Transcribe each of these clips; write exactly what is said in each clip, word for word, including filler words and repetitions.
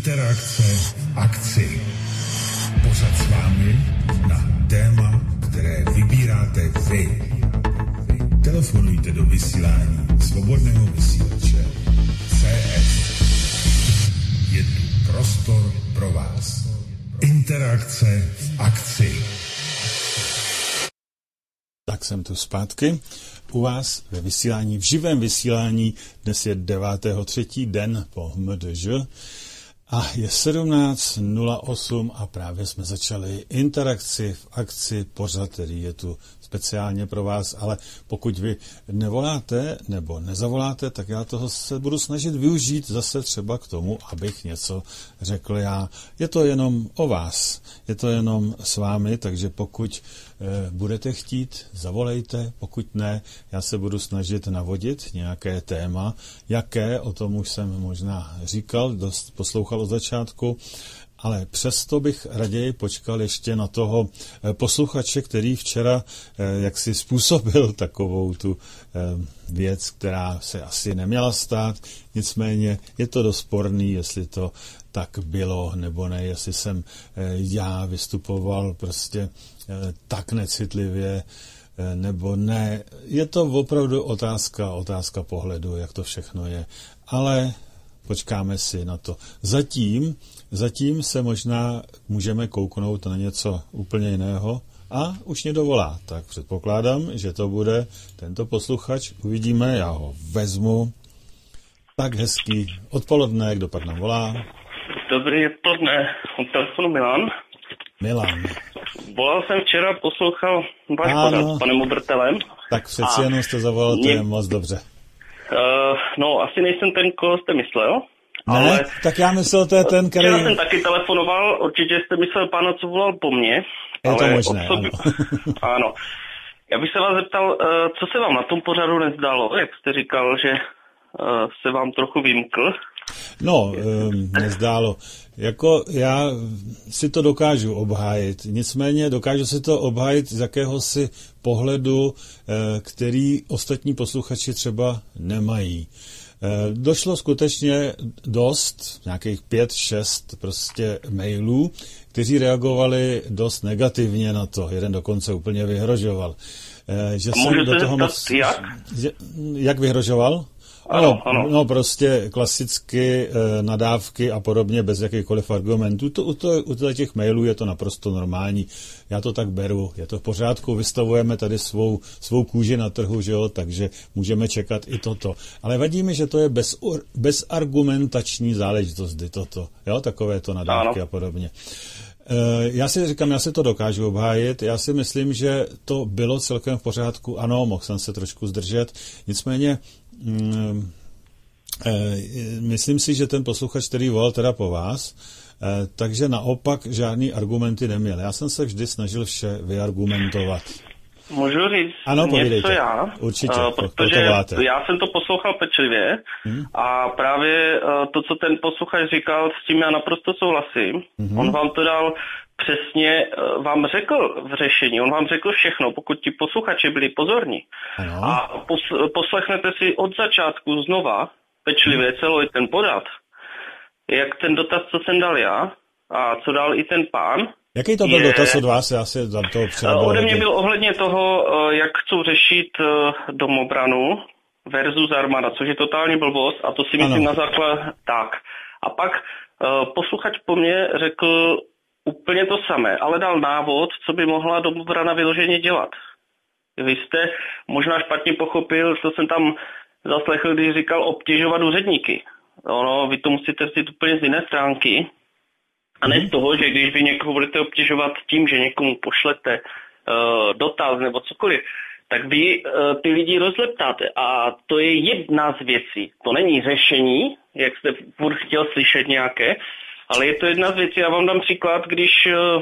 Interakce v akci. Pořad s vámi na téma, které vybíráte vy. Telefonujte do vysílání Svobodného vysílače C S. Je tu prostor pro vás. Interakce v akci. Tak jsem tu zpátky u vás ve vysílání, v živém vysílání. Dnes je devátého třetího den po M D Ž a je sedmnáct nula osm a právě jsme začali interakci v akci, pořad, který je tu speciálně pro vás, ale pokud vy nevoláte nebo nezavoláte, tak já toho se budu snažit využít zase třeba k tomu, abych něco řekl já. Je to jenom o vás, je to jenom s vámi, takže pokud eh, budete chtít, zavolejte, pokud ne, já se budu snažit navodit nějaké téma, jaké, o tom už jsem možná říkal, dost poslouchal od začátku, ale přesto bych raději počkal ještě na toho posluchače, který včera jaksi způsobil takovou tu věc, která se asi neměla stát. Nicméně je to dost sporný, jestli to tak bylo nebo ne, jestli jsem já vystupoval prostě tak necitlivě nebo ne. Je to opravdu otázka, otázka pohledu, jak to všechno je. Ale počkáme si na to. Zatím, zatím se možná můžeme kouknout na něco úplně jiného a už mě dovolá. Tak předpokládám, že to bude tento posluchač. Uvidíme, já ho vezmu. Tak hezký odpoledne, kdo pak nám volá? Dobrý odpoledne, od telefonu Milan. Milan. Volal jsem včera, poslouchal váš pořad s panem Obertelem. Tak přeci jenom jste zavolal, to je moc dobře. Uh, no, asi nejsem ten, koho jste myslel. Ne, ale tak já myslel, to je ten, který... Já jsem taky telefonoval, určitě jste myslel pána, co volal po mně. Je ale to možné, osobi... ano. Ano. Já bych se vás zeptal, uh, co se vám na tom pořadu nezdálo, jak jste říkal, že uh, se vám trochu vymkl. No, um, nezdálo. Jako já si to dokážu obhájit, nicméně dokážu si to obhájit z jakéhosi pohledu, který ostatní posluchači třeba nemají. Došlo skutečně dost, nějakých pět, šest prostě mailů, kteří reagovali dost negativně na to. Jeden dokonce úplně vyhrožoval. Že jsem do toho moc... jak? Jak vyhrožoval? Ano, ano. No prostě klasicky e, nadávky a podobně bez jakýchkoliv argumentů. To, u, to, u těch mailů je to naprosto normální. Já to tak beru. Je to v pořádku, vystavujeme tady svou, svou kůži na trhu, že jo, takže můžeme čekat i toto. Ale vadí mi, že to je bez, bezargumentační záležitost, kdy toto. Jo, takové to nadávky ano. A podobně. E, já si říkám, já si to dokážu obhájit. Já si myslím, že to bylo celkem v pořádku. Ano, mohl jsem se trošku zdržet. Nicméně Hmm, eh, myslím si, že ten posluchač, který volal teda po vás, eh, takže naopak žádný argumenty neměl. Já jsem se vždy snažil vše vyargumentovat. Můžu říct ano, něco já? Určitě, uh, protože já jsem to poslouchal pečlivě hmm? a právě uh, to, co ten posluchač říkal, s tím já naprosto souhlasím. Hmm. On vám to dal přesně, uh, vám řekl v řešení, on vám řekl všechno, pokud ti posluchači byli pozorní. Ano. A pos- poslechnete si od začátku znova pečlivě hmm. celý ten pořad, jak ten dotaz, co jsem dal já a co dal i ten pán. Jaký to byl je... dotaz od vás? Já si dám toho přeradil. Ode mě byl ohledně toho, jak chcou řešit domobranu versus armáda, což je totální blbost a to si myslím ano. Na základ tak. A pak posluchač po mně řekl úplně to samé, ale dal návod, co by mohla domobrana vyloženě dělat. Vy jste možná špatně pochopil, co jsem tam zaslechl, když říkal obtěžovat úředníky. No, vy to musíte vzít úplně z jiné stránky. A ne z toho, že když vy někoho budete obtěžovat tím, že někomu pošlete uh, dotaz nebo cokoliv, tak vy uh, ty lidi rozleptáte. A to je jedna z věcí. To není řešení, jak jste furt chtěl slyšet nějaké, ale je to jedna z věcí. Já vám dám příklad, když uh,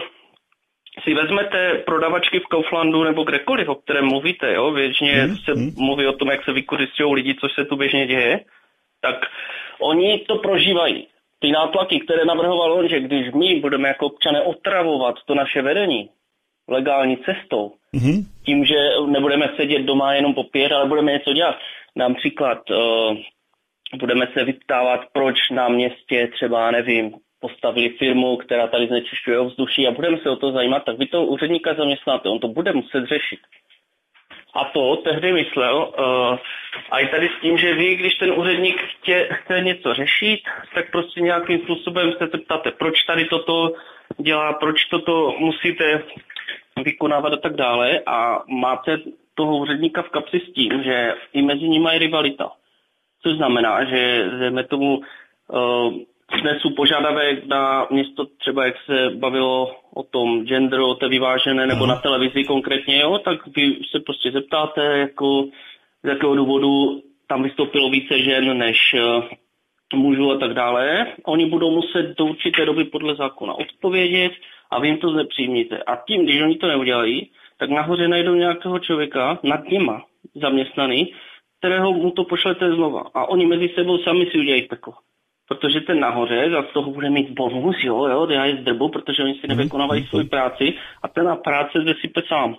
si vezmete prodavačky v Kauflandu nebo kdekoliv, o kterém mluvíte, jo, běžně mm, se mm. mluví o tom, jak se vykořisťují lidi, což se tu běžně děje, tak oni to prožívají. Ty nátlaky, které navrhoval on, že když my budeme jako občané otravovat to naše vedení legální cestou, mm-hmm. tím, že nebudeme sedět doma jenom popírat, ale budeme něco dělat. Například uh, budeme se vyptávat, proč na městě třeba, nevím, postavili firmu, která tady znečišťuje ovzduší a budeme se o to zajímat, tak vy toho úředníka zaměstnáte, on to bude muset řešit. A to tehdy myslel, uh, a i tady s tím, že vy, když ten úředník chtě, chce něco řešit, tak prostě nějakým způsobem se ptáte, proč tady toto dělá, proč toto musíte vykonávat a tak dále a máte toho úředníka v kapsi s tím, že i mezi nimi je rivalita. Což znamená, že dejme tomu uh, snesu požadavek na město, třeba jak se bavilo o tom genderu, o té vyvážené, nebo na televizi konkrétně, jo, tak vy se prostě zeptáte, jako, z jakého důvodu tam vystoupilo více žen než uh, mužů a tak dále. Oni budou muset do určité doby podle zákona odpovědět a vy jim to nepřijmíte. A tím, když oni to neudělají, tak nahoře najdou nějakého člověka nad něma zaměstnaný, kterého mu to pošlete znova. A oni mezi sebou sami si udělají peklo. Protože ten nahoře za toho bude mít bonus, jo, jo, já je zdrbu, protože oni si nevykonávají svoji práci a ten na práce zesype sám.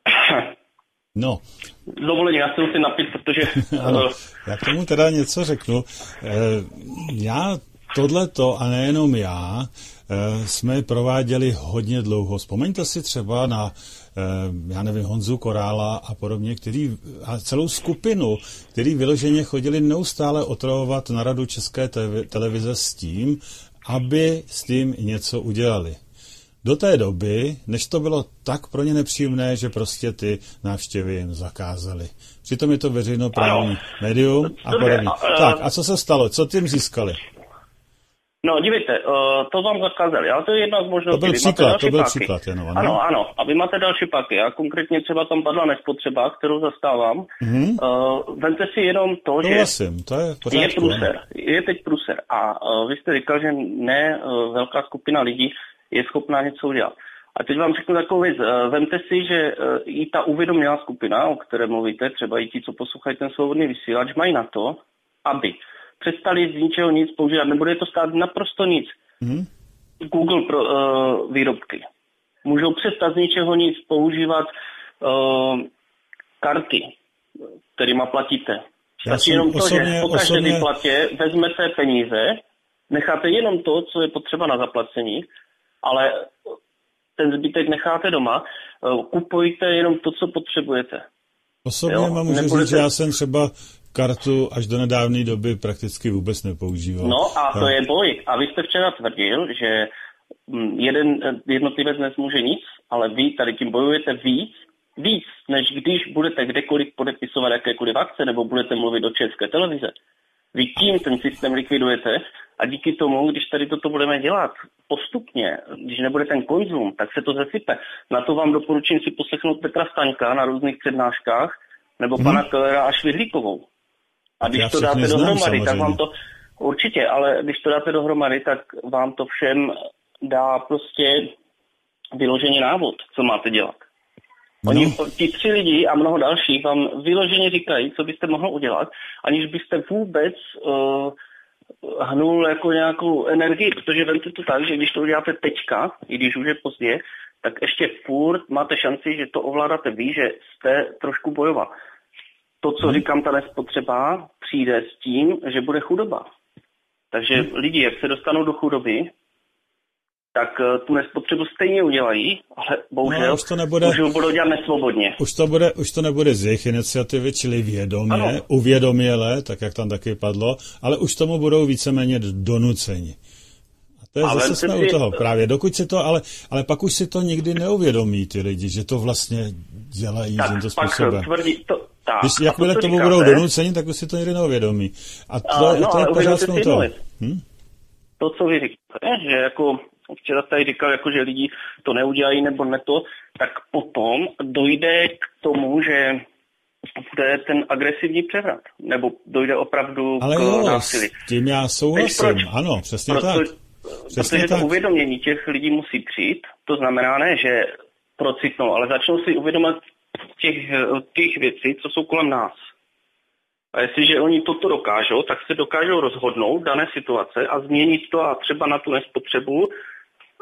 No. Dovolení, já se musím napít, protože... Ano, já k tomu teda něco řeknu. Já tohleto, a nejenom já, jsme prováděli hodně dlouho. Vzpomeňte si třeba na, já nevím, Honzu Korála a podobně, který, a celou skupinu, který vyloženě chodili neustále otravovat na Radu České televize s tím, aby s tím něco udělali. Do té doby, než to bylo tak pro ně nepříjemné, že prostě ty návštěvy jim zakázali. Přitom je to veřejnoprávní médium a podobně. Tak, a co se stalo? Co tím získali? No, dívejte, to vám zakázali, ale to je jedna z možností. To byl příklad, to byl příklad, jenom, ano. Ano, ano, a vy máte další paky, a konkrétně třeba tam padla nespotřeba, kterou zastávám. Mm-hmm. Uh, vemte si jenom to, to že vlastně, to je, pořádku, je průser, je teď průser a uh, vy jste říkal, že ne uh, velká skupina lidí je schopná něco udělat. A teď vám řeknu takovou věc, uh, vemte si, že uh, i ta uvědomělá skupina, o které mluvíte, třeba i ti, co poslouchají ten svobodný vysílač, mají na to, aby přestali z ničeho nic používat, nebude to stát naprosto nic. Mm. Google pro uh, výrobky. Můžou přestat z ničeho nic používat uh, karty, kterýma platíte. Stačí jenom to, osobně, že po každé osobně... výplatě vezmete peníze, necháte jenom to, co je potřeba na zaplacení, ale ten zbytek necháte doma, uh, kupujte jenom to, co potřebujete. Osobně vám můžu Nebudete... říct, že já jsem třeba kartu až do nedávné doby prakticky vůbec nepoužíval. No a to je boj. A vy jste včera tvrdil, že jeden jednotlivec nezmůže nic, ale vy tady tím bojujete víc, víc, než když budete kdekoliv podepisovat jakékoliv akce nebo budete mluvit do České televize. Vy tím ten systém likvidujete a díky tomu, když tady toto budeme dělat postupně, když nebude ten konzum, tak se to zesype. Na to vám doporučím si poslechnout Petra Staňka na různých přednáškách nebo hmm. pana Kellera a Švihlíkovou. A když Já to dáte dohromady, znám, tak vám to určitě, ale když to dáte dohromady, tak vám to všem dá prostě vyloženě návod, co máte dělat. No. Oni, ti tři lidi a mnoho dalších vám vyloženě říkají, co byste mohl udělat, aniž byste vůbec uh, hnul jako nějakou energii, protože vemte to tak, že když to uděláte teďka, i když už je pozdě, tak ještě furt máte šanci, že to ovládáte vy, že jste trošku bojovat. To, co hmm. říkám, ta nespotřeba přijde s tím, že bude chudoba. Takže hmm. lidi, jak se dostanou do chudoby, tak tu nespotřebu stejně udělají, ale bohužel no, už to nebude, už budou dělat nesvobodně. Už to, bude, už to nebude z jejich iniciativy, čili vědomě, ano. uvědoměle, tak jak tam taky padlo, ale už tomu budou víceméně donuceni. A to je ale zase jsme si... u toho právě. Dokud si to, ale, ale pak už si to nikdy neuvědomí ty lidi, že to vlastně dělají tímto způsobem. Tvrdí, to, tak, Když jakmile to tomu říkáte, budou donuceni, tak už si to nikdy neuvědomí. A to, a, no, to je pořád jsme u toho. Hm? To, co vy říkáte, že jako včera tady říkal, jako, že lidi to neudělají nebo ne to, tak potom dojde k tomu, že bude ten agresivní převrat. Nebo dojde opravdu Ale k jo, násilí. S tím já souhlasím. Ano, přesně Proto, tak. Přesně protože tak. to uvědomění těch lidí musí přijít. To znamená ne, že procitnou, ale začnou si uvědomit těch, těch věcí, co jsou kolem nás. A jestliže oni toto dokážou, tak se dokážou rozhodnout dané situace a změnit to a třeba na tu nespotřebu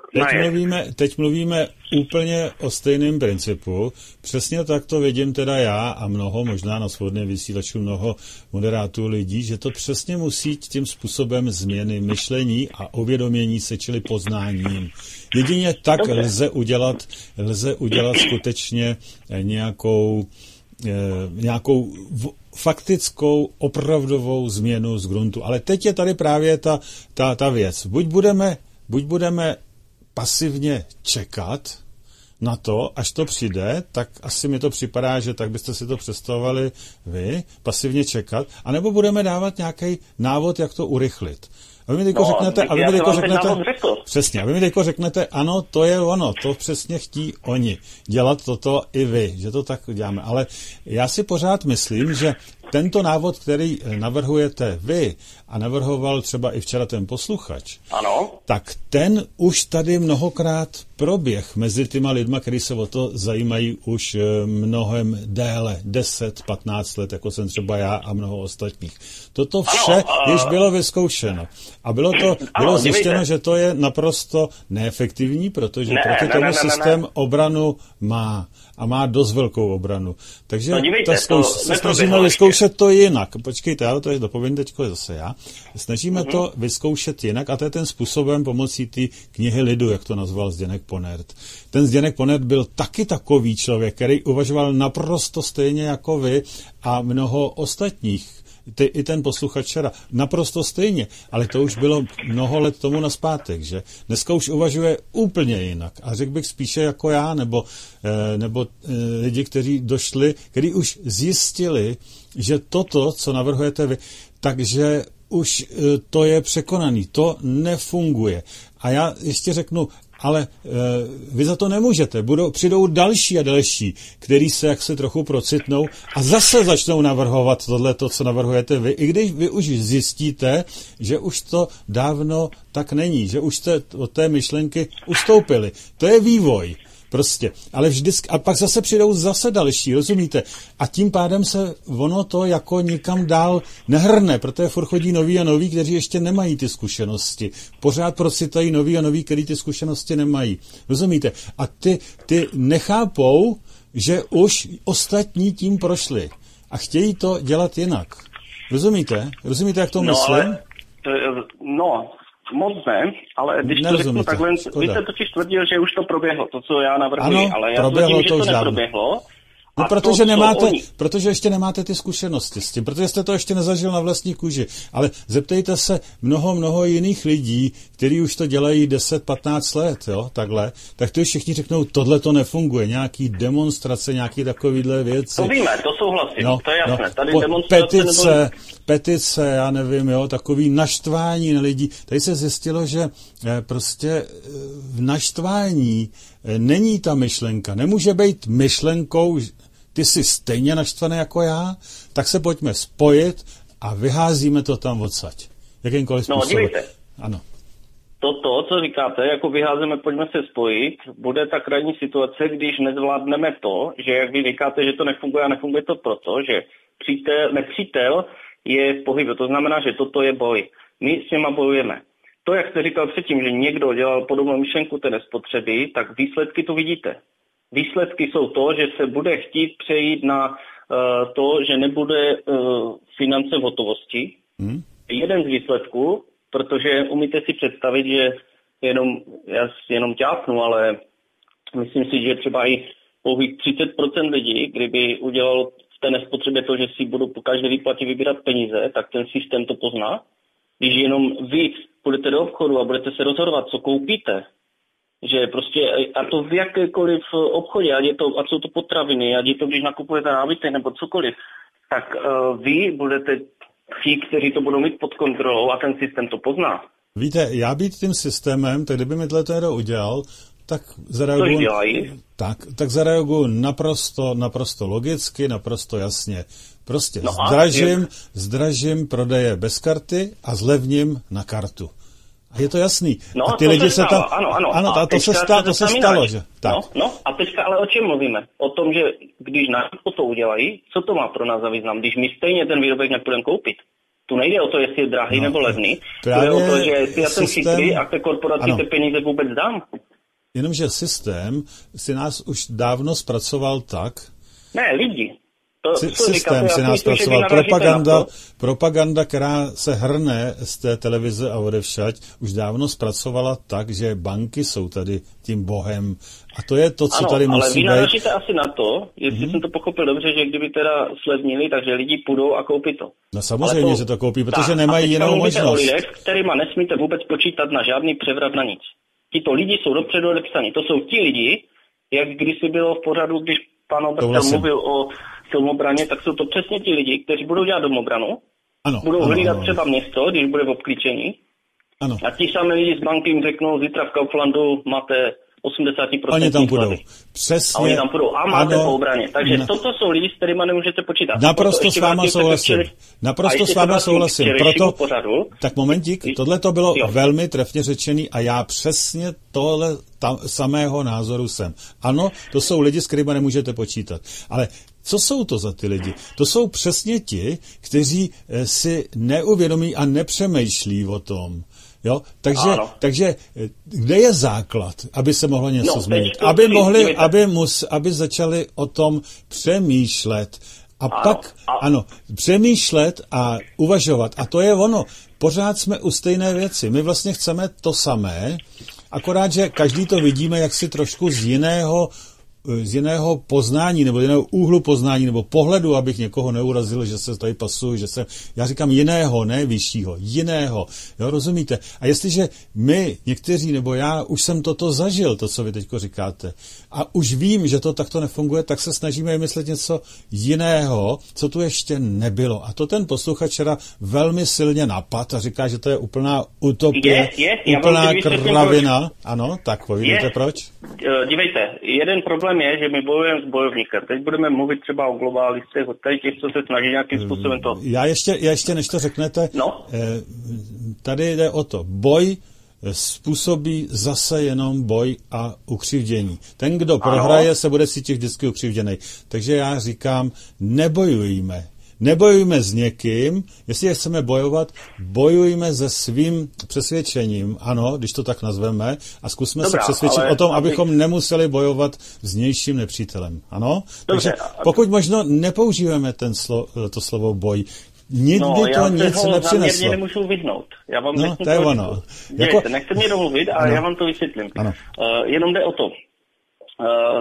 teď mluvíme, teď mluvíme úplně o stejném principu. Přesně tak to vidím teda já a mnoho, možná na Svobodném vysílačů mnoho moderátorů lidí, že to přesně musí jít tím způsobem změny myšlení a uvědomění se, čili poznáním. Jedině tak okay. lze udělat, lze udělat skutečně nějakou, eh, nějakou v, faktickou, opravdovou změnu z gruntu. Ale teď je tady právě ta, ta, ta věc. Buď budeme, buď budeme pasivně čekat na to, až to přijde, tak asi mi to připadá, že tak byste si to představovali vy, pasivně čekat, anebo budeme dávat nějaký návod, jak to urychlit. A vy mi teďko no, řeknete, a vy mi teďko řeknete, přesně, a vy mi teďko řeknete, ano, to je ono, to přesně chtí oni, dělat toto i vy, že to tak děláme. Ale já si pořád myslím, že tento návod, který navrhujete vy a navrhoval třeba i včera ten posluchač, ano. tak ten už tady mnohokrát proběh mezi těma lidma, kteří se o to zajímají už mnohem déle, deset, patnáct let, jako jsem třeba já a mnoho ostatních. Toto vše ano, uh... již bylo vyzkoušeno. A bylo to bylo ano, zjištěno, že to je naprosto neefektivní, protože ne, proti ne, tomu ne, ne, systém ne. obranu má. A má dost velkou obranu. Takže no, dívejte, ta zkouš- se snažíme vyzkoušet to jinak. Počkejte, já to je dopovím teďko zase já. Snažíme uh-huh. to vyzkoušet jinak a to je ten způsobem pomocí té knihy lidu, jak to nazval Zdeněk Ponert. Ten Zdeněk Ponert byl taky takový člověk, který uvažoval naprosto stejně jako vy a mnoho ostatních. Ty, i ten posluchač včera, naprosto stejně, ale to už bylo mnoho let tomu nazpátek, že? Dneska už uvažuje úplně jinak a řekl bych spíše jako já, nebo, eh, nebo eh, lidi, kteří došli, kteří už zjistili, že toto, co navrhujete vy, takže už eh, to je překonaný, to nefunguje. A já ještě řeknu, ale e, vy za to nemůžete. Budou, přijdou další a další, který se jak se trochu procitnou a zase začnou navrhovat tohleto, co navrhujete vy, i když vy už zjistíte, že už to dávno tak není, že už jste od té myšlenky ustoupili. To je vývoj. Prostě, ale vždycky, a pak zase přijdou zase další, rozumíte? A tím pádem se ono to jako nikam dál nehrne, protože furt chodí noví a noví, kteří ještě nemají ty zkušenosti. Pořád procitají noví a noví, kteří ty zkušenosti nemají. Rozumíte? A ty, ty nechápou, že už ostatní tím prošli. A chtějí to dělat jinak. Rozumíte? Rozumíte, jak to no, myslím? Ale, to, no, moc ne, ale když to řeknu takhle, vy jste totiž tvrdil, že už to proběhlo, to, co já navrhuji, ano, ale já tvrdím, že to, to neproběhlo. No, protože, to, nemáte, oni... protože ještě nemáte ty zkušenosti s tím, protože jste to ještě nezažil na vlastní kůži. Ale zeptejte se mnoho, mnoho jiných lidí, kteří už to dělají deset patnáct let, jo, takhle, tak to všichni řeknou, tohle to nefunguje, nějaký demonstrace, nějaký takovýhle věci. To víme, to souhlasím, no, to je jasné. No, Tady po, demonstrace petice, nebo... petice, já nevím, jo, takový naštvání na lidi. Tady se zjistilo, že eh, prostě v naštvání eh, není ta myšlenka, nemůže být myšlenkou, ty jsi stejně naštvaný jako já, tak se pojďme spojit a vyházíme to tam odsaď. Jakýmkoliv způsobem. No, dívejte. Ano. Toto, co říkáte, jako vyházíme, pojďme se spojit, bude ta krajní situace, když nezvládneme to, že jak vy říkáte, že to nefunguje a nefunguje to proto, že přítel, nepřítel je v pohybu. To znamená, že toto je boj. My s něma bojujeme. To, jak jste říkal předtím, že někdo dělal podobnou myšlenku té nespotřeby, tak výsledky to vidíte. Výsledky jsou to, že se bude chtít přejít na uh, to, že nebude uh, finance v hotovosti. Hmm. Jeden z výsledků, protože umíte si představit, že jenom, já jenom ťápnu, ale myslím si, že třeba i pouhých třicet procent lidí, kdyby udělal v té nespotřebě to, že si budou po každé výplatě vybírat peníze, tak ten systém to pozná. Když jenom vy půjdete do obchodu a budete se rozhodovat, co koupíte, že prostě, a to v jakékoliv obchodě, ať je to, ať jsou to potraviny, ať je to, když nakupujete nábytek nebo cokoliv, tak uh, vy budete ti, kteří to budou mít pod kontrolou a ten systém to pozná. Víte, já být tím systémem, tak kdyby mi tohle udělal, tak zareaguju, tak, tak zareaguju naprosto, naprosto logicky, naprosto jasně. Prostě no zdražím, je... zdražím prodeje bez karty a zlevním na kartu. A je to jasný. No, a ty lidi se tam... Ano, ano. Ano, a to se, stá, to se stalo, že? Tak. No, no, a teďka ale o čem mluvíme? O tom, že když nám to udělají, co to má pro nás za význam, když my stejně ten výrobek nebudeme koupit? Tu nejde o to, jestli je drahý no, nebo levný. To je o to, že jestli já jsem systém... chytrý a té korporaci ano. ty peníze vůbec dám. Jenomže systém si nás už dávno zpracoval tak... Ne, lidi. To, Sy- to systém říká, si nás zpracoval. Propaganda, propaganda, která se hrne z té televize a odevšať, už dávno zpracovala tak, že banky jsou tady tím bohem. A to je to, co ano, tady musí být. Ale vy narážíte asi na to, jestli hmm. jsem to pochopil dobře, že kdyby teda slevnili, takže lidi půjdou a koupí to. No samozřejmě, to, že to koupí, protože tak, nemají jinou možnost. O lidech, kterýma nesmíte vůbec počítat na žádný převrat na nic. Tito lidi jsou dopředu odepsaní. To jsou ti lidi, jak kdysi bylo v pořadu, když pan Obertel mluvil o domobraně, tak jsou to přesně ti lidi, kteří budou dělat domobranu, ano, budou ano, hlídat ano. třeba město, když bude v obklíčení. Ano. A ti samé lidi z banky jim řeknou, zítra v Kauflandu máte osmdesát procent Oni tam půjdou. Přesně. A oni tam půjdou. A máte ano, po obraně. Takže na... toto jsou lidi, s kterými nemůžete počítat. Naprosto s váma souhlasím. Naprosto s váma souhlasím. Proto, pořadu, tak momentík, tohle to bylo jo. velmi trefně řečený a já přesně tohle tam, samého názoru jsem. Ano, to jsou lidi, s kterými nemůžete počítat. Ale co jsou to za ty lidi? To jsou přesně ti, kteří si neuvědomí a nepřemýšlí o tom. Jo? Takže, takže kde je základ, aby se mohlo něco no, změnit? Aby mohli, aby, mus, aby začali o tom přemýšlet. A ano, pak, a... ano, přemýšlet a uvažovat. A to je ono. Pořád jsme u stejné věci. My vlastně chceme to samé, akorát, že každý to vidíme jaksi trošku z jiného z jiného poznání, nebo jiného úhlu poznání, nebo pohledu, abych někoho neurazil, že se tady pasuju, že se, já říkám jiného, ne vyššího, jiného, jo, rozumíte? A jestliže my, někteří, nebo já, už jsem toto zažil, to, co vy teďko říkáte, a už vím, že to takto nefunguje, tak se snažíme vymyslet něco jiného, co tu ještě nebylo. A to ten posluchač včera velmi silně napad a říká, že to je úplná utopie, je, je, úplná krvavina. Ano, tak povídejte je. Proč? Dívejte, jeden problém je, že my bojujeme s bojovníkem. Teď budeme mluvit třeba o globálistech, o těch, co se snaží nějakým způsobem to... Já ještě, já ještě než to řeknete, no? Tady jde o to. Boj způsobí zase jenom boj a ukřivdění. Ten, kdo ano. prohraje, se bude cítit vždycky ukřivděnej. Takže já říkám, nebojujme. Nebojujme s někým, jestli chceme bojovat, bojujme se svým přesvědčením, ano, když to tak nazveme, a zkusme Dobrá, se přesvědčit o tom, abych... abychom nemuseli bojovat s vnějším nepřítelem, ano? Dobře, Takže pokud možno nepoužíváme ten slo, to slovo boj, nikdy no, to já nic nepřineslo. Já nemůžu vyhnout. Já vám no, to je ono. Dívejte, jako... nechce mě domluvit a ano. já vám to vysvětlím. Uh, jenom jde o to. Uh,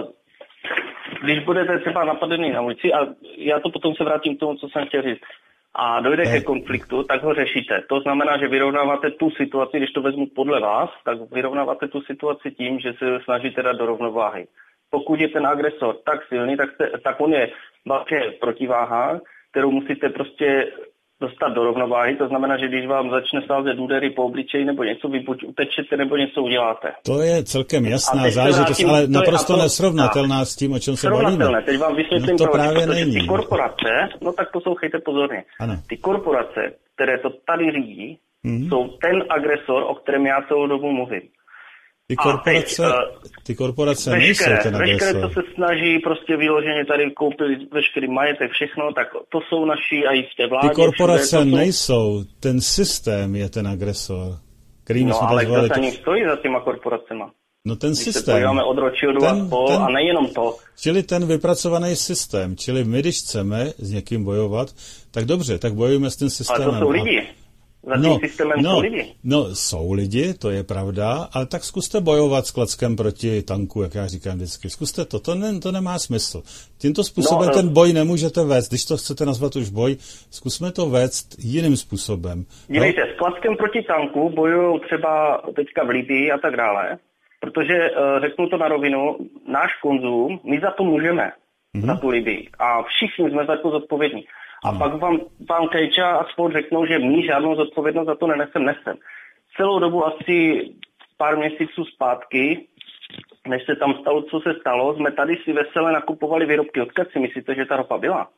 Když budete třeba napadený na ulici, a já to potom se vrátím k tomu, co jsem chtěl říct, a dojde ke konfliktu, tak ho řešíte. To znamená, že vyrovnáváte tu situaci, když to vezmu podle vás, tak vyrovnáváte tu situaci tím, že se snažíte dát do rovnováhy. Pokud je ten agresor tak silný, tak, se, tak on je vlastně protiváha, kterou musíte prostě dostat do rovnováhy, to znamená, že když vám začne sázet údery po obličeji nebo něco, vy buď utečete nebo něco uděláte. To je celkem jasná záležitost, ale naprosto to, nesrovnatelná s tím, o čem se bavíme. Teď vám vysvětlím, no to proč, právě protože není. ty korporace, no tak poslouchejte pozorně, ano. ty korporace, které to tady řídí, hmm. jsou ten agresor, o kterém já celou dobu mluvím. Ty korporace, teď, ty korporace veškeré, nejsou ten agresor. Veškeré, co se snaží prostě vyloženě tady koupili veškerý majetek, všechno, tak to jsou naši a i v té vládě. Ty korporace všude, jsou... nejsou, ten systém je ten agresor. Který no ale kdo zvolili... za ním stojí za těma korporacema? No ten Když systém. se podíváme od Rothschildu a spol a nejenom to. Čili ten vypracovaný systém, čili my, když chceme s někým bojovat, tak dobře, tak bojujeme s tím systémem. Ale to jsou lidi. Za tím no, systémem no, jsou lidi. No, jsou lidi, to je pravda, ale tak zkuste bojovat s klackem proti tanku, jak já říkám vždycky. Zkuste to, to, ne, to nemá smysl. Tímto způsobem no, ten boj nemůžete vést. Když to chcete nazvat už boj, zkusme to vést jiným způsobem. Dívejte, no? S klackem proti tanku bojují třeba teďka v Libii a tak dále, protože, řeknu to na rovinu, náš konzum, my za to můžeme, mm-hmm. za tu Libii. A všichni jsme za to zodpovědní. A hmm. pak vám pán Kejča a spolu řeknou, že my žádnou zodpovědnost za to nenesem, nesem. Celou dobu asi pár měsíců zpátky, než se tam stalo, co se stalo, jsme tady si vesele nakupovali výrobky. Odkud si myslíte, že ta ropa byla?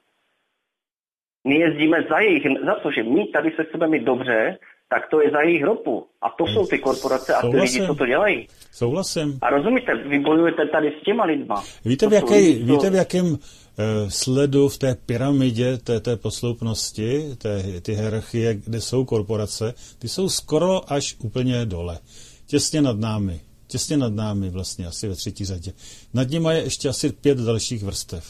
My jezdíme za jejich, za to, že my tady se chceme mít dobře, tak to je za jejich ropu. A to jsou ty korporace a ty lidi, co to dělají. Souhlasím. A rozumíte, vy bojujete tady s těma lidma. Víte, v, jaký, víte v jakém sledu v té pyramidě té, té posloupnosti, té, ty hierarchie, kde jsou korporace, ty jsou skoro až úplně dole. Těsně nad námi. Těsně nad námi vlastně, asi ve třetí řadě. Nad nimi je ještě asi pět dalších vrstev.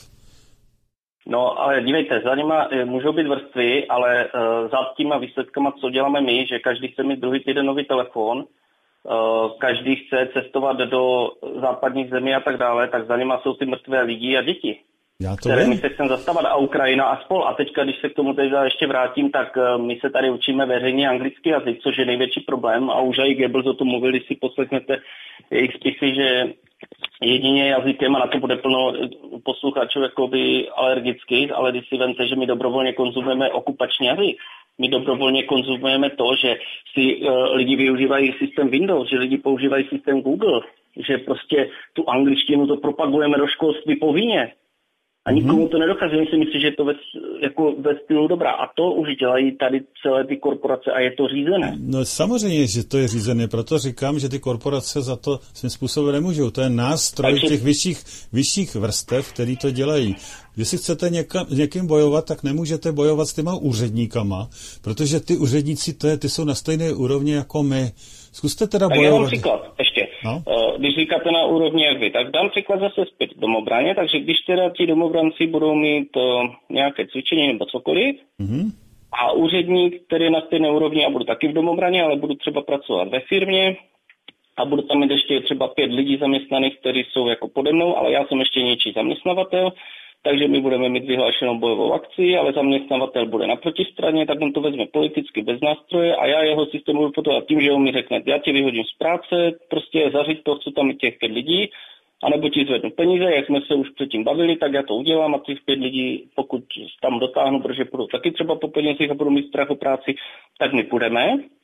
No, ale dívejte, za nima můžou být vrstvy, ale uh, za těma výsledkama, co děláme my, že každý chce mít druhý týden nový telefon, uh, každý chce cestovat do západních zemí a tak dále, tak za nima jsou ty mrtvé lidi a děti. Já to které vím. my se chceme zastávat a Ukrajina a spol. A teďka, když se k tomu teda ještě vrátím, tak uh, my se tady učíme veřejně anglický jazyk, což je největší problém a už i Goebbels o tom mluvil, když si poslechnete jejich spisy, že jedině jazykem, a na to bude plno posluchačů jakoby alergických, ale když si vemte, že my dobrovolně konzumujeme okupační jazyk, my dobrovolně konzumujeme to, že si uh, lidi využívají systém Windows, že lidi používají systém Google, že prostě tu angličtinu to propagujeme do školství povinně. A nikomu to nedokazuje, si myslí, že je to ve, jako ve stylu dobrá. A to už dělají tady celé ty korporace a je to řízené. No samozřejmě, že to je řízené, proto říkám, že ty korporace za to svým způsobem nemůžou. To je nástroj Takže... těch vyšších, vyšších vrstev, který to dělají. Když si chcete někam, někým bojovat, tak nemůžete bojovat s těma úředníkama, protože ty úředníci, to je, ty jsou na stejné úrovni jako my. Zkuste teda tak bojovat. Já mám příklad ještě. No? Když říkáte na úrovni jak vy, tak dám příklad zase zpět domobraně, takže když teda ti domobranci budou mít uh, nějaké cvičení nebo cokoliv, mm-hmm. a úředník, který je na stejné úrovni, a budu taky v domobraně, ale budu třeba pracovat ve firmě a budu tam mít ještě třeba pět lidí zaměstnaných, kteří jsou jako pode mnou, ale já jsem ještě něčí zaměstnavatel, takže my budeme mít vyhlášenou bojovou akci, ale zaměstnavatel bude na protistraně, tak on to vezme politicky bez nástroje a já jeho systém budu potovat tím, že on mi řekne, já ti vyhodím z práce, prostě zařiď to, co tam je těch pět lidí, anebo ti zvednu peníze, jak jsme se už předtím bavili, tak já to udělám a těch pět lidí, pokud tam dotáhnu, protože půjdu taky třeba po penězích a budu mít strach o práci, tak my půjdeme.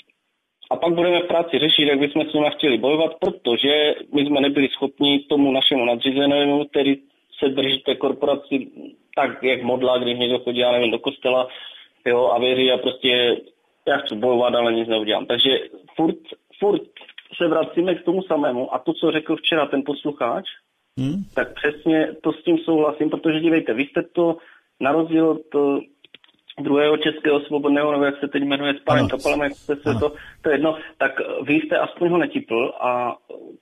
A pak budeme v práci řešit, jak bychom s nimi chtěli bojovat, protože my jsme nebyli schopni tomu našemu nadřízenému, který se drží té korporaci tak, jak modla, když někdo chodí, já nevím, do kostela, jo, a věří a prostě já chci bojovat, ale nic neudělám. Takže furt, furt se vracíme k tomu samému a to, co řekl včera ten posluchač, hmm. tak přesně to s tím souhlasím, protože dívejte, vy jste to na rozdíl od druhého českého svobodného, nebo jak se teď jmenuje, s panem Kapalem, jak jste se to, to jedno, tak vy jste aspoň ho netipl a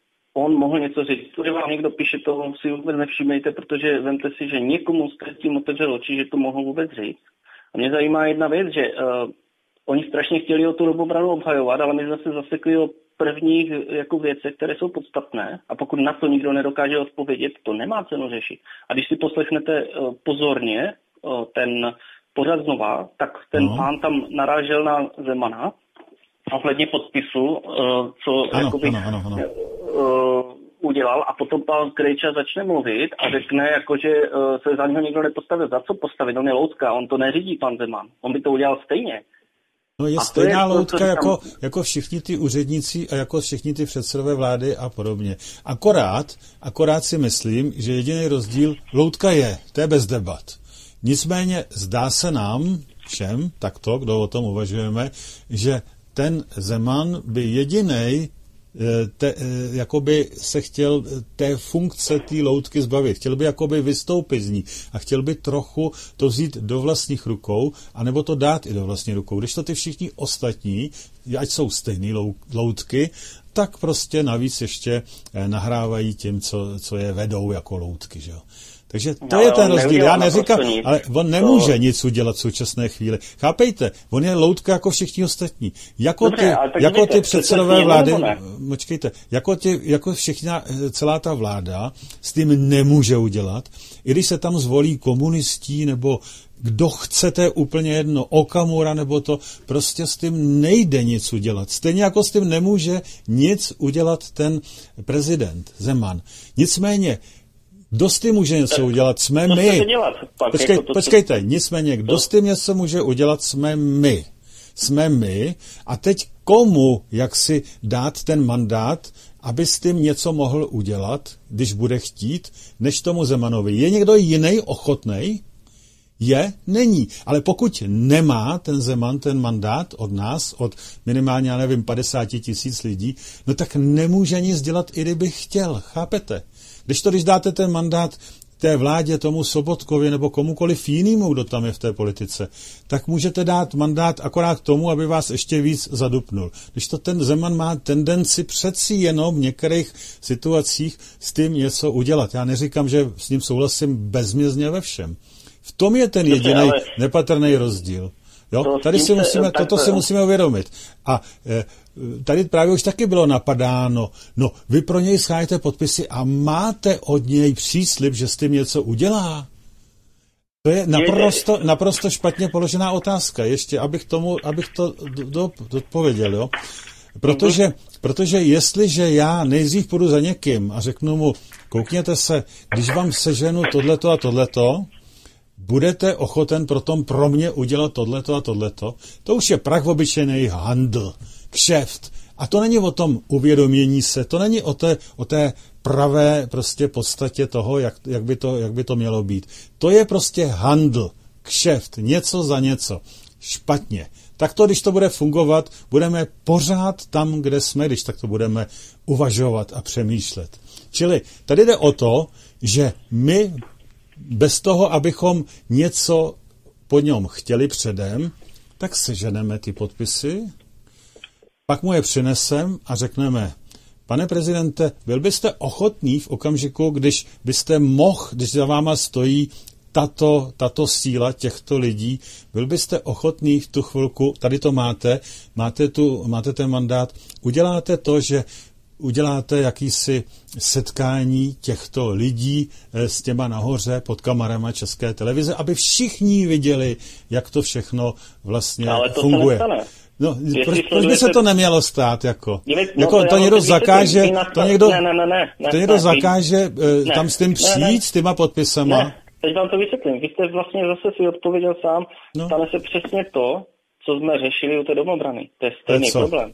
on mohl něco říct. Když vám někdo píše, to si vůbec nevšimejte, protože vemte si, že někomu jste tím otevřel oči, že to mohl vůbec říct. A mě zajímá jedna věc, že uh, oni strašně chtěli o tu domobranu obhajovat, ale my jsme se zasekli o prvních jako věcech, které jsou podstatné. A pokud na to nikdo nedokáže odpovědět, to nemá cenu řešit. A když si poslechnete uh, pozorně uh, ten pořad znova, tak ten no. pán tam narážel na Zemana ohledně podpisu, uh, co ano, jakoby, ano, ano, ano. Uh, udělal a potom pan Krejča začne mluvit a řekne, jako, že uh, se za něho nikdo nepostavil. Za co postavit? On je loutka, on to neřídí, pan Zeman. On by to udělal stejně. No je a stejná je loutka to, jako, jako všichni ty úředníci a jako všichni ty předsedové vlády a podobně. Akorát, akorát si myslím, že jediný rozdíl, loutka je, to je bez debat. Nicméně zdá se nám všem, takto, kdo o tom uvažujeme, že ten Zeman by jedinej te, jakoby se chtěl té funkce té loutky zbavit. Chtěl by jakoby vystoupit z ní a chtěl by trochu to vzít do vlastních rukou, anebo to dát i do vlastních rukou. Když to ty všichni ostatní, ať jsou stejný loutky, tak prostě navíc ještě nahrávají tím, co, co je vedou jako loutky, že jo. Takže to no, je ten rozdíl. Já neříkám, ale on nemůže to... nic udělat v současné chvíli. Chápejte, on je loutka jako všichni ostatní. Jako Dobře, ty, jako ty předsedové vlády, počkejte, jako, ty, jako všechna, celá ta vláda s tím nemůže udělat. I když se tam zvolí komunistí nebo kdo chcete, úplně jedno, Okamura nebo to, prostě s tím nejde nic udělat. Stejně jako s tím nemůže nic udělat ten prezident Zeman. Nicméně, kdo s tím může něco udělat? Jsme my. Dělat, Počkej, jako to, počkejte, nicméně, kdo s tím něco může udělat? Jsme my. Jsme my. A teď komu, jak si dát ten mandát, aby s tím něco mohl udělat, když bude chtít, než tomu Zemanovi? Je někdo jiný ochotnej? Je? Není. Ale pokud nemá ten Zeman ten mandát od nás, od minimálně, já nevím, padesát tisíc lidí, no tak nemůže nic dělat, i kdyby chtěl. Chápete? Když to, když dáte ten mandát té vládě, tomu Sobotkovi nebo komukoliv jinému, kdo tam je v té politice, tak můžete dát mandát akorát tomu, aby vás ještě víc zadupnul. Když to ten Zeman má tendenci přeci jenom v některých situacích s tím něco udělat. Já neříkám, že s ním souhlasím bezmězně ve všem. V tom je ten jediný nepatrný rozdíl. Jo? Tady si musíme, toto si musíme uvědomit. A e, tady právě už taky bylo napadáno, no vy pro něj scháníte podpisy a máte od něj příslib, že s tím něco udělá. To je naprosto, naprosto špatně položená otázka. Ještě, abych tomu, abych to odpověděl, jo. Protože, protože jestliže já nejdřív půjdu za někým a řeknu mu, koukněte se, když vám seženu tohleto a tohleto, budete ochoten potom pro mě udělat tohleto a tohleto, to už je prach obyčejný handl, kšeft. A to není o tom uvědomění se, to není o té, o té pravé prostě podstatě toho, jak, jak, by to, jak by to mělo být. To je prostě handl, kšeft, něco za něco. Špatně. Tak to, když to bude fungovat, budeme pořád tam, kde jsme, když tak to budeme uvažovat a přemýšlet. Čili tady jde o to, že my bez toho, abychom něco po něm chtěli předem, tak seženeme ty podpisy, pak mu je přinesem a řekneme, pane prezidente, byl byste ochotný v okamžiku, když byste mohl, když za váma stojí tato, tato síla těchto lidí, byl byste ochotný v tu chvilku, tady to máte, máte, tu, máte ten mandát, uděláte to, že uděláte jakýsi setkání těchto lidí s těma nahoře pod kamerama České televize, aby všichni viděli, jak to všechno vlastně ale to funguje. Se nestane. No, proč, proč by se to nemělo stát, jako? Dívej, jako no, to někdo zakáže, to někdo, ne, ne, ne, ne, to někdo ne, zakáže ne, tam s tím přijít, ne, ne, s těma podpisama? Ne, teď vám to vysvětlím. Vy jste vlastně zase si odpověděl sám, no. Stane se přesně to, co jsme řešili u té domobrany. To je stejný to problém.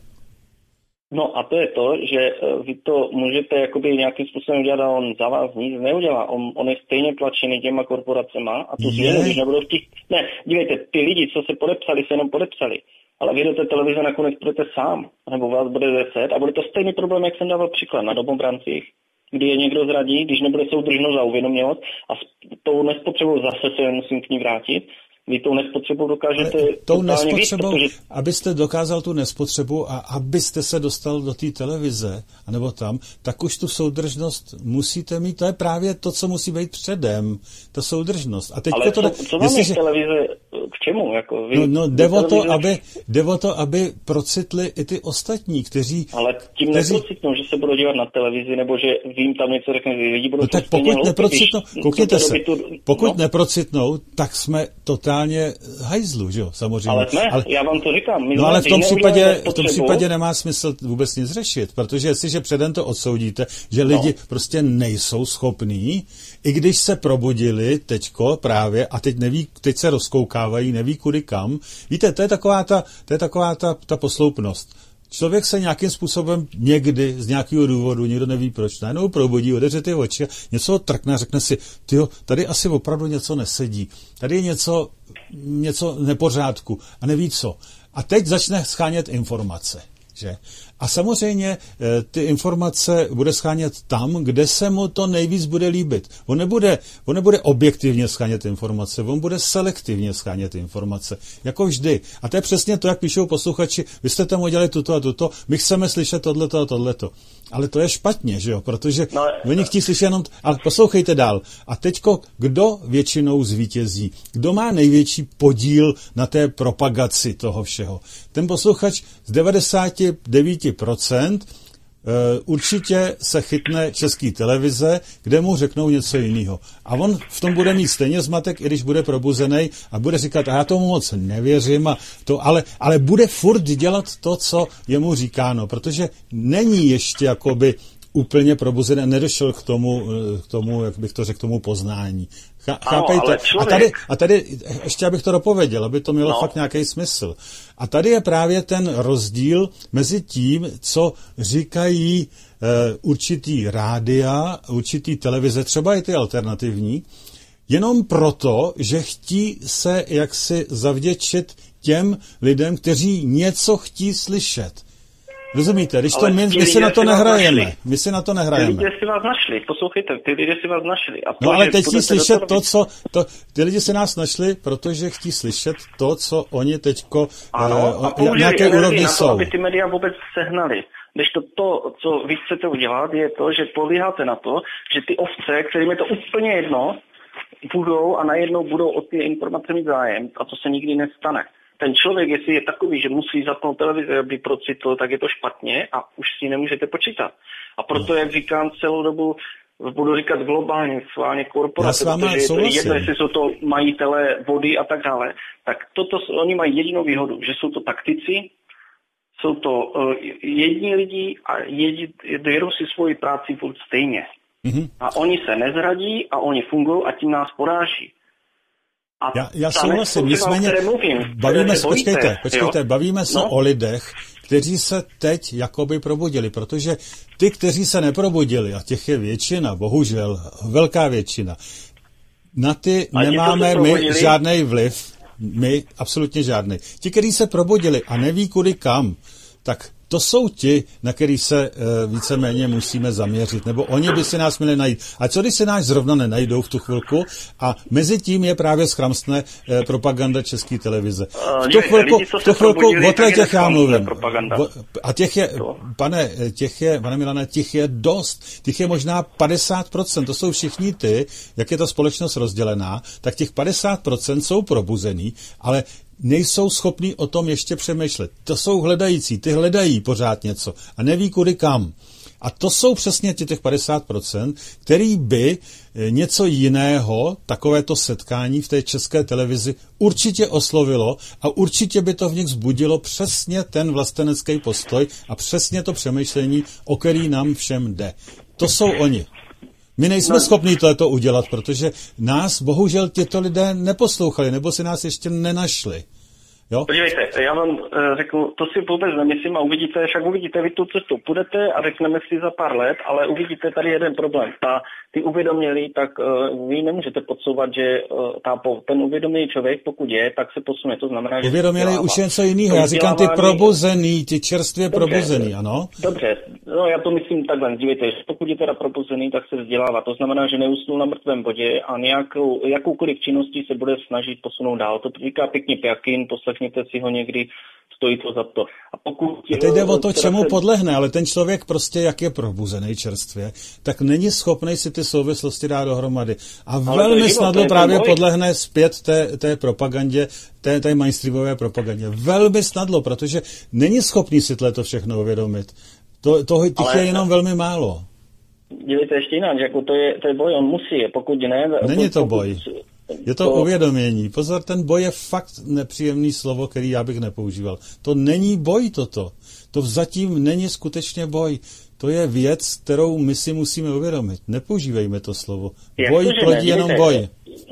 No a to je to, že vy to můžete jakoby nějakým způsobem udělat a on za vás nic neudělá. On, on je stejně tlačený těma korporacema a tu změnu, když nebudou chtít... Ne, dívejte, ty lidi, co se podepsali, se jenom podepsali. Ale vy do té televize nakonec budete sám, nebo vás bude deset a bude to stejný problém, jak jsem dával příklad na domobrancích, kdy je někdo zradí, když nebude soudržnost a uvědomělost a s tou nespotřebou zase se musím k ní vrátit. Vy tou nespotřebou dokážete... Tou nespotřebou, víc, protože... abyste dokázal tu nespotřebu a abyste se dostal do té televize, anebo tam, tak už tu soudržnost musíte mít. To je právě to, co musí být předem. Ta soudržnost. A ale co, to, co vám je televize k čemu? Jako vy, no, no jde, o to, aby, jde o to, aby procitli i ty ostatní, kteří... Ale tím kteří... neprocitnou, že se budou dívat na televizi, nebo že vím tam něco řekne, že lidi budou... No tak pokud neprocitnou, koukněte se, tu... pokud no? neprocitnou, tak jsme totálně hajzlu, že jo, samozřejmě. Ale ne, ale, já vám to říkám. My no ale v tom, případě, v tom případě nemá smysl vůbec nic řešit, protože jestliže předem to odsoudíte, že lidi no. prostě nejsou schopní, i když se probudili teďko právě a teď neví, teď se rozkoukávají, neví kudy kam. Víte, to je taková ta, to je taková ta, ta posloupnost. Člověk se nějakým způsobem někdy z nějakého důvodu, nikdo neví proč, najednou probudí, otevře ty oči, něco ho trkne a řekne si, tyjo, tady asi opravdu něco nesedí, tady je něco, něco nepořádku a neví co. A teď začne schánět informace. Že? A samozřejmě ty informace bude schánět tam, kde se mu to nejvíc bude líbit. On nebude, on nebude objektivně schánět informace, on bude selektivně schánět informace, jako vždy. A to je přesně to, jak píšou posluchači, vy jste tam udělali tuto a tuto, my chceme slyšet tohleto a tohleto. Ale to je špatně, že jo, protože no, oni chtějí slyšet jenom... Ale poslouchejte dál. A teďko, kdo většinou zvítězí? Kdo má největší podíl na té propagaci toho všeho? Ten posluchač z devadesát devět procent určitě se chytne České televize, kde mu řeknou něco jiného. A on v tom bude mít stejně zmatek, i když bude probuzený a bude říkat, a já tomu moc nevěřím, a to, ale, ale bude furt dělat to, co je mu říkáno, protože není ještě jakoby úplně probuzený, nedošel k tomu, k tomu, jak bych to řekl, k tomu poznání. Chápejte? A tady, a tady, ještě abych to dopověděl, aby to mělo no. fakt nějaký smysl. A tady je právě ten rozdíl mezi tím, co říkají uh, určitý rádia, určitý televize, třeba i ty alternativní, jenom proto, že chtí se jaksi zavděčit těm lidem, kteří něco chtí slyšet. Rozumíte, když Ale to my, my si na to nehrajeme. My si na to nehrajeme. Ty lidé si vás našli, poslouchejte, ty lidé si vás našli. A to, no ale teď chtějí slyšet to, to, co... To, ty lidi si nás našli, protože chtějí slyšet to, co oni teďko ano, uh, nějaké úrovni na to, jsou. aby ty média vůbec sehnali. Když to, to, co vy chcete udělat, je to, že políháte na to, že ty ovce, kterým je to úplně jedno, budou a najednou budou o ty informace mít zájem a to se nikdy nestane. Ten člověk, jestli je takový, že musí zapnout televizi, aby procitl, tak je to špatně a už si nemůžete počítat. A proto, jak říkám celou dobu, budu říkat globálně, sválně korporace, protože je to jedno, jestli jsou to majitelé vody a tak dále, tak toto, oni mají jedinou výhodu, že jsou to taktici, jsou to uh, jedni lidi a jedou si svoji práci furt stejně. Mm-hmm. A oni se nezradí a oni fungují a tím nás poráží. A já, já souhlasím, nicméně bavíme se, počkejte, počkejte, bavíme se no? o lidech, kteří se teď jakoby probudili, protože ty, kteří se neprobudili, a těch je většina, bohužel, velká většina, na ty a nemáme my žádný vliv, my absolutně žádný. Ti, kteří se probudili a neví kudy kam, tak to jsou ti, na který se e, víceméně musíme zaměřit, nebo oni by si nás měli najít. A co když se nás zrovna nenajdou v tu chvilku a mezi tím je právě schramstne e, propaganda České televize. V tu chvilku, v tu chvilku o těch já mluvím. A těch je, pane, těch je, pane Milane, těch je dost. Těch je možná padesát procent. To jsou všichni ty, jak je ta společnost rozdělená, tak těch padesát procent jsou probuzený, ale nejsou schopní o tom ještě přemýšlet. To jsou hledající, ty hledají pořád něco a neví kudy kam. A to jsou přesně těch padesát procent, který by něco jiného, takovéto setkání v té České televizi určitě oslovilo a určitě by to v nich vzbudilo přesně ten vlastenecký postoj a přesně to přemýšlení, o který nám všem jde. To jsou oni. My nejsme no. schopni tohleto udělat, protože nás bohužel těto lidé neposlouchali, nebo si nás ještě nenašli. Jo? Podívejte, já vám uh, řeknu, to si vůbec nemyslím a uvidíte, však uvidíte, vy tu cestu půjdete a řekneme si za pár let, ale uvidíte tady jeden problém. A ty uvědomělí, tak uh, vy nemůžete podsouvat, že uh, ta, ten uvědomělý člověk, pokud je, tak se posune. To znamená, že... Uvědomělý už je něco jiného. Já říkám ty probuzený, ty čerstvě dobře, probuzený, ano? Dobře, no já to myslím takhle, dívejte, pokud je teda probuzený, tak se vzdělává. To znamená, že neusnul na mrtvém bodě a nějakou, jakoukoliv činností se bude snažit posunout dál. To říká pěkně Pjakin, poslechněte si ho někdy, stojí to za to. A pokud... A teď jde o to, čemu se... podlehne, ale ten člověk prostě, jak je probuzený čerstvě, tak není schopný si ty souvislosti dát dohromady. A ale velmi snadno právě podlehne zpět té, té propagandě, té, té mainstreamové propagandě. Velmi snadno, protože není schopný si to všechno uvědomit. To, toho těch ale... je jenom velmi málo. Dívejte ještě jinak, jako to je, to je boj, on musí, pokud ne... Není to boj. Je to, to uvědomění. Pozor, ten boj je fakt nepříjemný slovo, který já bych nepoužíval. To není boj toto. To zatím není skutečně boj. To je věc, kterou my si musíme uvědomit. Nepoužívejme to slovo. Jak boj to, plodí jenom boj.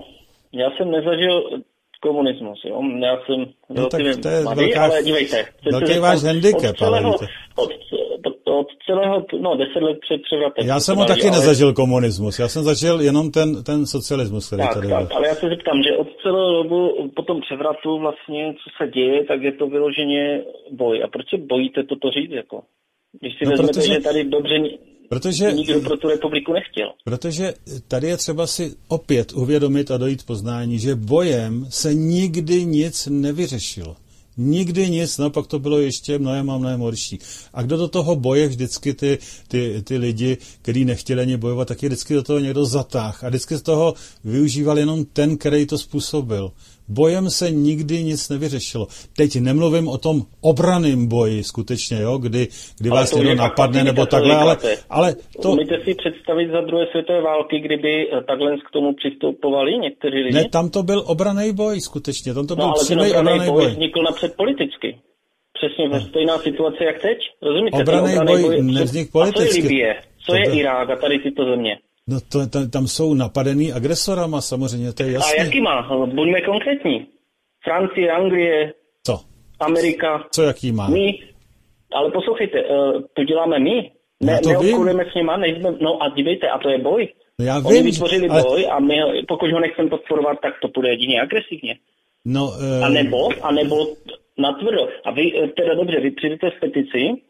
Já jsem nezažil komunismus, jo. Já jsem no, tak to je mladý, velká, ale dívejte. Velký váš handicap, ale víte. Od, od celého, no deset let před převratem. Já jsem ho taky ale... nezažil komunismus, já jsem zažil jenom ten, ten socialismus, který tak, tady tak, byl. Ale já se zeptám, že od celého dobu po tom převratu vlastně, co se děje, tak je to vyloženě boj. A proč se bojíte toto říct, jako? Když si no, vezmete, protože... že tady dobře protože... nikdo pro tu republiku nechtěl. Protože tady je třeba si opět uvědomit a dojít poznání, že bojem se nikdy nic nevyřešilo. Nikdy nic, no pak to bylo ještě mnohem a mnohem horší. A kdo do toho boje vždycky ty, ty, ty lidi, kteří nechtěli ani bojovat, tak je vždycky do toho někdo zatáh. A vždycky z toho využíval jenom ten, který to způsobil. Bojem se nikdy nic nevyřešilo. Teď nemluvím o tom obraném boji skutečně, jo, kdy, kdy vás někdo napadne nebo takhle, ale, ale to... Umíte si představit za druhé světové války, kdyby takhle k tomu přistupovali někteří lidi? Ne, tam to byl obranný boj skutečně, tam to byl no, přímý obranný boj. boj vznikl napřed politicky. Přesně ve stejná situace jak teď. Rozumíte? Obraný boj, boj nevznikl politicky. A co je Libye? Co je Irák a tady tyto země? No to, to, tam jsou napadený agresorama samozřejmě, to je jasné. A jaký má? Buďme konkrétní. Francie, Anglie, co? Amerika. Co jaký má? My. Ale poslouchejte, uh, to děláme my. Ne, no neobchodujeme s nima, nejsme, no a dívejte, a to je boj. No já Oni vím, vytvořili ale... boj a my, pokud ho nechceme podporovat, tak to půjde jedině agresivně. No, uh... A nebo, a nebo natvrdo. A vy, teda dobře, vy přijdete s petici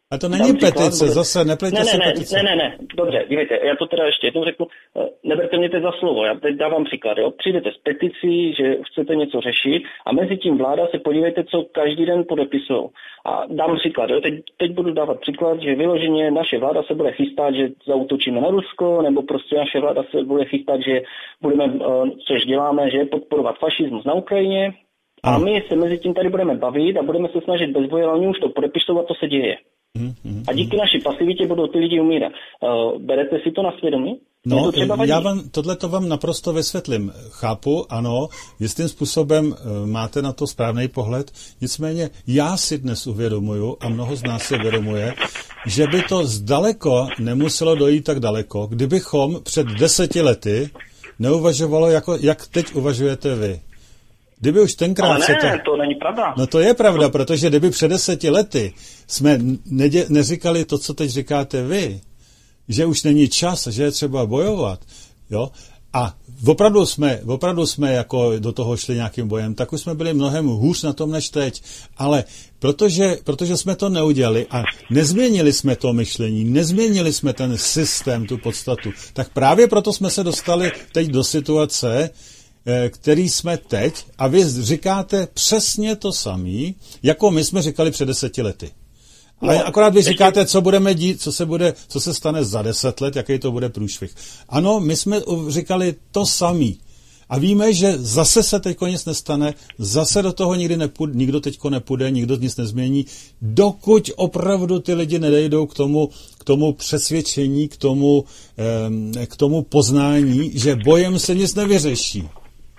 A to není petice, bude... zase neplejte ne, si ne, petice. Ne, ne, ne, dobře, dívejte, já to teda ještě jednou řeknu, neberte mě teď za slovo, já teď dávám příklad, jo, přijdete s peticí, že chcete něco řešit a mezi tím vláda se podívejte, co každý den podepisují. A dám příklad, jo, teď, teď budu dávat příklad, že vyloženě naše vláda se bude chystat, že zaútočíme na Rusko, nebo prostě naše vláda se bude chystat, že budeme, což děláme, že podporovat fašismus na Ukrajině. A hmm. my se mezi tím tady budeme bavit a budeme se snažit bez boje, ale oni už to podepisují a to se děje. Hmm, hmm, a díky naší pasivitě budou ty lidi umírat. Uh, berete si to na svědomí? No, já vám, tohle to vám naprosto vysvětlím. Chápu, ano, jistým způsobem uh, máte na to správný pohled, nicméně já si dnes uvědomuju, a mnoho z nás si uvědomuje, že by to zdaleko nemuselo dojít tak daleko, kdybychom před deseti lety neuvažovalo, jako, jak teď uvažujete vy. Kdyby už tenkrát Ale ne, se to... to není pravda. No to je pravda, protože kdyby před deseti lety jsme nedě... neříkali to, co teď říkáte vy, že už není čas, že je třeba bojovat, jo, a opravdu jsme, opravdu jsme jako do toho šli nějakým bojem, tak už jsme byli mnohem hůř na tom než teď, ale protože, protože jsme to neudělali a nezměnili jsme to myšlení, nezměnili jsme ten systém, tu podstatu, tak právě proto jsme se dostali teď do situace, který jsme teď, a vy říkáte přesně to samé, jako my jsme říkali před deseti lety. Ale no, akorát vy říkáte, co budeme dít, co se bude, co se stane za deset let, jaký to bude průšvih. Ano, my jsme říkali to samý. A víme, že zase se teďko nic nestane, zase do toho nikdy nepůjde, nikdo teďko nepůjde, nikdo nic nezmění, dokud opravdu ty lidi nedejdou k tomu, k tomu přesvědčení, k tomu, k tomu poznání, že bojem se nic nevyřeší.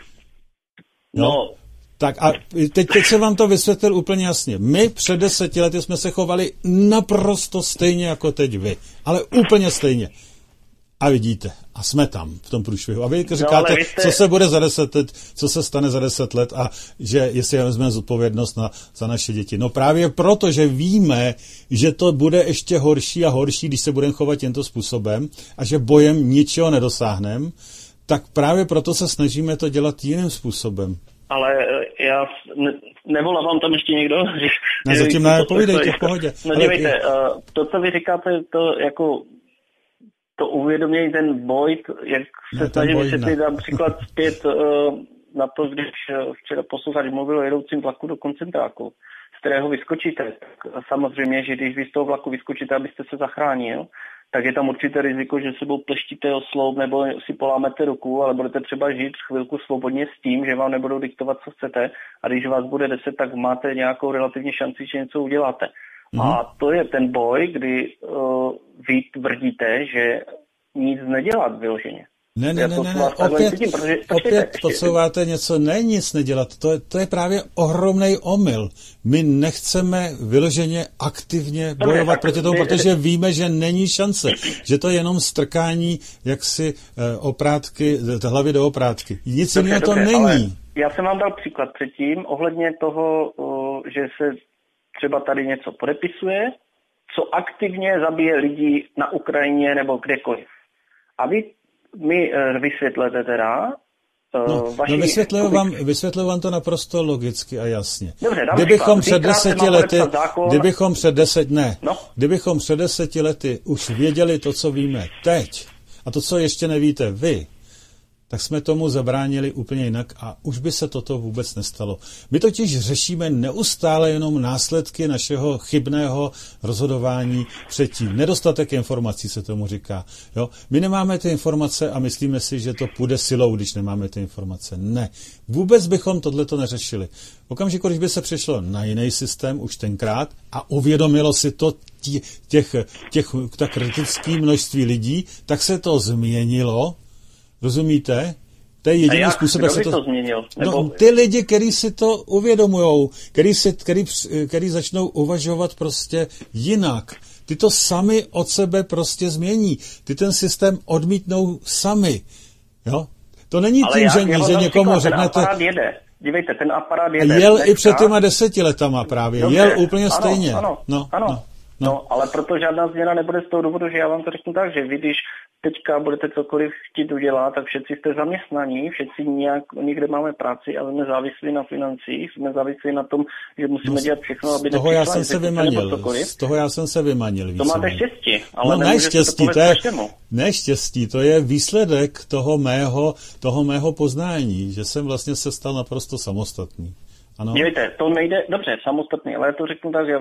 No, no. Tak a teď, teď se vám to vysvětlil úplně jasně. My před deseti lety jsme se chovali naprosto stejně jako teď vy. Ale úplně stejně. A vidíte, a jsme tam v tom průšvihu. A vy říkáte, no, jste... co se bude za deset let, co se stane za deset let a že jestli vezmeme zodpovědnost na, za naše děti. No právě proto, že víme, že to bude ještě horší a horší, když se budeme chovat tímto způsobem a že bojem ničeho nedosáhneme, tak právě proto se snažíme to dělat jiným způsobem. Ale já ne, nevolá vám tam ještě někdo? Ne, zatím ne, povídejte, v pohodě. No ale dívejte, je... to, co vy říkáte, to jako to uvědomění, ten boj, jak se ne, snažím vysvětlit, dám příklad zpět na to, když včera posluchač mluvil o jedoucím vlaku do koncentráku, z kterého vyskočíte. Tak samozřejmě, že když vy z toho vlaku vyskočíte, abyste se zachránil, tak je tam určité riziko, že sebou pleštíte o sloup nebo si polámete ruku, ale budete třeba žít chvilku svobodně s tím, že vám nebudou diktovat, co chcete, a když vás bude deset, tak máte nějakou relativní šanci, že něco uděláte. Mm. A to je ten boj, kdy uh, vy tvrdíte, že nic nedělat vyloženě. Ne, ne, ne, ne, ne. opět, cítím, protože, opět podsouváte něco, ne nic nedělat, to je, to je právě ohromnej omyl. My nechceme vyloženě aktivně Dobre, bojovat tak, proti tomu, my, protože víme, že není šance, že to je jenom strkání jaksi eh, oprátky, hlavy do oprátky. Nic jiného to není. Já jsem vám dal příklad předtím, ohledně toho, uh, že se třeba tady něco podepisuje, co aktivně zabije lidi na Ukrajině nebo kdekoliv. A vy mi vysvětlete teda No, vaši... no vysvětluju, vám, vysvětluju vám to naprosto logicky a jasně. Dobře, kdybychom před deseti lety, kdybychom před deset, ne, no? kdybychom před deseti lety už věděli to, co víme teď, a to, co ještě nevíte vy, tak jsme tomu zabránili úplně jinak a už by se toto vůbec nestalo. My totiž řešíme neustále jenom následky našeho chybného rozhodování předtím. Nedostatek informací se tomu říká. Jo? My nemáme ty informace a myslíme si, že to půjde silou, když nemáme ty informace. Ne. Vůbec bychom tohleto neřešili. V okamžiku, když by se přešlo na jiný systém už tenkrát a uvědomilo si to těch, těch tak kritické množství lidí, tak se to změnilo. Rozumíte? To je jediný jak, způsob, jak se to... to změnil? Nebo... No, ty lidi, kteří si to uvědomujou, kteří si, který, který začnou uvažovat prostě jinak. Ty to sami od sebe prostě změní. Ty ten systém odmítnou sami. Jo? To není ale tím, jak, že, že někomu ten řeknete... Ten aparát jede. Dívejte, ten aparát jede. Jel dneska. I před těma deseti letama právě. Dobře. Jel úplně ano, stejně. Ano, no, ano. No. No. no, ale proto žádná změna nebude z toho důvodu, že já vám to řeknu tak, že vy, když teďka budete cokoliv chtít udělat, tak všetci jste zaměstnaní, všetci nějak, někde máme práci, ale jsme závislí na financích, jsme závislí na tom, že musíme no, dělat všechno, aby z toho já jsem se vymanil. Z toho já jsem se vymanil. To máte štěstí, ale no, neštěstí, to, to je neštěstí, to je výsledek toho mého, toho mého poznání, že jsem vlastně se stal naprosto samostatný. Ano? Dívejte, to nejde, dobře, samostatný, ale já to řeknu tak, že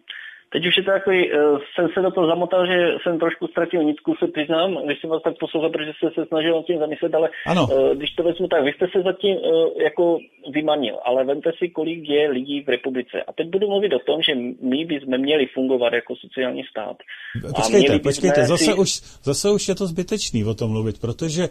teď už je to takový, jsem se do toho zamotal, že jsem trošku ztratil nitku, se přiznám, když jsem vás tak poslouchal, protože jsem se snažil nad tím zamyslet, ale ano. Když to vezmu tak, vy jste se zatím jako vymanil, ale vemte si, kolik je lidí v republice. A teď budu mluvit o tom, že my bychom měli fungovat jako sociální stát. Počkejte, počkejte, zase, si... už, zase už je to zbytečný o tom mluvit, protože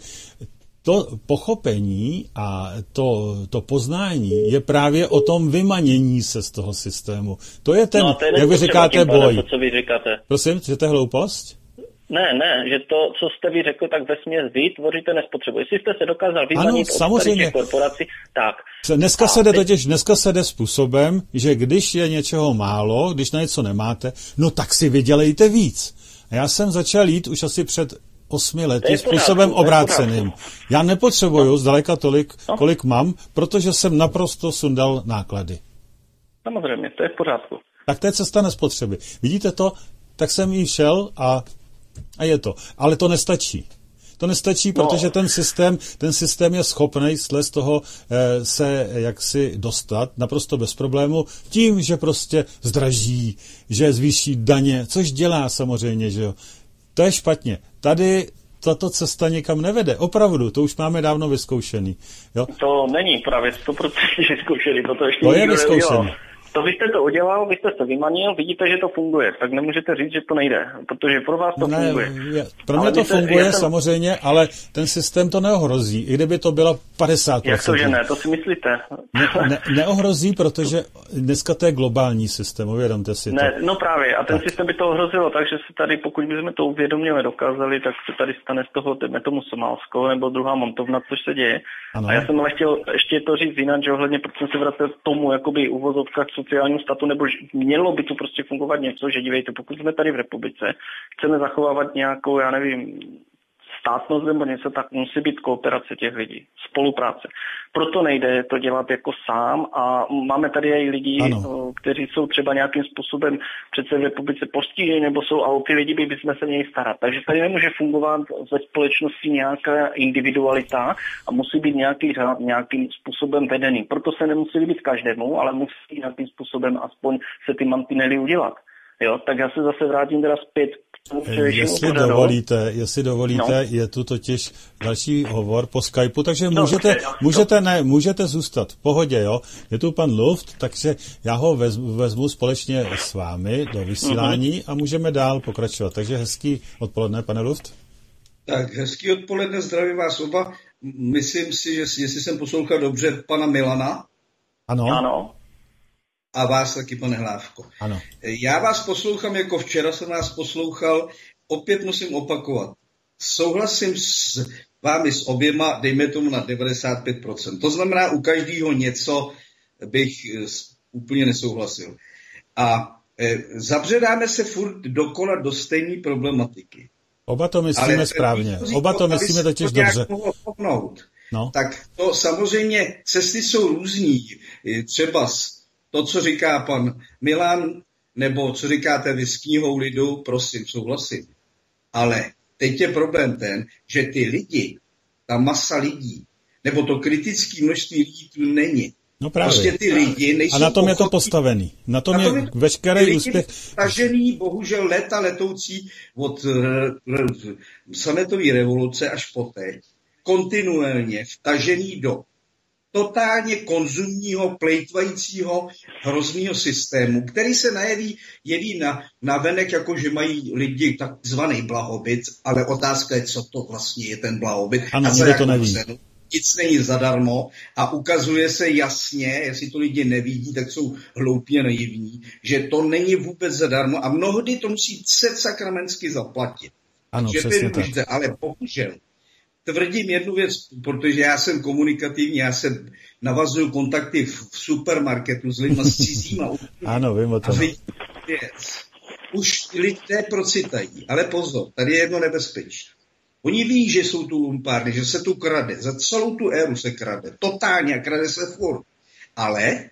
to pochopení a to, to poznání je právě o tom vymanění se z toho systému. To je ten, no, to je jak vy říkáte, boj. To, co vy říkáte. Prosím, že to je hloupost? Ne, ne, že to, co jste vy řekl, tak vesměs vy tvoříte nespotřebu. Jestli jste se dokázal vymanit ano, od těch korporací, tak. Dneska se jde totiž, dneska se jde způsobem, že když je něčeho málo, když na něco nemáte, no tak si vydělejte víc. A já jsem začal jít už asi před osmi lety způsobem obráceným. Já nepotřebuju zdaleka tolik, no. kolik mám, protože jsem naprosto sundal náklady. Samozřejmě, to je v pořádku. Tak to je cesta nespotřeby. Vidíte to? Tak jsem jí šel a, a je to. Ale to nestačí. To nestačí, protože no. ten systém, ten systém je schopný z toho eh, se jaksi dostat naprosto bez problému tím, že prostě zdraží, že zvýší daně, což dělá samozřejmě, že jo. To je špatně. Tady tato cesta nikam nevede. Opravdu, to už máme dávno vyzkoušený. Jo? To není právě sto procent vyzkoušený, toto ještě to je vyzkoušený. To vy jste to udělal, vy jste to vymanil, vidíte, že to funguje, tak nemůžete říct, že to nejde, protože pro vás to ne, funguje. Je, pro mě ale to funguje jsem... samozřejmě, ale ten systém to neohrozí, i kdyby to bylo padesát procent. Jak to, že ne, to si myslíte? Ne, ne, neohrozí, protože dneska to je globální systém, uvědomte si to. Ne, no právě, a ten tak. systém by to ohrozilo, takže se tady, pokud bychom to uvědoměle dokázali, tak se tady stane z toho, dejme tomu Somálsko, nebo druhá montovna, což se děje. Ano. A já jsem ale chtěl ještě to říct jinak, že ohledně, protože jsem se vracel k tomu, jakoby uvozovkách sociálního státu, nebo mělo by tu prostě fungovat něco, že dívejte, pokud jsme tady v republice, chceme zachovávat nějakou, já nevím, státnost nebo něco, tak musí být kooperace těch lidí, spolupráce. Proto nejde to dělat jako sám a máme tady i lidi, ano. kteří jsou třeba nějakým způsobem přece v republice postižení, nebo jsou, a o ty lidi by bychom se měli starat. Takže tady nemůže fungovat ve společnosti nějaká individualita a musí být nějaký řád nějakým způsobem vedený. Proto se nemusí líbit každému, ale musí nějakým způsobem aspoň se ty mantinely udělat. Jo, tak já se zase vrátím teda zpět. Jestli dovolíte, jestli dovolíte, no. je tu totiž další hovor po Skypeu, takže no, můžete, okay, můžete, ne, můžete zůstat v pohodě, jo. Je tu pan Luft, takže já ho vezmu, vezmu společně s vámi do vysílání mm-hmm. a můžeme dál pokračovat. Takže hezký odpoledne, pane Luft. Tak, hezký odpoledne, zdravím vás oba. Myslím si, že jestli jsem poslouchal dobře pana Milana. Ano. Ano. A vás taky, pane Hlávko. Ano. Já vás poslouchám, jako včera jsem vás poslouchal, opět musím opakovat. Souhlasím s vámi s oběma, dejme tomu na devadesát pět procent. To znamená, u každého něco bych úplně nesouhlasil. A e, zabředáme se furt dokola do stejné problematiky. Oba to myslíme ale, správně. Oba to myslíme totiž dobře. No. Tak to samozřejmě, cesty jsou různý. Třeba to, co říká pan Milan, nebo co říkáte vy s knihou lidu, prosím, souhlasím. Ale teď je problém ten, že ty lidi, ta masa lidí, nebo to kritické množství lidí tu není. No právě. Prostě ty lidi nejsou a na tom ochotní, je to postavený. Na tom, na tom je veškerý úspěch. Tažený, bohužel léta letoucí od sametové revoluce až po teď, kontinuálně vtažený do totálně konzumního, plejtvajícího, hrozného systému, který se najeví, jeví na, na venek, jako že mají lidi takzvaný blahobyt, ale otázka je, co to vlastně je ten blahobyt. Ano, a co to neví. Cenu. Nic není zadarmo a ukazuje se jasně, jestli to lidi nevidí, tak jsou hloupí a naivní, že to není vůbec zadarmo a mnohdy to musí set sakramensky zaplatit. Ano, že přesně tak. Můžete, ale bohužel tvrdím jednu věc, protože já jsem komunikativní, já se navazuju kontakty v, v supermarketu s lidmi s cizíma. Ano, vím o tom. Věc. Už lidé procitají, ale pozor, tady je jedno nebezpečí. Oni ví, že jsou tu lumpárny, že se tu krade. Za celou tu éru se krade. Totálně, krade se furt. Ale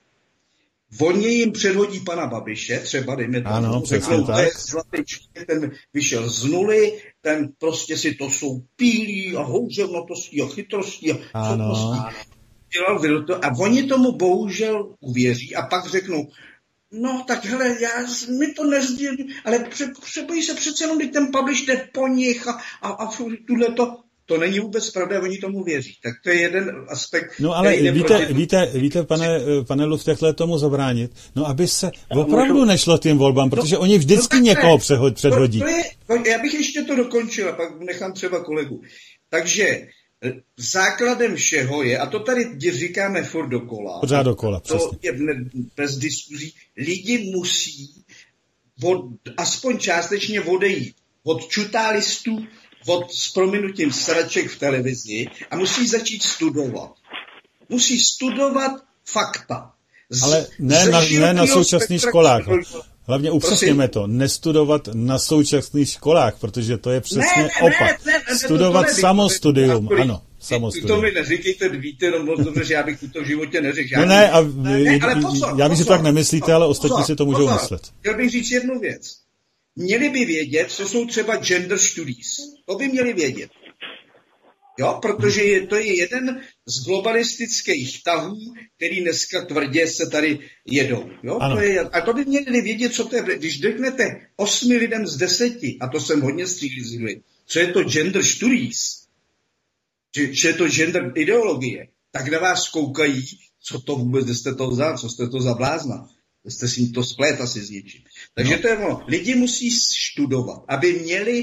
oni jim předhodí pana Babiše, třeba dejme tomu, ano, řeknou, to je zlatý člověk, ten vyšel z nuly, ten prostě si to jsou pílí a houževnatostí a chytrostí a schopností. Dělal to a oni tomu bohužel uvěří a pak řeknou, no tak hele, já, mi to nezdílím, ale přebojí se přece jenom, když ten Babiš jde po nich a, a, a tuhle to, to není vůbec pravda, oni tomu věří. Tak to je jeden aspekt. No ale víte, víte, víte, pane, pane Luft, jakhle tomu zabránit? No aby se opravdu můžu... nešlo tím volbám, protože no, oni vždycky no, někoho přehod, předhodí. To, to je, to, já bych ještě to dokončil a pak nechám třeba kolegu. Takže základem všeho je, a to tady říkáme furt dokola, pořád dokola, to přesně. Je bez diskuzí, lidi musí od, aspoň částečně odejít od čutálistů, od s prominutím sraček v televizi a musí začít studovat. Musí studovat fakta. Z, Ale ne na, ne na současných školách. Hlavně upřesněme to, nestudovat na současných školách, protože to je přesně ne, ne, opak. Ne, ne, ne, studovat to, to samostudium, to, to, ano, samostudium. To mi neříkejte, víte, no moc dobře, že já bych to v životě neřekl. No ne, a ne, ne, ale pozor, já vím, že to tak nemyslíte, ale ostatní pozor, si to můžou pozor. myslet. Chtěl bych říct jednu věc. Měli by vědět, co jsou třeba gender studies. To by měli vědět. Jo, protože je, to je jeden z globalistických tahů, který dneska tvrdě se tady jedou. Jo? To je, a to by měli vědět, co to je. Když řeknete osmi lidem z deseti, a to jsem hodně střízlivý, co je to gender studies, že, že je to gender ideologie, tak na vás koukají, co to vůbec, kde jste to vzal, co jste to za blázna. Jste si to splet asi s něčím. Takže no. to je ono. Lidi musí studovat, aby měli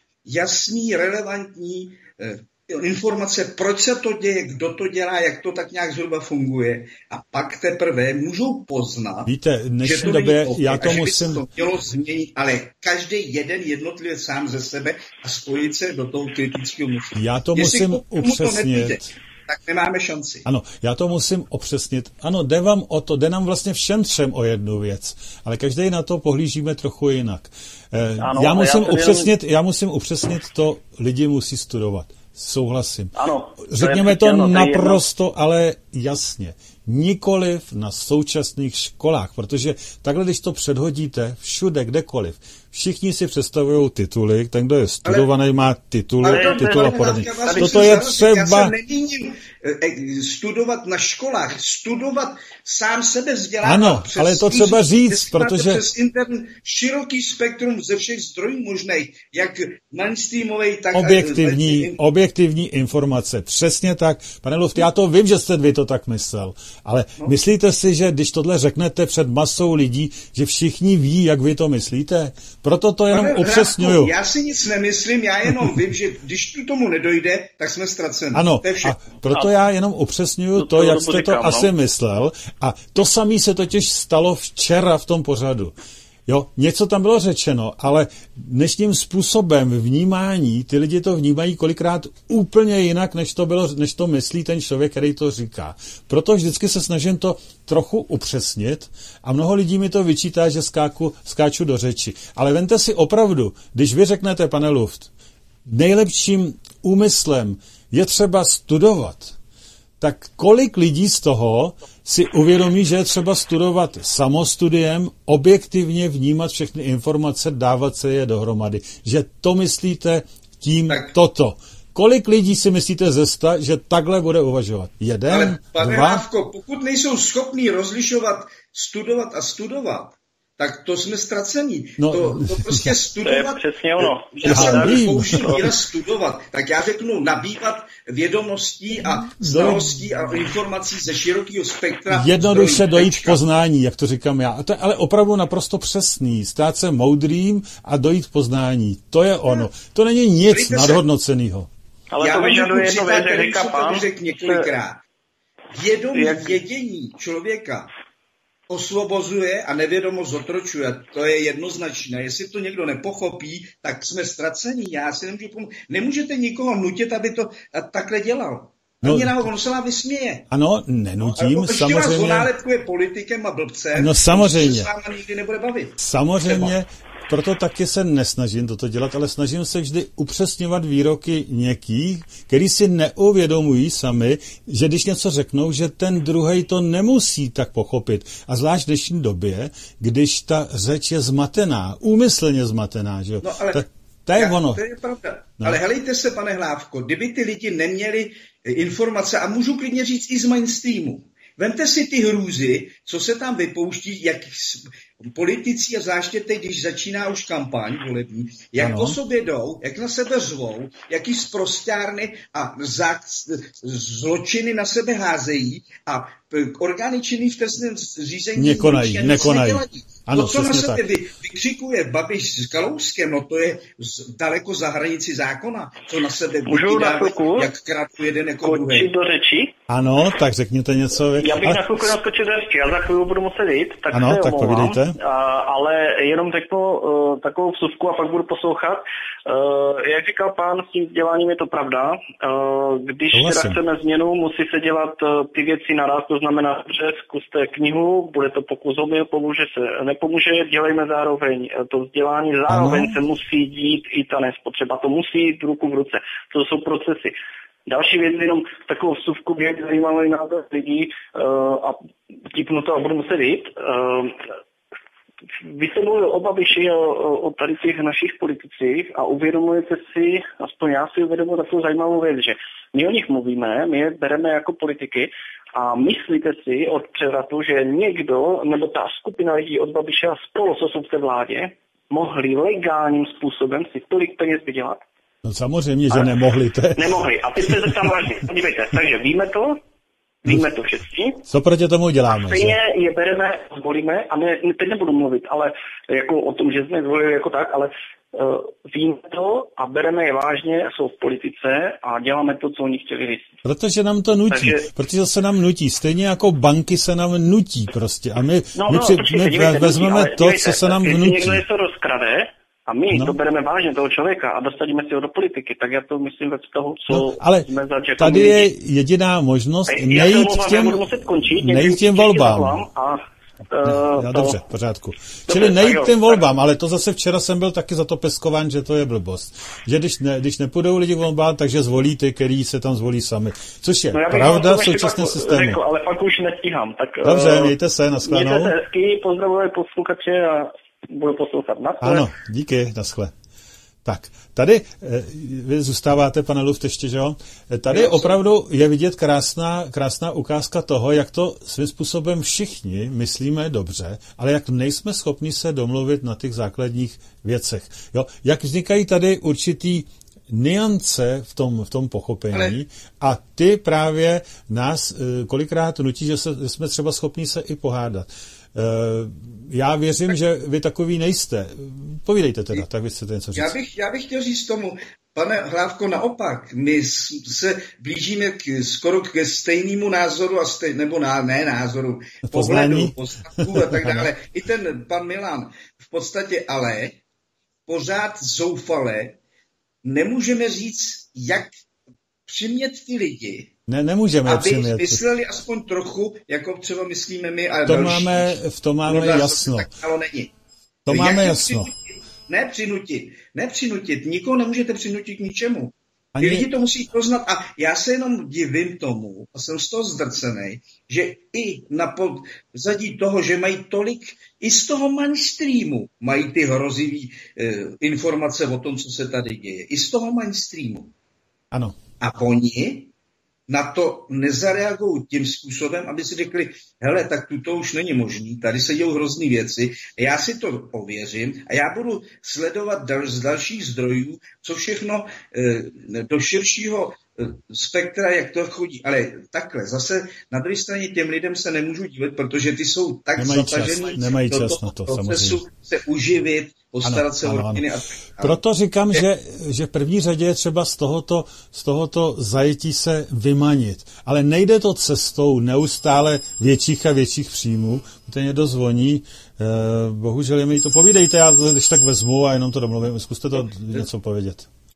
jasný, relevantní eh, informace, proč se to děje, kdo to dělá, jak to tak nějak zhruba funguje a pak teprve můžou poznat, víte, že to době, není já to musím... to mělo změnit, ale každý jeden jednotlivě sám ze sebe a spojit se do toho kritického myšlení. Já to Jestli musím upřesnit. Tak nemáme šanci. Ano, já to musím opřesnit. Ano, jde vám o to, jde nám vlastně všem třem o jednu věc, ale každý na to pohlížíme trochu jinak. Eh, ano, já, musím já, upřesnit, jenom... já musím upřesnit to, lidi musí studovat. Souhlasím. Ano, to řekněme to ano, naprosto, ale jasně. Nikoliv na současných školách, protože takhle, když to předhodíte všude, kdekoliv, všichni si představují tituly, ten, kdo je studovaný, ale, má tituly, ale, titul a podobně. Toto je třeba... Já se nemíním studovat na školách, studovat sám sebe vzdělávat. Ano, přes, ale to třeba říct, protože... Přes internet široký spektrum ze všech zdrojů možných, jak mainstreamovej, tak... Objektivní, a, objektivní informace, přesně tak. Pane Luft, já to vím, že jste vy to tak myslel, ale no. myslíte si, že když tohle řeknete před masou lidí, že všichni ví, jak vy to myslíte? Proto to jenom Pane, upřesňuju. Já si nic nemyslím, já jenom vím, že když tu tomu nedojde, tak jsme ztraceni. Ano, a proto já jenom upřesňuju to, to, jak jste to říkám, asi no? myslel. A to samé se totiž stalo včera v tom pořadu. Jo, něco tam bylo řečeno, ale dnešním způsobem vnímání, ty lidi to vnímají kolikrát úplně jinak, než to bylo, než to myslí ten člověk, který to říká. Proto vždycky se snažím to trochu upřesnit a mnoho lidí mi to vyčítá, že skáku, skáču do řeči. Ale vemte si opravdu, když vy řeknete, pane Luft, nejlepším úmyslem je třeba studovat, tak kolik lidí z toho si uvědomí, že je třeba studovat samostudiem, objektivně vnímat všechny informace, dávat se je dohromady. Že to myslíte tím tak. toto. Kolik lidí si myslíte ze sta, že takhle bude uvažovat? Jeden, ale, pane dva? Hávko, pokud nejsou schopní rozlišovat, studovat a studovat, tak to jsme ztracení. No, to, to prostě studovat... To je přesně ono. Já jsem použil výraz studovat. Tak já řeknu nabývat vědomostí a znalostí a informací ze širokého spektra. Jednoduše dojít k poznání, jak to říkám já. A to je ale opravdu naprosto přesný. Stát se moudrým a dojít k poznání. To je ono. To není nic nadhodnoceného. Ale to vyžaduje jedno věc, jak říká pán. Několikrát. Vědomí vědění člověka osvobozuje a nevědomost zotročuje. To je jednoznačné. Jestli to někdo nepochopí, tak jsme ztracení. Já si nemůžu pomoct. Nemůžete nikoho nutit, aby to takhle dělal. Ani no, nahoru, on se vám vysměje. Ano, nenutím, no, samozřejmě. Ještě vás onálepkuje politikem a blbcem, no samozřejmě. se s váma nikdy nebude bavit. Samozřejmě, proto taky se nesnažím toto dělat, ale snažím se vždy upřesňovat výroky někých, který si neuvědomují sami, že když něco řeknou, že ten druhej to nemusí tak pochopit. A zvlášť v dnešní době, když ta řeč je zmatená, úmyslně zmatená, že jo? No, ale Ta, to je já, ono. To je pravda. No. Ale helejte se, pane Hlávko, kdyby ty lidi neměli informace, a můžu klidně říct i z mainstreamu, vemte si ty hrůzy, co se tam vypouští, jak politici, a zvláště teď, když začíná už kampaň volební, jak ano. po sobě jdou, jak na sebe řvou, jaký sprosťárny a zá, zločiny na sebe házejí a orgány činný v trestném řízení nekonají, nekonají. Ano, to, co na sebe vy, vykřikuje Babiš s Kalouskem, no to je z, daleko za hranici zákona, co na sebe vykydá, jak krátku jeden jako druhý. do řeči? Ano, tak řekněte něco. Já bych ale... na chvilku naskočil do řeči, já za chvíli budu muset jít, tak ano, se tak omlouvám, povídejte. A, ale jenom řeknu uh, takovou vsuvku a pak budu poslouchat. Uh, jak říkal pán, s tím vzděláním je to pravda. Uh, když teda chceme změnu, musí se dělat uh, ty věci naraz, to znamená, že zkuste knihu, bude to pokus omyl, pomůže se, nepomůže, dělejme zároveň to vzdělání, zároveň ano. se musí dít i ta nespotřeba, to musí jít ruku v ruce, to jsou procesy. Další věc, jenom takovou vsuvku, jak zajímavý názor lidí uh, a tipnu to a budu muset jít. Uh, Vy jste mluvil o Babiši, o, o tady těch našich politicích a uvědomujete si, aspoň já si uvědomuji takovou zajímavou věc, že my o nich mluvíme, my je bereme jako politiky a myslíte si od převratu, že někdo, nebo ta skupina lidí od Babiše a spolu, co jsou v té vládě, mohli legálním způsobem si tolik peněz vydělat? No samozřejmě, že a nemohli. To je... Nemohli. A teď se zeptám vážně. Podívejte, takže víme to, víme to všichni. Co proti tomu děláme? Stejně je bereme, zvolíme, a ne, teď nebudu mluvit, ale jako o tom, že jsme zvolili jako tak, ale uh, víme to a bereme je vážně, jsou v politice a děláme to, co oni chtěli říct. Protože nám to nutí, Takže... protože se nám nutí, stejně jako banky se nám nutí prostě a my, no, my, no, při, počkejte, my dívejte, vezmeme dívejte, to, dívejte, co se nám když vnutí. Když někdo něco rozkrade, a my no. to bereme vážně, toho člověka, a dostaneme si ho do politiky, tak já to myslím ve vztahu, co no, ale jsme začali. Tady je jediná možnost nejít k těm, nejít těm volbám. A, uh, no, dobře, v pořádku. Čili nejít k těm volbám, ale to zase včera jsem byl taky za to peskován, že to je blbost. Že když, ne, když nepůjdou lidi k volbám, takže zvolí ty, který se tam zvolí sami. Což je no, pravda v současném systému. Řekl, ale pak už nestíhám. Tak, dobře, mějte se, nashledanou. Mějte se hezky, pozdravuji posluchače a budu poslouchat. Naschle. Ano, díky, naschle. Tak, tady vy zůstáváte, pane Luft, ještě, že jo? Tady opravdu je vidět krásná, krásná ukázka toho, jak to svým způsobem všichni myslíme dobře, ale jak nejsme schopni se domluvit na těch základních věcech. Jo? Jak vznikají tady určitý nuance v tom, v tom pochopení ale... a ty právě nás kolikrát nutí, že, se, že jsme třeba schopni se i pohádat. Já věřím, tak, že vy takový nejste. Povídejte teda, tak vy chcete něco říct. Já bych, já bych chtěl říct tomu, pane Hlávko, naopak, my se blížíme k, skoro ke stejnému názoru, a stej, nebo ná, ne názoru, pohledu, postavku a tak dále. I ten pan Milan v podstatě ale pořád zoufale nemůžeme říct, jak přimět ty lidi, Ne, nemůžeme aby přimět. mysleli aspoň trochu, jako třeba myslíme my a to další. Máme, v tom máme no, jasno. Tak, ale není. To Jak máme jasno. Přinutit? Ne přinutit. Ne přinutit. Nikoho nemůžete přinutit k ničemu. Ani... Ty lidi to musí poznat a já se jenom divím tomu, a jsem z toho zdrcenej, že i na pozadí toho, že mají tolik, i z toho mainstreamu mají ty hrozivý eh, informace o tom, co se tady děje. I z toho mainstreamu. Ano. A oni na to nezareagují tím způsobem, aby si řekli, hele, tak tu to už není možný, tady se dějou hrozný věci, já si to ověřím a já budu sledovat dal, z dalších zdrojů, co všechno e, do širšího e, spektra, jak to chodí. Ale takhle, zase na druhé straně těm lidem se nemůžu dívat, protože ty jsou tak nemají zatažený čas, nemají do čas toho na to, procesu samozřejmě. Se uživit, postarat ano, se ano, o rodiny. ano. A tak. Proto říkám, je... že, že v první řadě je třeba z tohoto, z tohoto zajetí se vymanit. Ale nejde to cestou neustále větších a větších příjmů. Když někdo zvoní, eh, bohužel je mi to povídejte, já to když tak vezmu a jenom to domluvím. Zkuste to něco povědět.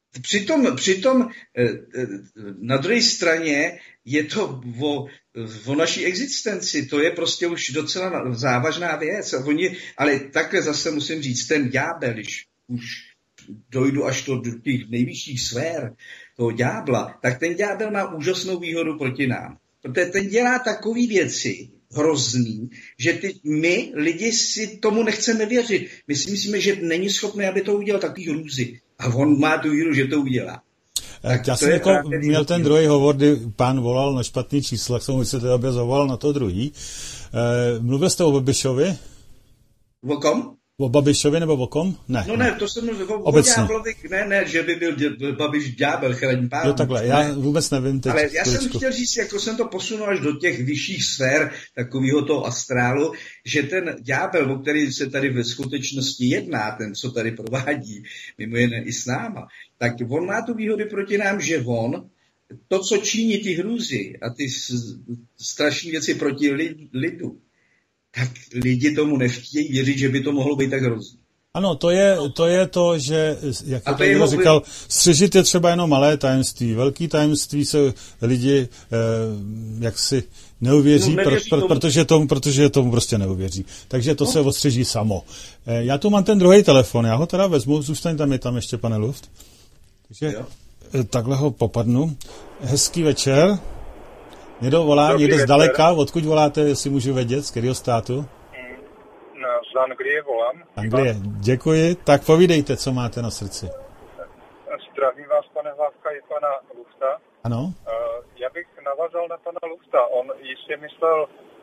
Přitom, přitom na druhé straně je to o, o naší existenci. To je prostě už docela závažná věc. Oni, ale takhle zase musím říct, ten ďábel, když už dojdu až do těch nejvyšších sfér toho ďábla, tak ten ďábel má úžasnou výhodu proti nám. Protože ten dělá takové věci hrozný, že ty, my lidi si tomu nechceme věřit. My si myslíme, že není schopný, aby to udělal takový hrůzy. A on má tu víru, že to udělá. Tak já jsem jako měl ten druhý hovor, kdy pán volal na špatný číslo, tak jsem mu se teda zavolal na to druhý. E, mluvil jste o Babišovi? O kom? O Babišovi nebo o kom? Ne. No ne, to jsem mluvil o, o ďáblovi, ne, ne, že by byl dě, Babiš ďábel, chraň pán. Jo, takhle, já ne. vůbec nevím teď. Ale já jsem chtěl říct, jako jsem to posunul až do těch vyšších sfér takového toho astrálu, že ten ďábel, o který se tady ve skutečnosti jedná, ten, co tady provádí, mimo jiné i s náma, tak on má tu výhody proti nám, že on to, co činí ty hrůzy a ty strašné věci proti lidu, tak lidi tomu nechtějí věřit, že by to mohlo být tak hrozný. Ano, to je to, je to že, jak to někdo říkal, střežit je třeba jenom malé tajemství. Velký tajemství se lidi eh, jaksi neuvěří, no, pro, pro, protože, tomu, protože tomu prostě neuvěří. Takže to no. se ostřeží samo. Eh, já tu mám ten druhý telefon, já ho teda vezmu, zůstaň tam, je tam ještě, pane Luft. Takže eh, takhle ho popadnu. Hezký večer. Někdo volá, někdo zdaleka, odkud voláte, jestli můžu vědět, z kterého státu? No, z Anglie volám. Anglie, děkuji. Tak povídejte, co máte na srdci. Zdravím vás, pane Hlávka, i pana Lufta. Ano? Já bych navázal na pana Lufta. On jistě myslel,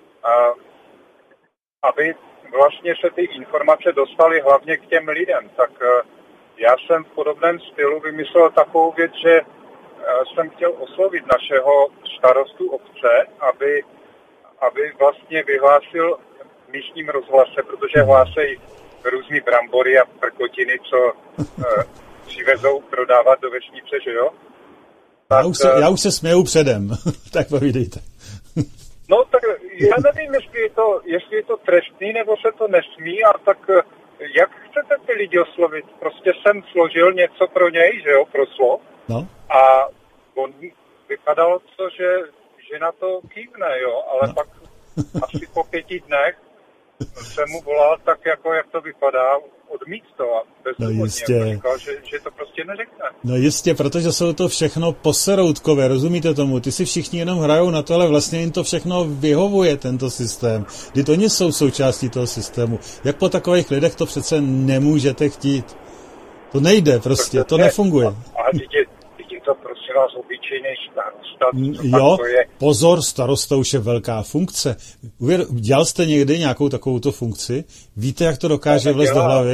aby vlastně se ty informace dostaly hlavně k těm lidem. Tak já jsem v podobném stylu vymyslel takovou věc, že jsem chtěl oslovit našeho starostu obce, aby, aby vlastně vyhlásil v místním rozhlase, protože hlásejí různý brambory a prkotiny, co uh, přivezou prodávat do vesnice, že jo? Tak, já, už se, já už se směju předem, tak povídejte. No tak já nevím, jestli je to, jestli je to trestný, nebo se to nesmí, a tak jak chcete ty lidi oslovit? Prostě jsem složil něco pro něj, že jo, pro slov. No. A on vypadalo to, že, že na to kývne, jo, ale no. pak asi po pěti dnech jsem mu volal tak, jako jak to vypadá, odmít to a bezdůvodně. No jistě. Říkal, že, že to prostě neřekne. No jistě, protože jsou to všechno poseroutkové, rozumíte tomu? Ty si všichni jenom hrajou na to, ale vlastně jim to všechno vyhovuje, tento systém. Vždyť oni jsou součástí toho systému. Jak po takových lidech to přece nemůžete chtít? To nejde prostě, to nefunguje. Ale vidíte, to prosím vás obyčejný starosta. Jo, pozor, starosta už je velká funkce. Dělal jste někdy nějakou takovouto funkci? Víte, jak to dokáže vlez do hlavy?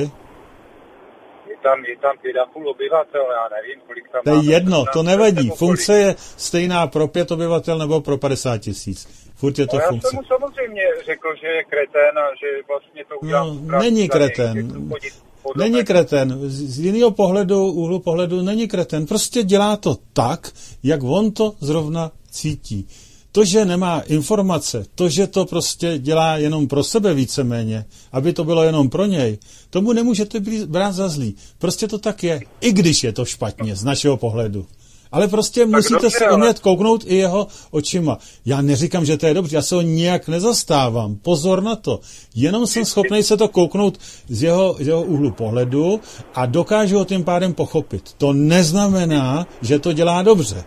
Je tam, je tam pět a půl obyvatel, já nevím, kolik tam to je jedno, to nevadí. Funkce je stejná pro pět obyvatel nebo pro padesát tisíc. Furt je to no, funkce. Já jsem mu samozřejmě řekl, že je kretén a že vlastně to udělám. No, není kretén. Není kreten. Z jiného pohledu, úhlu pohledu není kreten. Prostě dělá to tak, jak on to zrovna cítí. To, že nemá informace, to, že to prostě dělá jenom pro sebe víceméně, aby to bylo jenom pro něj, tomu nemůžete brát za zlý. Prostě to tak je, i když je to špatně z našeho pohledu. Ale prostě tak musíte dobře, se umět ale... kouknout i jeho očima. Já neříkám, že to je dobře, já se ho nijak nezastávám. Pozor na to. Jenom jsem schopný se to kouknout z jeho, z jeho úhlu pohledu a dokážu ho tím pádem pochopit. To neznamená, že to dělá dobře.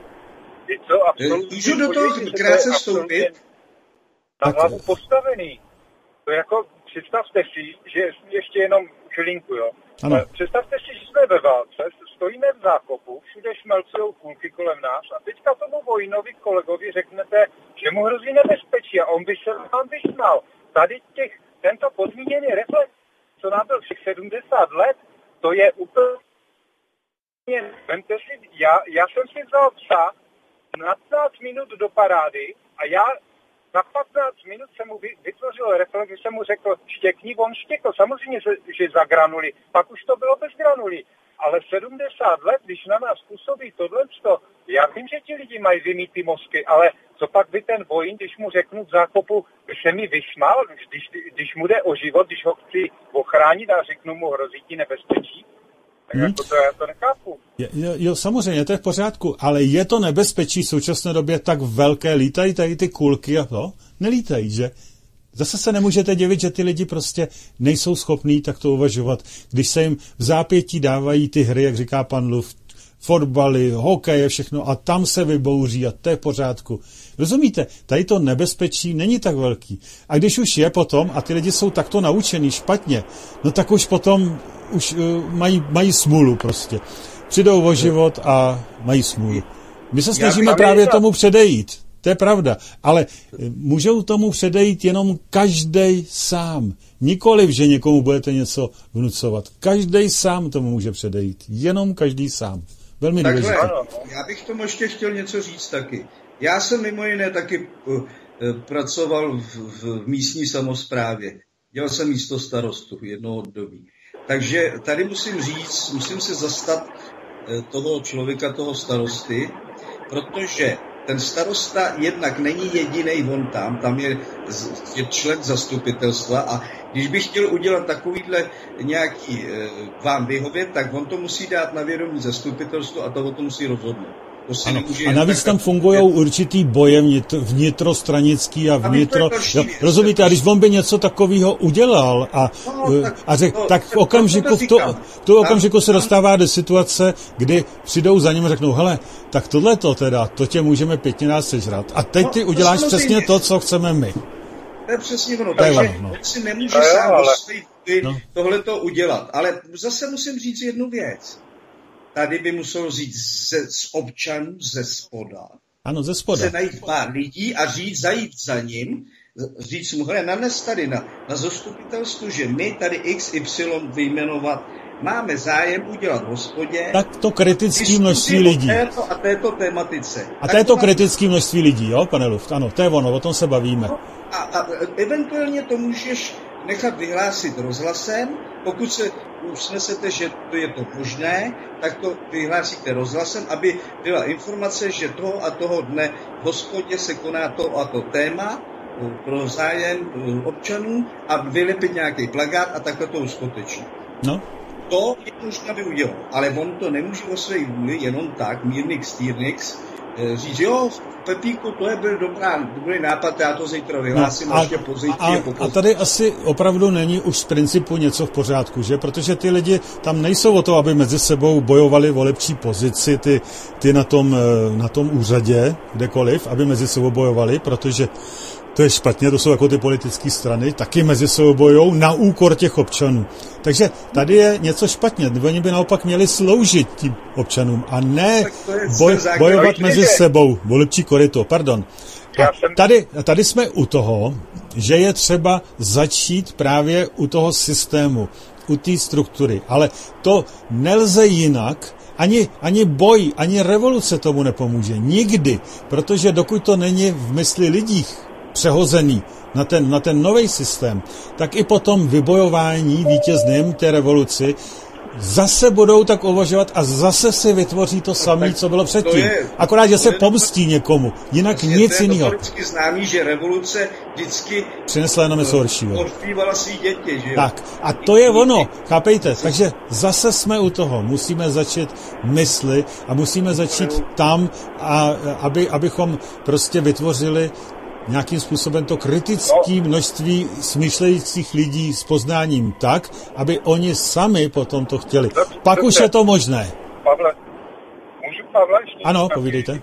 Můžu do toho krátce vstoupit? Na hlavu postavený. To jako, představte si, že ještě jenom chvilinku, jo. Ano. Představte si, že jsme ve válce, stojíme v zákopu, všude šmelcujou kulky kolem nás a teďka tomu vojnovi kolegovi řeknete, že mu hrozí nebezpečí a on by se vám vysmál. Tady těch, tento podmíněný reflex, co nám byl všech sedmdesát let, to je úplně... Vemte si, já, já jsem si vzal psa na patnáct minut do parády a já za patnáct minut jsem mu vytvořil reflex, že jsem mu řekl, štěkni, on štěkl. Samozřejmě, že, že za granuli. Pak už to bylo bez granuli. Ale sedmdesát let, když na nás působí tohleto, já vím, že ti lidi mají vymýtý mozky, ale co pak by ten vojín, když mu řeknu v zákopu, se mi vysmál, když, když mu jde o život, když ho chci ochránit a řeknu mu, hrozí ti nebezpečí? Tak hmm. jako to já to nechápu. Jo, jo, samozřejmě, to je v pořádku, ale je to nebezpečí v současné době tak velké, lítají tady ty kulky a to? Nelítají, že? Zase se nemůžete divit, že ty lidi prostě nejsou schopní takto uvažovat, když se jim v zápětí dávají ty hry, jak říká pan Luft, fotbaly, hokeje, všechno a tam se vybouří a to je v pořádku. Rozumíte? Tady to nebezpečí není tak velký. A když už je potom a ty lidi jsou takto naučený špatně, no tak už potom už uh, mají, mají smůlu prostě. Přijdou o život a mají smůlu. My se snažíme právě tomu předejít. To je pravda. Ale můžou tomu předejít jenom každej sám. Nikoliv, že někomu budete něco vnucovat. Každej sám tomu může předejít. Jenom každý sám. Velmi důležité. Já bych tomu ještě chtěl něco říct taky. Já jsem mimo jiné taky uh, pracoval v, v místní samosprávě. Dělal jsem místo starostu jednoho období. Takže tady musím říct, musím se zastat uh, toho člověka, toho starosty, protože ten starosta jednak není jedinej on tam, tam je, je člen zastupitelstva a když bych chtěl udělat takovýhle nějaký e, vám vyhovět, tak on to musí dát na vědomí zastupitelstvu a toho to musí rozhodnout. To si ano. A navíc tam fungují určitý boje vnitro, vnitrostranický a vnitro... Jo, rozumíte, a když on by něco takového udělal a, no, tak, a řek, no, tak v okamžiku, v, to, v tu okamžiku se dostává do situace, kdy přijdou za ním a řeknou, hele, tak tohleto teda, to tě můžeme pětně sežrat. A teď no, ty uděláš to přesně to, co chceme my. To je přesně ono, takže on no. si nemůže no, sám do své no. tohleto udělat. Ale zase musím říct jednu věc. Tady by musel říct ze, z občanů ze spoda. Ano, ze spoda. Se najít pár lidí a říct, zajít za ním, říct mu, hele, nanes tady na, na zastupitelstvu, že my tady X Y vyjmenovat máme zájem udělat v hospodě. Tak to kritické množství lidí. Této a této tématice. A to je to kritické množství lidí, jo, pane Luft? Ano, to je ono, o tom se bavíme. No, a, a eventuálně to můžeš nechat vyhlásit rozhlasem, pokud se usnesete, že to je to možné, tak to vyhlásíte rozhlasem, aby byla informace, že toho a toho dne v hospodě se koná to a to téma pro zájem občanů a vylepit nějaký plakát a takhle to uskutečnit. No. To je možná by udělal, ale on to nemůže o své vůli jenom tak, mírnix, týrnix, říct, jo, Pepíku, to je byl dobrá, dobrý nápad, já to zítra vyhlásím, no, a, ještě pozítí a, a, a tady asi opravdu není už z principu něco v pořádku, že? Protože ty lidi tam nejsou o to, aby mezi sebou bojovali o lepší pozici, ty, ty na tom, na tom úřadě, kdekoliv, aby mezi sebou bojovali, protože to je špatně, to jsou jako ty politické strany, taky mezi sebou bojujou na úkor těch občanů. Takže tady je něco špatně. Oni by naopak měli sloužit tím občanům a ne boj, bojovat mezi sebou. Volebčí koryto, pardon. A tady, tady jsme u toho, že je třeba začít právě u toho systému, u té struktury. Ale to nelze jinak, Ani, ani boj, ani revoluce tomu nepomůže. Nikdy. Protože dokud to není v mysli lidí přehozený na ten, na ten nový systém, tak i potom vybojování vítězným té revoluci zase budou tak uvažovat a zase si vytvoří to samé, co bylo předtím. Je, akorát, že se pomstí někomu. Jinak vlastně nic jiného. To je vždycky známý, že revoluce vždycky přinesla jenom něco horšího. Pohřbívala svý děti, že jo? Tak. A to je ono. Chápejte? Takže zase jsme u toho. Musíme začít mysli a musíme začít tam, a, aby, abychom prostě vytvořili nějakým způsobem to kritické množství smýšlejících lidí s poznáním tak, aby oni sami potom to chtěli. Dobře, Pak dobře. Už je to možné. Pavle, můžu Pavle ještě? Ano, povídejte.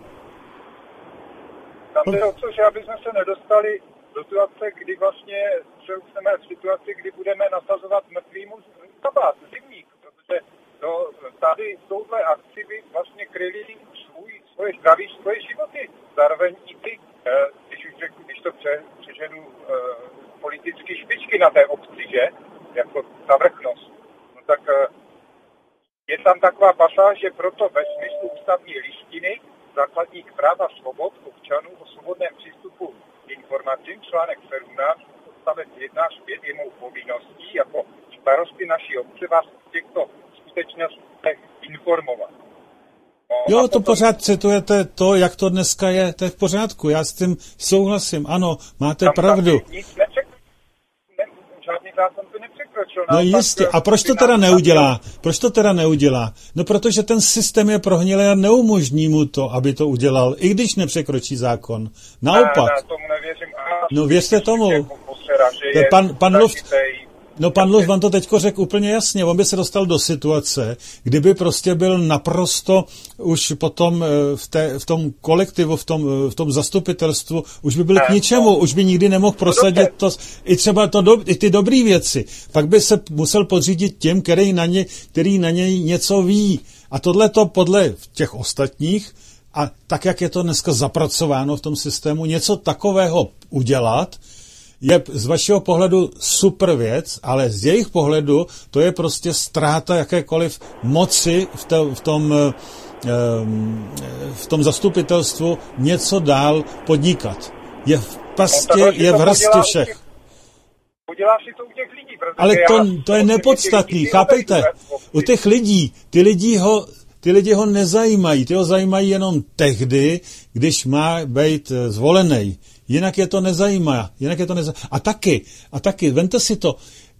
Tam jde o to, že aby jsme se nedostali do situace, kdy vlastně jsme v situaci, kdy budeme nasazovat mrtvýmu kabát, zimník, protože to, tady v touhle akci by vlastně kryli svůj, svoje zdraví, svoje životy. Zároveň i ty Když, už řeknu, když to pře, přeženu e, politické špičky na té obci, že, jako ta vrchnost, no tak e, je tam taková pasáž, že proto ve smyslu ústavní listiny základních práv a svobod občanů o svobodném přístupu k informacím, článek sedmnáct, odstavec jedna až pět je mou povinností jako starosty naší obce vás v těchto skutečnostech informovat. No, jo, to pořád citujete to, jak to dneska je, to je v pořádku, já s tím souhlasím, ano, máte tam pravdu. Nic neček, ne, žádný zákon by nepřekročil. No jistě, a proč to teda neudělá? Proč to teda neudělá? No protože ten systém je prohnilý a neumožní mu to, aby to udělal, i když nepřekročí zákon. Naopak. Ne, ne, tomu nevěřím. No věřte tomu. Pan, pan Luft, no pan Luft vám to teďko řekl úplně jasně. On by se dostal do situace, kdyby prostě byl naprosto už potom v, té, v tom kolektivu, v tom, v tom zastupitelstvu, už by byl k ničemu, už by nikdy nemohl prosadit to, i třeba to do, i ty dobré věci. Pak by se musel podřídit těm, který na, ně, který na něj něco ví. A tohle to podle těch ostatních, a tak, jak je to dneska zapracováno v tom systému, něco takového udělat, je z vašeho pohledu super věc, ale z jejich pohledu to je prostě ztráta jakékoliv moci v, to, v, tom, v tom zastupitelstvu něco dál podnikat. Je v pasti, no, je v hrsti všech. Udělá si to u těch lidí. Ale to, to je nepodstatný, chápejte? U těch lidí, ty lidi ho... Ty lidi ho nezajímají, ty ho zajímají jenom tehdy, když má být zvolený. Jinak je to nezajímá. Jinak je to nezajímá. A taky, a taky, vemte si to,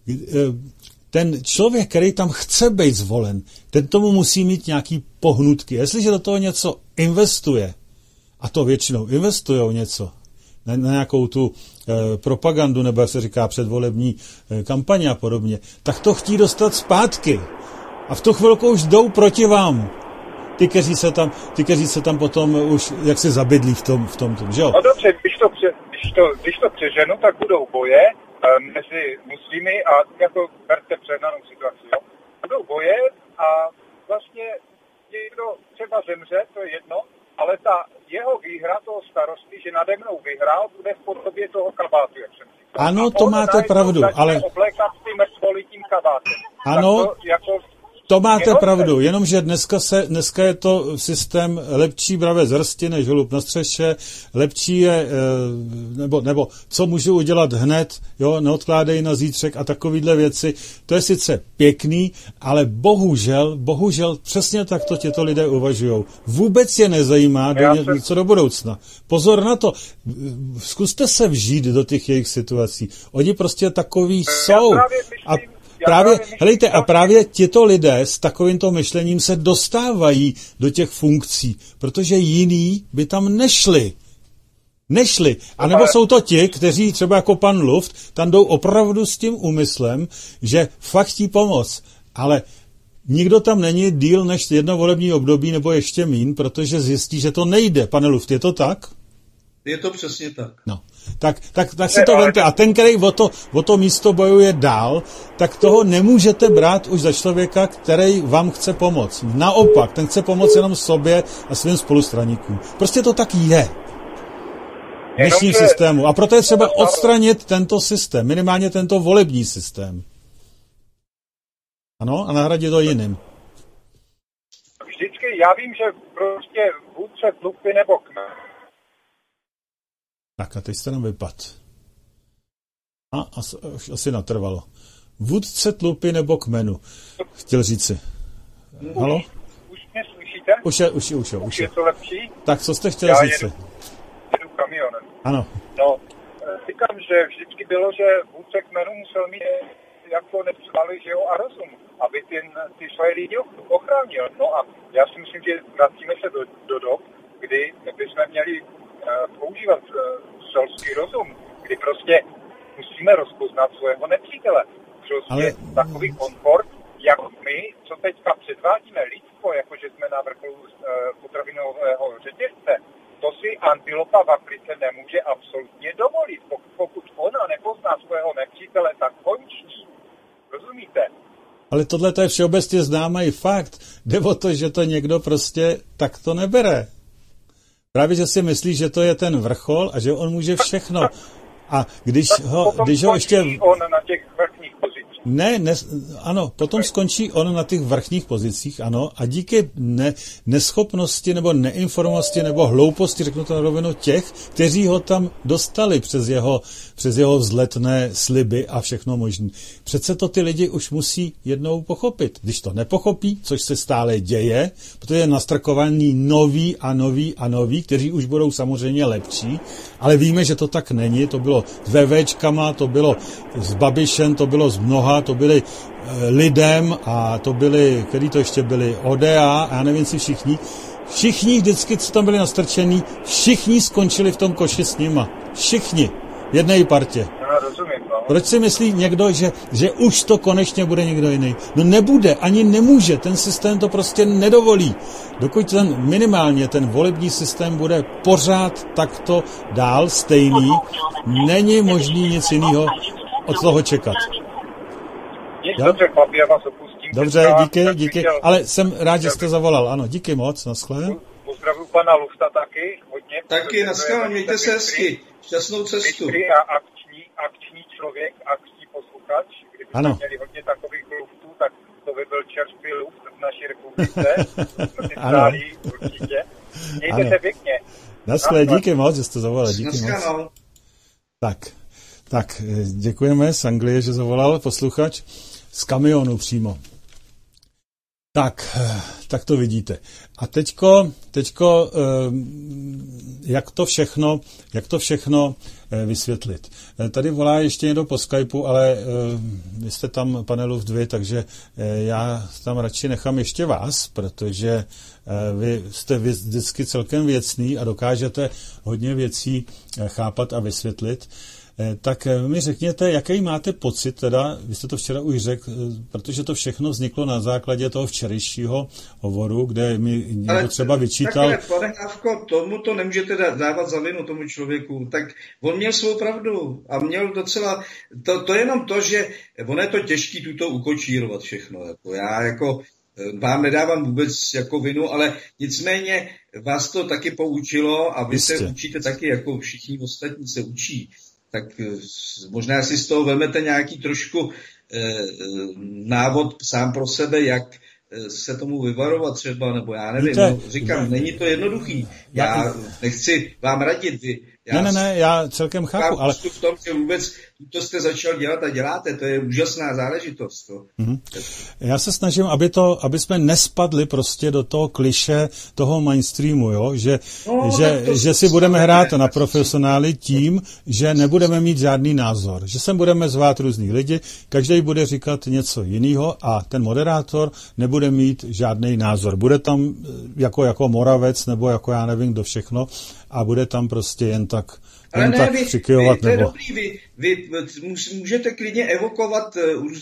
ten člověk, který tam chce být zvolen, ten tomu musí mít nějaký pohnutky. Jestliže do toho něco investuje, a to většinou investujou něco, na, na nějakou tu eh, propagandu, nebo jak se říká předvolební eh, kampaně a podobně, tak to chtí dostat zpátky. A v tu chvilku už jdou proti vám. Ty, kteří se tam, ty, kteří se tam potom už jak se zabydlí v tom, v tom, tom že jo? No dobře, když to, pře, když to, když to přeženu, tak budou boje um, mezi muslimy a jako berte přehnanou situaci, jo? Budou boje a vlastně někdo třeba zemře, to je jedno, ale ta jeho výhra toho starosty, že nade mnou vyhrál, bude v podobě toho kabátu, jak jsem říkal. Ano, to máte pravdu, ale... oblékat s tím mrtvolitým kabátem. Ano, to, jako... to máte pravdu, jenomže dneska, se, dneska je to systém lepší bravé z hrsti než holub na střeše, lepší je, nebo, nebo co můžu udělat hned, jo, neodkládej na zítřek a takovýhle věci. To je sice pěkný, ale bohužel, bohužel přesně tak to těto lidé uvažujou. Vůbec je nezajímá do ně, jsem... co do budoucna. Pozor na to, zkuste se vžít do těch jejich situací. Oni prostě takový jsou. A Právě, helejte, a právě tito lidé s takovýmto myšlením se dostávají do těch funkcí, protože jiní by tam nešli. Nešli. A nebo jsou to ti, kteří třeba jako pan Luft, tam jdou opravdu s tím úmyslem, že fakt chtí pomoct. Ale nikdo tam není díl než jedno volební období nebo ještě míň, protože zjistí, že to nejde. Pane Luft, je to tak? Je to přesně tak. No. Tak, tak, tak si to vemte. A ten, který o to, o to místo bojuje dál, tak toho nemůžete brát už za člověka, který vám chce pomoct. Naopak, ten chce pomoct jenom sobě a svým spolustraníkům. Prostě to tak je. V dnešním systému. A proto je třeba odstranit tento systém, minimálně tento volební systém. Ano, a nahradit to jiným. Vždycky, já vím, že prostě vůdce tlupy nebo kmen. Tak a teď jste nám vypad. A asi, asi natrvalo. Vůdce tlupy nebo kmenu, chtěl říci. Halo? Už, už mě slyšíte? Už je, už je, už je. Už je to lepší? Tak, co jste chtěl říci? Já jedu, jedu kamionem. Ano. No, říkám, že vždycky bylo, že vůdce kmenu musel mít jako nepřívali, že jo, a rozum, aby ten, ty své lidi ochránil. No a já si myslím, že vracíme se do, do dob, kdy bychom měli používat uh, selský rozum, kdy prostě musíme rozpoznat svého nepřítele. Prostě ale... takový komfort, jak my, co teďka předvádíme lidstvo, jakože jsme na vrcholu uh, potravinového řetězce, to si antilopa v Africe nemůže absolutně dovolit. Pokud ona nepozná svého nepřítele, tak končí. Rozumíte? Ale tohle to je všeobecně známý fakt. Jde o to, že to někdo prostě tak to nebere. Právě, že si myslí, že to je ten vrchol a že on může všechno. A když ho, když ho ještě... on na těch vrchních pozicích. Ne, ne, ano, potom skončí on na těch vrchních pozicích, ano, a díky ne, neschopnosti nebo neinformovanosti nebo hlouposti, řeknu to na rovinu, těch, kteří ho tam dostali přes jeho, přes jeho vzletné sliby a všechno možné. Přece to ty lidi už musí jednou pochopit. Když to nepochopí, což se stále děje, protože je nastrkovaný noví a noví a noví, kteří už budou samozřejmě lepší, Ale víme, že to tak není, to bylo s VVčkama, to bylo s Babišem, to bylo s mnoha, to byli e, lidem a to byli, který to ještě byli, O D A a já nevím si všichni. Všichni vždycky, co tam byli nastrčení, všichni skončili v tom koši s nima. Všichni. V jedné partě. Proč si myslí někdo, že, že už to konečně bude někdo jiný? No nebude, ani nemůže, ten systém to prostě nedovolí. Dokud ten minimálně ten volební systém bude pořád takto dál stejný, není možný nic jiného od toho čekat. Dobře, chlapi, já vás opustím. Dobře, díky, díky, ale jsem rád, že jste zavolal. Ano, díky moc, naschle. Pozdravuji pana Lufta taky, hodně. Taky, naschle, mějte se hezky, šťastnou cestu. A akční, akční člověk, akční posluchač, kdybyste ano. měli hodně takových luftů, tak to by byl čerstvý luft v naší republice. Ano. Určitě. Mějte ano. se pěkně. Naschle, díky moc, že jste zavolal, díky moc. Tak, tak, děkujeme z Anglie, že zavolal posluchač z kamionu přímo. Tak, tak to vidíte. A teďko, teďko jak to všechno, jak to všechno vysvětlit. Tady volá ještě někdo po Skypeu, ale vy jste tam, pane Luft, dvě, takže já tam radši nechám ještě vás, protože vy jste vždycky celkem věcný a dokážete hodně věcí chápat a vysvětlit. Tak mi řekněte, jaký máte pocit, teda, vy jste to včera už řekl, protože to všechno vzniklo na základě toho včerejšího hovoru, kde mi někdo třeba vyčítal... Takhle, pane Hávko, tomu to nemůžete dávat za vinu tomu člověku, tak on měl svou pravdu a měl docela... To, to je jenom to, že on je to těžký tuto ukočírovat všechno, jako já jako... Vám nedávám vůbec jako vinu, ale nicméně vás to taky poučilo a vy Jistě. se učíte taky, jako všichni ostatní se učí. Tak možná si z toho vezmete nějaký trošku eh, návod sám pro sebe, jak se tomu vyvarovat třeba, nebo já nevím, Víte, no, říkám, není to jednoduchý. Já nechci vám radit, vy, já ne, ne, ne, já celkem chápu, ale... v tom, že vůbec to jste začal dělat a děláte, to je úžasná záležitost. To. Mm-hmm. Já se snažím, aby, to, aby jsme nespadli prostě do toho kliše toho mainstreamu, jo? Že, no, že, že si budeme hrát na profesionály tím, že nebudeme mít žádný názor. Že sem budeme zvát různý lidi, každý bude říkat něco jiného a ten moderátor nebude mít žádný názor. Bude tam jako, jako Moravec nebo jako já nevím kdo všechno a bude tam prostě jen tak Ale ne, tak vy, přikyvovat, vy, to je nebo... dobrý, vy, vy můžete klidně evokovat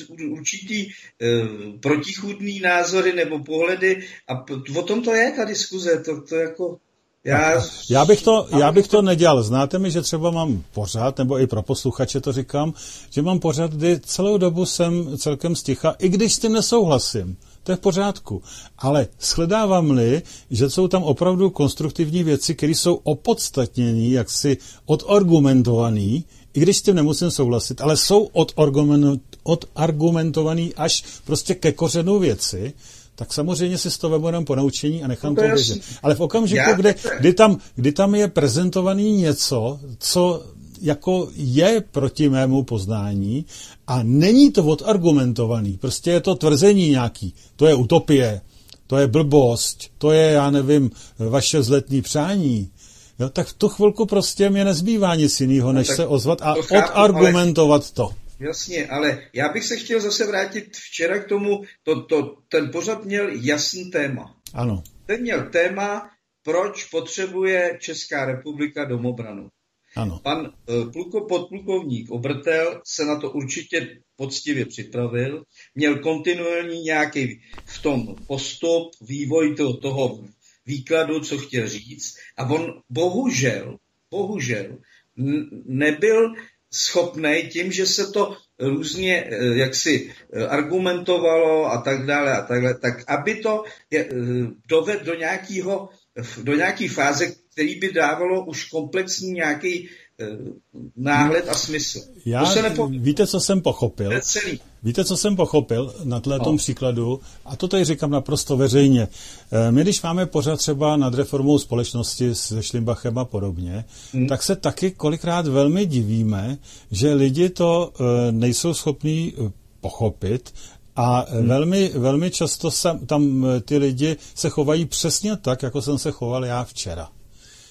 určitý uh, protichůdný názory nebo pohledy a o tom to je ta diskuze, to, to jako... Já, já, bych to, já bych to nedělal. Znáte mi, že třeba mám pořád, nebo i pro posluchače to říkám, že mám pořád, kdy celou dobu jsem celkem sticha, i když s tím nesouhlasím. To je v pořádku. Ale shledávám-li, že jsou tam opravdu konstruktivní věci, které jsou opodstatnění, jaksi odargumentovaný, i když s tím nemusím souhlasit, ale jsou odargumentovaný až prostě ke kořenu věci, tak samozřejmě si z toho vemu jenom ponaučení a nechám to, to běžet. Ale v okamžiku, kdy, kdy, tam, kdy tam je prezentovaný něco, co jako je proti mému poznání a není to odargumentovaný, prostě je to tvrzení nějaký, to je utopie, to je blbost, to je, já nevím, vaše vzletní přání, jo, tak v tu chvilku prostě mě nezbývá nic jiného, než no, se ozvat a to chápu, odargumentovat ale... to. Jasně, ale já bych se chtěl zase vrátit včera k tomu, to, to, ten pořad měl jasný téma. Ano. Ten měl téma, proč potřebuje Česká republika domobranu. Ano. Pan uh, pluko, podplukovník Obrtel se na to určitě poctivě připravil, měl kontinuální nějaký v tom postup, vývoj toho, toho výkladu, co chtěl říct a on bohužel, bohužel n- nebyl schopnej tím, že se to různě jaksi argumentovalo a tak dále a takhle, tak aby to dovedl do nějakého, do nějaký fáze, který by dávalo už komplexní nějaký náhled a smysl. Já, se nepo... Víte, co jsem pochopil? Víte, co jsem pochopil na tom no. příkladu? A to tady říkám naprosto veřejně. My, když máme pořád třeba nad reformou společnosti se Šlimbachem a podobně, hmm. tak se taky kolikrát velmi divíme, že lidi to nejsou schopní pochopit a hmm. velmi, velmi často sam, tam ty lidi se chovají přesně tak, jako jsem se choval já včera.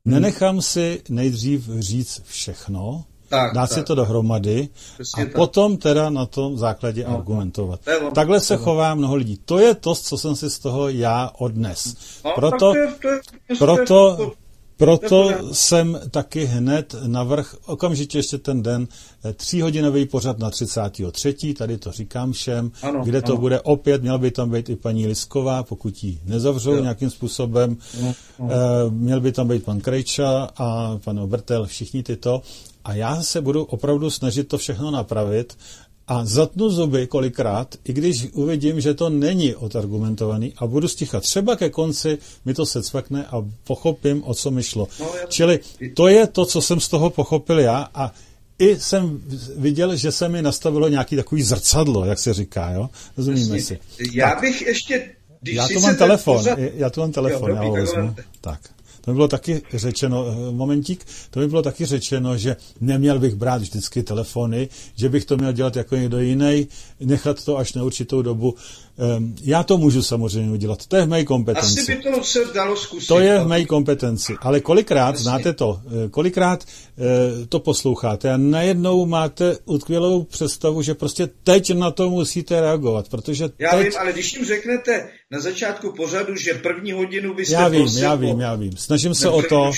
Nenechám si nejdřív říct všechno, tak, dát tak. si to dohromady Přesně a tak. potom teda na tom základě no, argumentovat. No. Takhle se chová mnoho lidí. To je to, co jsem si z toho já odnes. No, proto to je, to je, proto, to, proto jsem taky hned navrch, okamžitě ještě ten den, tříhodinový pořad na třicátého třetího tady to říkám všem, ano, kde to ano. bude opět, měl by tam být i paní Lisková, pokud ji nezavřou jo. nějakým způsobem, no, no. E, měl by tam být pan Krejča a pan Obertel, všichni tyto. A já se budu opravdu snažit to všechno napravit a zatnu zuby kolikrát, i když uvidím, že to není odargumentovaný a budu stichat. Třeba ke konci mi to secvakne a pochopím, o co mi šlo. No, Čili to je to, co jsem z toho pochopil já a i jsem viděl, že se mi nastavilo nějaký takový zrcadlo, jak se říká, jo? Rozumíme si. Já tak. bych ještě... Já tu mám telefon, pořad... já tu mám telefon, jo, já ho vezmu. Tak. To mi bylo taky řečeno, momentík, to mi bylo taky řečeno, že neměl bych brát vždycky telefony, že bych to měl dělat jako někdo jiný, nechat to až na určitou dobu. Já to můžu samozřejmě udělat, to je v mé kompetenci. Asi by to se dalo zkusit. To je v mé kompetenci, ale kolikrát, Jasně. znáte to, kolikrát to posloucháte a najednou máte utkvělou představu, že prostě teď na to musíte reagovat, protože Já teď... vím, ale když jim řeknete na začátku pořadu, že první hodinu byste Já vím, já vím, já vím. Snažím se o to,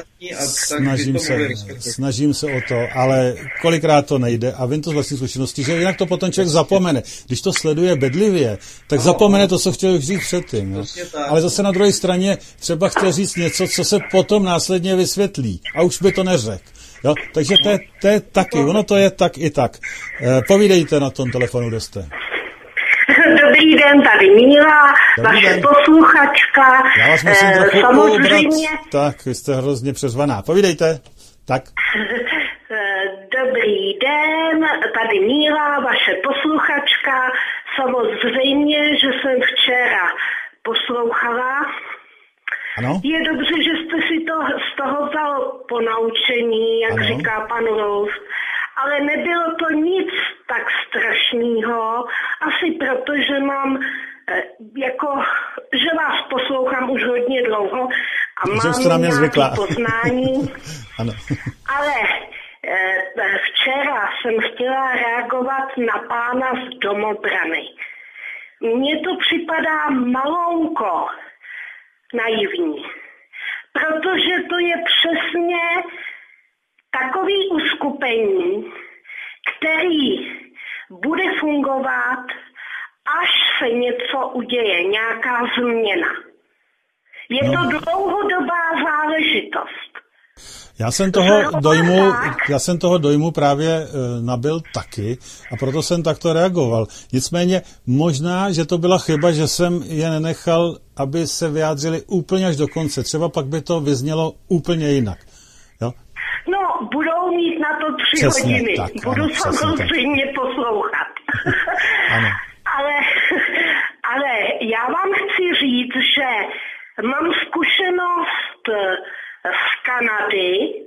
snažím se, snažím se o to, ale kolikrát to nejde a vím to z vlastní zkušenosti, že jinak to potom člověk zapomene. Když to sleduje bedlivě, tak no, zapomene to, co chtěl říct předtím. Jo? Ale zase na druhé straně třeba chtěl říct něco, co se potom následně vysvětlí a už by to neřekl. Jo? Takže to je, to je taky, ono to je tak i tak. E, povídejte na tom telefonu, kde jste. Dobrý den, tady Míla, Dobrý vaše den. posluchačka. Já vás musím e, trochu samozřejmě... ubrat. Tak, vy jste hrozně přeřvaná. Povídejte. Tak. Dobrý den, tady Míla, vaše posluchačka. Samozřejmě, že jsem včera poslouchala. Ano? Je dobře, že jste si to z toho vzal po naučení, jak ano. říká pan Rous. Ale nebylo to nic tak strašného, asi proto, že mám jako, že vás poslouchám už hodně dlouho a mám nějaké poznání. Ano. Ale včera jsem chtěla reagovat na pána z domobrany. Mně to připadá malounko naivní, protože to je přesně takový uskupení, který bude fungovat, až se něco uděje, nějaká změna. Je no. to dlouhodobá záležitost. Já jsem toho dojmu, já jsem toho dojmu právě e, nabyl taky a proto jsem takto reagoval. Nicméně možná, že to byla chyba, že jsem je nenechal, aby se vyjádřili úplně až do konce. Třeba pak by to vyznělo úplně jinak. Jo? No, budou mít na to tři přesně, hodiny. Tak, Budu ano, samozřejmě poslouchat. Ano. ale, ale já vám chci říct, že mám zkušenost z Kanady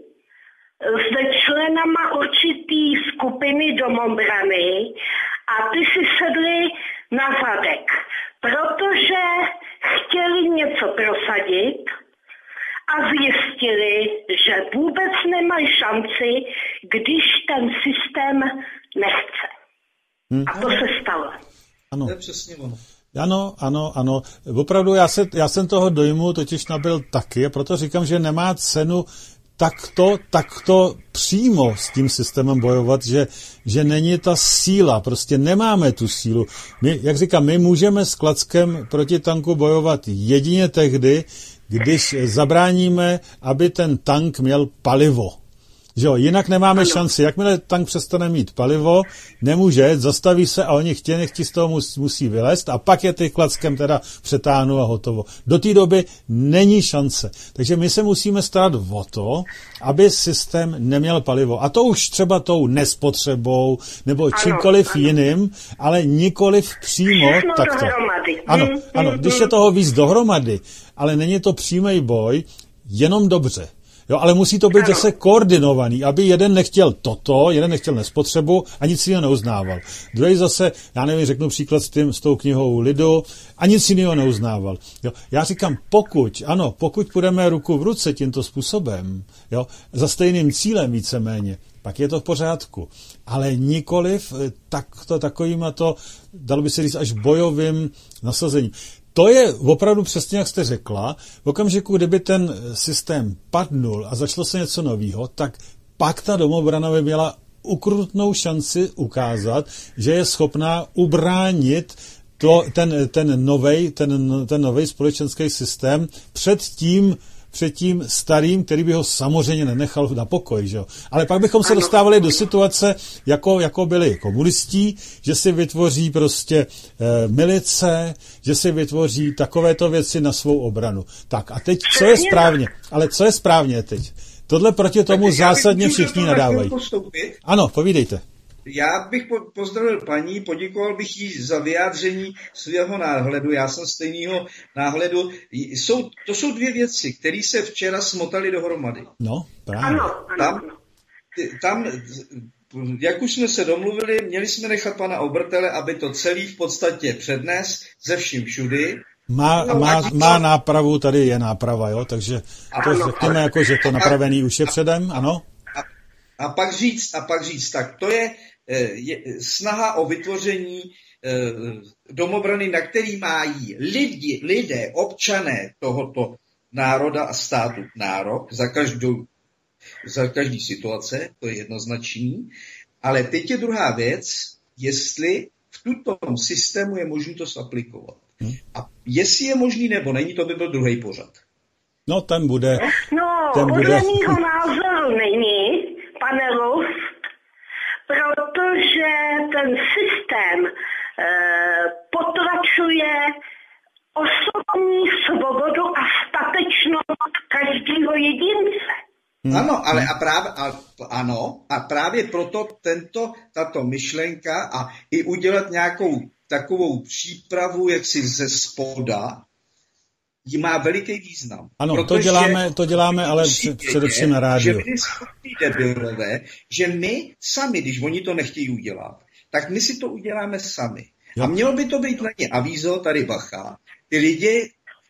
se členama určitý skupiny domobrany a ty si sedli na zadek, protože chtěli něco prosadit a zjistili, že vůbec nemají šanci, když ten systém nechce. Hmm. A to se stalo. Ano. To je přesně ono. Ano, ano, ano. Opravdu já, se, já jsem toho dojmu totiž nabyl taky a proto říkám, že nemá cenu takto, takto přímo s tím systémem bojovat, že, že není ta síla, prostě nemáme tu sílu. My, jak říkám, my můžeme s klackem proti tanku bojovat jedině tehdy, když zabráníme, aby ten tank měl palivo. Že jo, jinak nemáme ano. šanci. Jakmile tank přestane mít palivo, nemůže jet, zastaví se a oni chtějí, nechtějí z toho musí, musí vylézt a pak je ty klackem teda přetáhnu a hotovo. Do té doby není šance. Takže my se musíme starat o to, aby systém neměl palivo. A to už třeba tou nespotřebou nebo ano, čímkoliv ano. jiným, ale nikoliv přímo Všechno takto. Dohromady. Ano, hmm, ano, hmm, když je toho víc dohromady, ale není to přímý boj, jenom dobře. Jo, ale musí to být ano. zase koordinovaný, aby jeden nechtěl toto, jeden nechtěl nespotřebu a nic jiného neuznával. Druhý zase, já nevím, řeknu příklad s, tím, s tou knihou Lidu, a nic jiného neuznával. Jo, já říkám, pokud, ano, pokud půjdeme ruku v ruce tímto způsobem, jo, za stejným cílem víceméně, pak je to v pořádku. Ale nikoliv takto, takovýma to, dalo by se říct, až bojovým nasazením. To je opravdu přesně, jak jste řekla, v okamžiku, kdyby ten systém padnul a začalo se něco nového, tak pak ta domobrana by měla ukrutnou šanci ukázat, že je schopná ubránit to, ten, ten novej, ten, ten novej společenský systém před tím, před tím starým, který by ho samozřejmě nenechal na pokoj. Že? Ale pak bychom se dostávali do situace, jako, jako byli komunistí, že si vytvoří prostě e, milice, že si vytvoří takovéto věci na svou obranu. Tak a teď, co je správně? Ale co je správně teď? Tohle proti tomu zásadně všichni nadávají. Ano, povídejte. Já bych pozdravil paní, poděkoval bych jí za vyjádření svého náhledu. Já jsem stejného náhledu. Jsou, to jsou dvě věci, které se včera smotaly dohromady. No, právě. Tam, tam, jak už jsme se domluvili, měli jsme nechat pana Obertele, aby to celý v podstatě přednes ze vším všudy. Má, no, má, má nápravu, tady je náprava, jo, takže to ano, řekněme, jako, že to napravený už je předem, ano? A, a pak říct, a pak říct, tak to je, je snaha o vytvoření eh, domobrany, na který mají lidi, lidé, občané tohoto národa a státu nárok za každou, za každý situace, to je jednoznačný, ale teď je druhá věc, jestli v tuto systému je možné to aplikovat. Hmm. A jestli je možný nebo není, to by byl druhý pořad. No, ten bude... No, ten podle bude... mýho názoru není, pane Rust, protože ten systém e, potlačuje osobní svobodu a statečnost každého jedince. Hmm. Ano, ale a právě, a, ano, a právě proto tento, tato myšlenka a i udělat nějakou takovou přípravu, jak si ze spoda, jí má veliký význam. Ano, to děláme, to děláme, ale především na rádiu. Že my jsme debilové, že my sami, když oni to nechtějí udělat, tak my si to uděláme sami. Jo. A mělo by to být na ně avízo, tady bacha. Ty lidi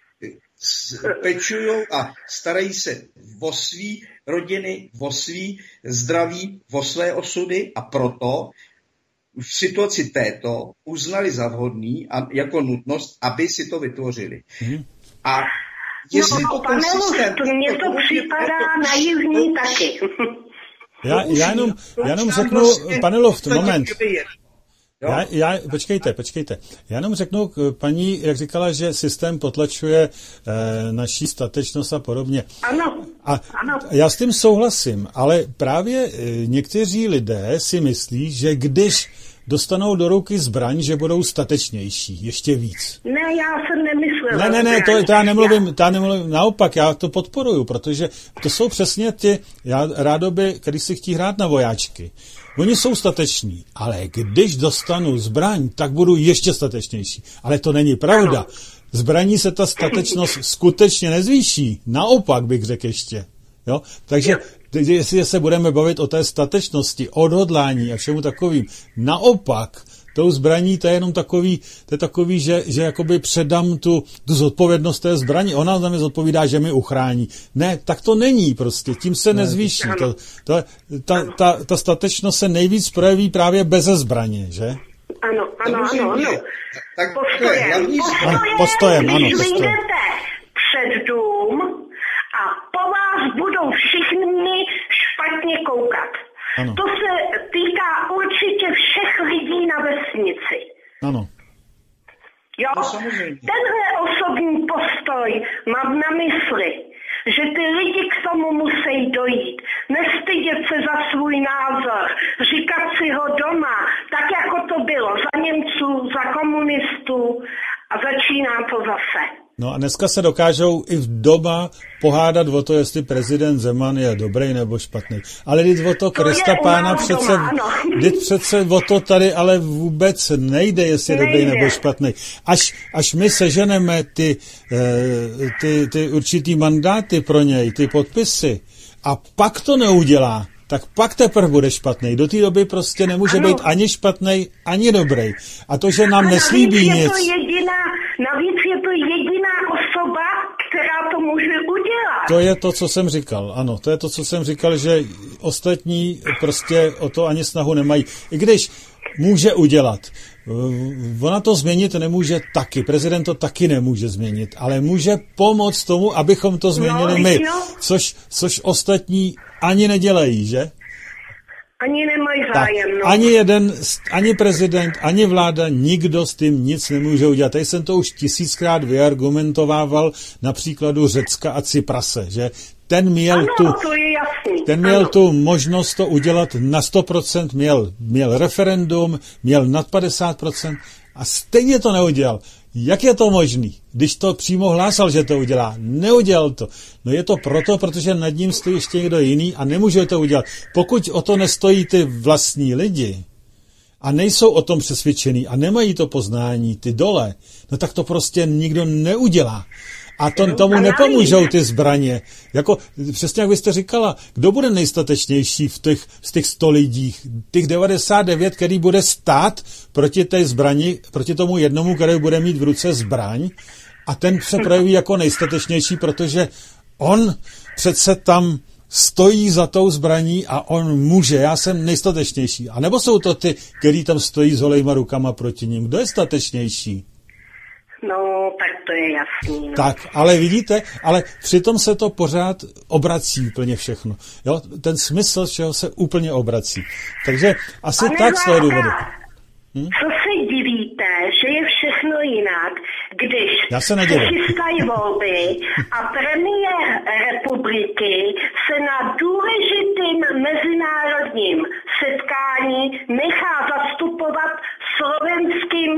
pečujou a starají se o svý rodiny, o svý zdraví, o své osudy a proto v situaci této uznali za vhodný a jako nutnost, aby si to vytvořili. Hmm. A jestli no, to ten systém... To mně to připadá naivní taky. Já, já, jenom, já jenom řeknu, pane Luft, moment. Já, já, počkejte, počkejte. Já jenom řeknu, paní, jak říkala, že systém potlačuje e, naší statečnost a podobně. Ano, a ano. Já s tím souhlasím, ale právě e, někteří lidé si myslí, že když dostanou do ruky zbraň, že budou statečnější, ještě víc. Ne, já jsem nemyslela. Ne, ne, ne, to, to já nemluvím, to já nemluvím, naopak, já to podporuju, protože to jsou přesně ty já, rádoby, který si chtějí hrát na vojáčky. Oni jsou stateční, ale když dostanu zbraň, tak budu ještě statečnější. Ale to není pravda. Zbraní se ta statečnost skutečně nezvýší. Naopak bych řekl ještě. Jo? Takže jestli se budeme bavit o té statečnosti, odhodlání a všemu takovým, naopak tou zbraní to je jenom takový, to je takový, že, že jakoby předám tu, tu zodpovědnost té zbraní. Ona za mě zodpovídá, že mi uchrání. Ne, tak to není prostě, tím se nezvýší. To, to, ta, ta, ta statečnost se nejvíc projeví právě beze zbraně, že? Ano, ano, ano. ano. Tak postojem, postojem, postojem, ano, když postojem. vyjdete před dům a po vás budou všichni špatně koukat. Ano. To se týká určitě všech lidí na vesnici. Ano. Jo? Tenhle osobní postoj mám na mysli, že ty lidi k tomu musí dojít. Nestydět se za svůj názor, říkat si ho doma, tak jako to bylo za Němců, za komunistů a začíná to zase. No a dneska se dokážou i v doma pohádat o to, jestli prezident Zeman je dobrý nebo špatný. Ale když o to Krista Pána přece, když přece o to tady ale vůbec nejde, jestli je dobrý nebo špatný. Až, až my seženeme ty, ty, ty určitý mandáty pro něj, ty podpisy, a pak to neudělá, tak pak teprve bude špatný. Do té doby prostě nemůže ano. být ani špatný, ani dobrý. A to, že nám a neslíbí nic... Je to jediná, navíc je to jediná osoba, která to může udělat. To je to, co jsem říkal. Ano, to je to, co jsem říkal, že ostatní prostě o to ani snahu nemají. I když může udělat. Ona to změnit nemůže taky. Prezident to taky nemůže změnit, ale může pomoct tomu, abychom to změnili no, my. Což, což ostatní ani nedělají, že? Ani nemají zájem. Tak, no. Ani jeden, ani prezident, ani vláda, nikdo s tím nic nemůže udělat. Tady jsem to už tisíckrát vyargumentovával na příkladu Řecka a Cyprase, že ten měl, ano, tu, to je jasný. ten měl tu možnost to udělat na sto procent, měl, měl referendum, měl nad padesát procent a stejně to neudělal. Jak je to možný? Když to přímo hlásal, že to udělá, neudělal to. No je to proto, protože nad ním stojí ještě někdo jiný a nemůže to udělat. Pokud o to nestojí ty vlastní lidi a nejsou o tom přesvědčení a nemají to poznání, ty dole, no tak to prostě nikdo neudělá. A to, tomu nepomůžou ty zbraně. Jako, přesně jak vy jste říkala, kdo bude nejstatečnější v těch, z těch sto lidí? Těch devadesát devět, který bude stát proti té zbrani, proti tomu jednomu, který bude mít v ruce zbraň, a ten se projeví jako nejstatečnější, protože on přece tam stojí za tou zbraní a on může, já jsem nejstatečnější. A nebo jsou to ty, který tam stojí s holejma rukama proti ním? Kdo je statečnější? No, tak to je jasný. No. Tak, ale vidíte, ale přitom se to pořád obrací úplně všechno. Jo? Ten smysl všeho se úplně obrací. Takže asi Pane tak z toho důvodu. Hm? Co se divíte, že je všechno jinak, když Já se se nedivím. chystají volby a premiér republiky se na důležitým mezinárodním setkání nechá zastupovat slovenským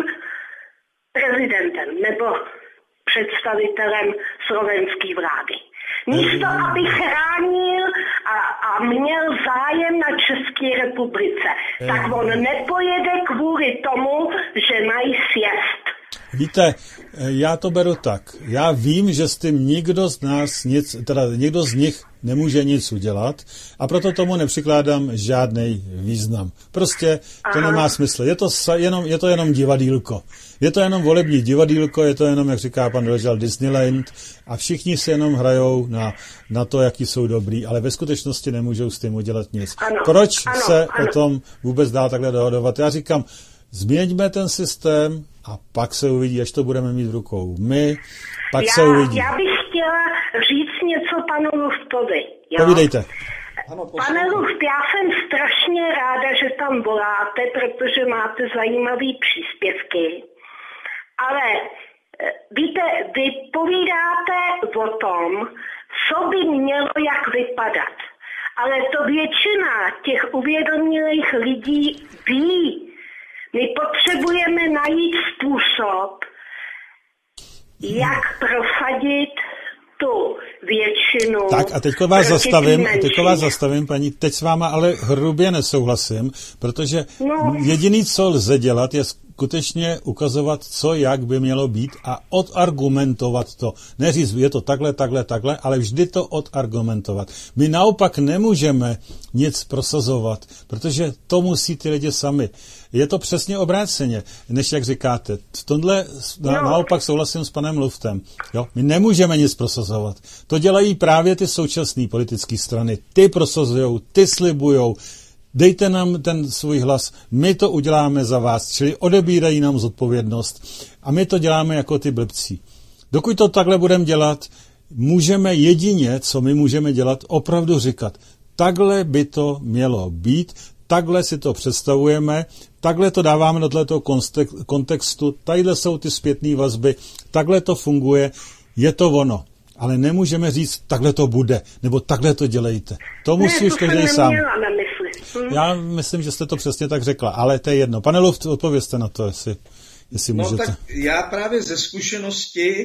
prezidentem nebo představitelem slovenské vlády. Místo, aby chránil a, a měl zájem na České republice, tak on nepojede kvůli tomu, že mají sjezd. Víte, já to beru tak. Já vím, že s tím nikdo z nás nic, teda nikdo z nich nemůže nic udělat a proto tomu nepřikládám žádný význam. Prostě to Aha. nemá smysl. Je to jenom, je to jenom divadýlko. Je to jenom volební divadýlko, je to jenom, jak říká pan Doležal, Disneyland a všichni se jenom hrajou na, na to, jaký jsou dobrý, ale ve skutečnosti nemůžou s tím udělat nic. Ano. Proč ano, se ano. o tom vůbec dá takhle dohodovat? Já říkám, změňme ten systém a pak se uvidí, až to budeme mít v rukou my, pak já, se uvidí. Já bych chtěla říct něco panu Luftovi. Jo? Povídejte. Pane Luft, já jsem strašně ráda, že tam voláte, protože máte zajímavé příspěvky. Ale víte, vy povídáte o tom, co by mělo jak vypadat. Ale to většina těch uvědomělých lidí ví. My potřebujeme najít způsob, jak prosadit tu většinu. Tak a teďko vás zastavím, teďko vás zastavím, paní, teď s váma ale hrubě nesouhlasím, protože no. jediný, co lze dělat, je skutečně ukazovat, co jak by mělo být a odargumentovat to. Neříct, je to takhle, takhle, takhle, ale vždy to odargumentovat. My naopak nemůžeme nic prosazovat, protože to musí ty lidi sami. Je to přesně obráceně, než jak říkáte. V tomhle no. naopak souhlasím s panem Luftem. Jo? My nemůžeme nic prosazovat. To dělají právě ty současné politické strany. Ty prosazujou, ty slibujou. Dejte nám ten svůj hlas, my to uděláme za vás, čili odebírají nám zodpovědnost a my to děláme jako ty blbci. Dokud to takhle budeme dělat, můžeme jedině, co my můžeme dělat, opravdu říkat, takhle by to mělo být, takhle si to představujeme, takhle to dáváme do tohoto kontextu, tadyhle jsou ty zpětné vazby, takhle to funguje, je to ono. Ale nemůžeme říct, takhle to bude, nebo takhle to dělejte. To musí už každý sám. Hm. Já myslím, že jste to přesně tak řekla, ale to je jedno. Pane Luft, odpovězte na to, jestli, jestli no, můžete. Tak já právě ze zkušenosti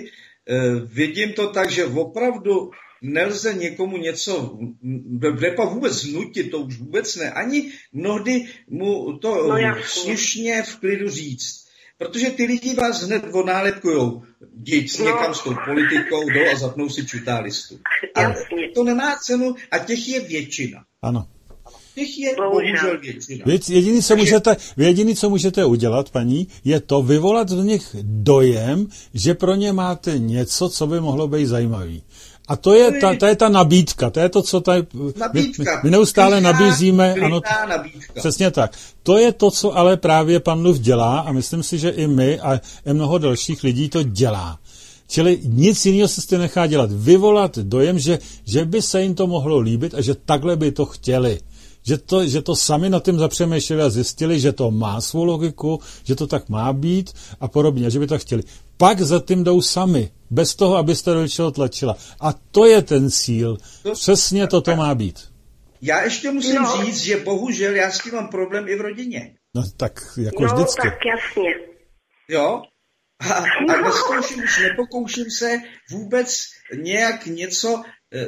vidím to tak, že opravdu nelze někomu něco, nepa vůbec nutit, to už vůbec ne, ani mnohdy mu to no, slušně v klidu říct. Protože ty lidi vás hned onálepkujou. Jít no. někam s tou politikou do a zapnou si čutálistu. A to nemá cenu a těch je většina. Ano. Těch je bohužel většina. Vy jediný, co můžete, vy jediný, co můžete udělat, paní, je to vyvolat v nich dojem, že pro ně máte něco, co by mohlo být zajímavý. A to je, ta, to je ta nabídka, to je to, co tady my, my neustále Klichá, nabízíme. Ano, nabídka. Přesně tak. To je to, co ale právě pan Luv dělá a myslím si, že i my a i mnoho dalších lidí to dělá. Čili nic jiného se s nechá dělat. Vyvolat dojem, že, že by se jim to mohlo líbit a že takhle by to chtěli. Že to, že to sami nad tím zapřemýšleli a zjistili, že to má svou logiku, že to tak má být a podobně, že by to chtěli. Pak za tím jdou sami, bez toho, abyste do něčeho tlačila. A to je ten cíl. Přesně toto má být. Já ještě musím no. říct, že bohužel já s tím mám problém i v rodině. No tak jako no, vždycky. tak jasně. Jo? A, a neskouším, už nepokouším se vůbec nějak něco eh,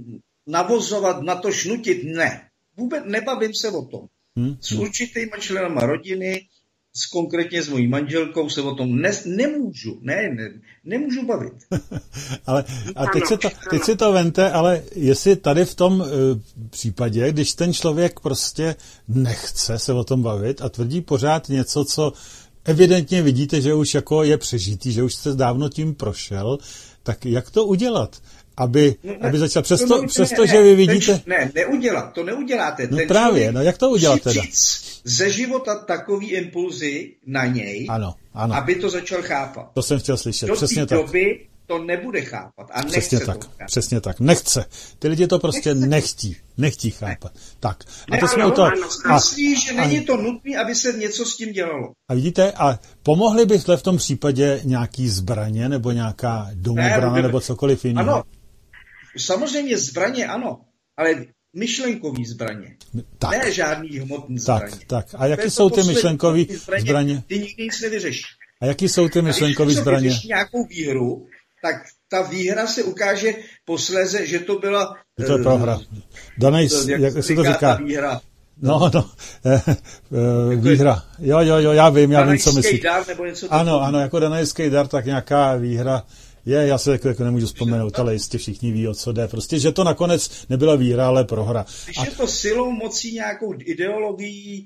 navozovat, na to šnutit. Ne. Vůbec nebavím se o tom. Hmm. S určitýma členama rodiny, s konkrétně s mojí manželkou se o tom ne, nemůžu, ne, ne, nemůžu bavit. ale, a teď si, to, teď si to vente, ale jestli tady v tom uh, případě, když ten člověk prostě nechce se o tom bavit a tvrdí pořád něco, co evidentně vidíte, že už jako je přežitý, že už jste dávno tím prošel, tak jak to udělat? Aby, ne, aby začal, přesto, ne, přesto ne, že vy vidíte... Ten, ne, neudělat, to neuděláte. No ten právě, no jak to udělat teda? Ze života takový impulzy na něj, ano, ano. aby to začal chápat. To jsem chtěl slyšet, do přesně tak. Do té tak. doby to nebude chápat a nechce přesně to tak, chápat. Přesně tak, nechce. Ty lidi to prostě nechce. nechtí, nechtí chápat. Ne. Tak, a to ne, jsme ano, u toho... A, myslí, že není to nutné, aby se něco s tím dělalo. A vidíte, a pomohly byste v tom případě nějaký zbraně, nebo nějaká domobrana, ne, nebo cokoliv jiného? Ano, samozřejmě zbraně ano, ale myšlenkový zbraně. Tak. Ne žádný hmotný zbraně. Tak, tak. A jaký jsou ty myšlenkový zbraně, zbraně? Ty nikdy nic nevyřeší. A jaký jsou ty myšlenkový zbraně? Když nějakou výhru, tak ta výhra se ukáže posléze, že to byla... Je to je prohra. Danej, jak, jak se to říká? Výhra. No, no, eh, eh, výhra. Jo, jo, jo, já vím, já vím, co myslíš. Dar nebo něco ano, ano, jako danajský dar, tak nějaká výhra je, já se jako, jako nemůžu vzpomenout, ale jistě všichni ví, o co jde. Prostě, že to nakonec nebyla výhra, ale prohra. Když A... je to silou, mocí, nějakou ideologií...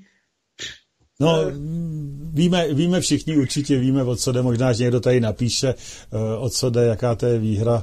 No, víme, víme všichni, určitě víme, o co jde, možná, že někdo tady napíše, o co jde, jaká to je výhra.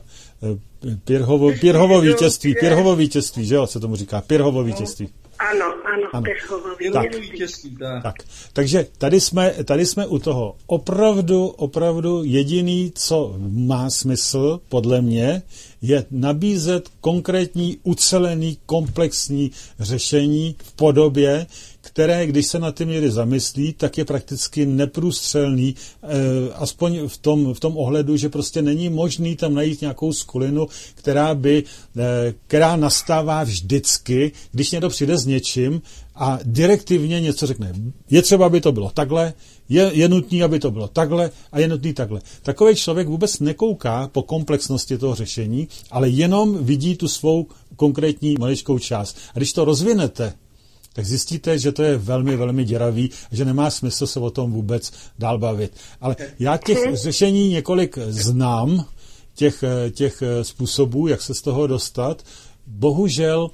Pirhovo, Pirhovo vítězství, Pirhovo vítězství, že jo, se tomu říká, Pirhovo vítězství. Ano, ano, ano. Pirhovo vítězství. Tak, tak. Takže tady jsme, tady jsme u toho. Opravdu, opravdu jediný, co má smysl, podle mě, je nabízet konkrétní, ucelený, komplexní řešení v podobě, které, když se na ty míry zamyslí, tak je prakticky neprůstřelný, eh, aspoň v tom, v tom ohledu, že prostě není možný tam najít nějakou skulinu, která by, eh, která nastává vždycky, když někdo přijde s něčím a direktivně něco řekne. Je třeba, aby to bylo takhle, je, je nutný, aby to bylo takhle a je nutný takhle. Takový člověk vůbec nekouká po komplexnosti toho řešení, ale jenom vidí tu svou konkrétní maličkou část. A když to rozvinete, tak zjistíte, že to je velmi, velmi děravý a že nemá smysl se o tom vůbec dál bavit. Ale já těch řešení několik znám, těch, těch způsobů, jak se z toho dostat. Bohužel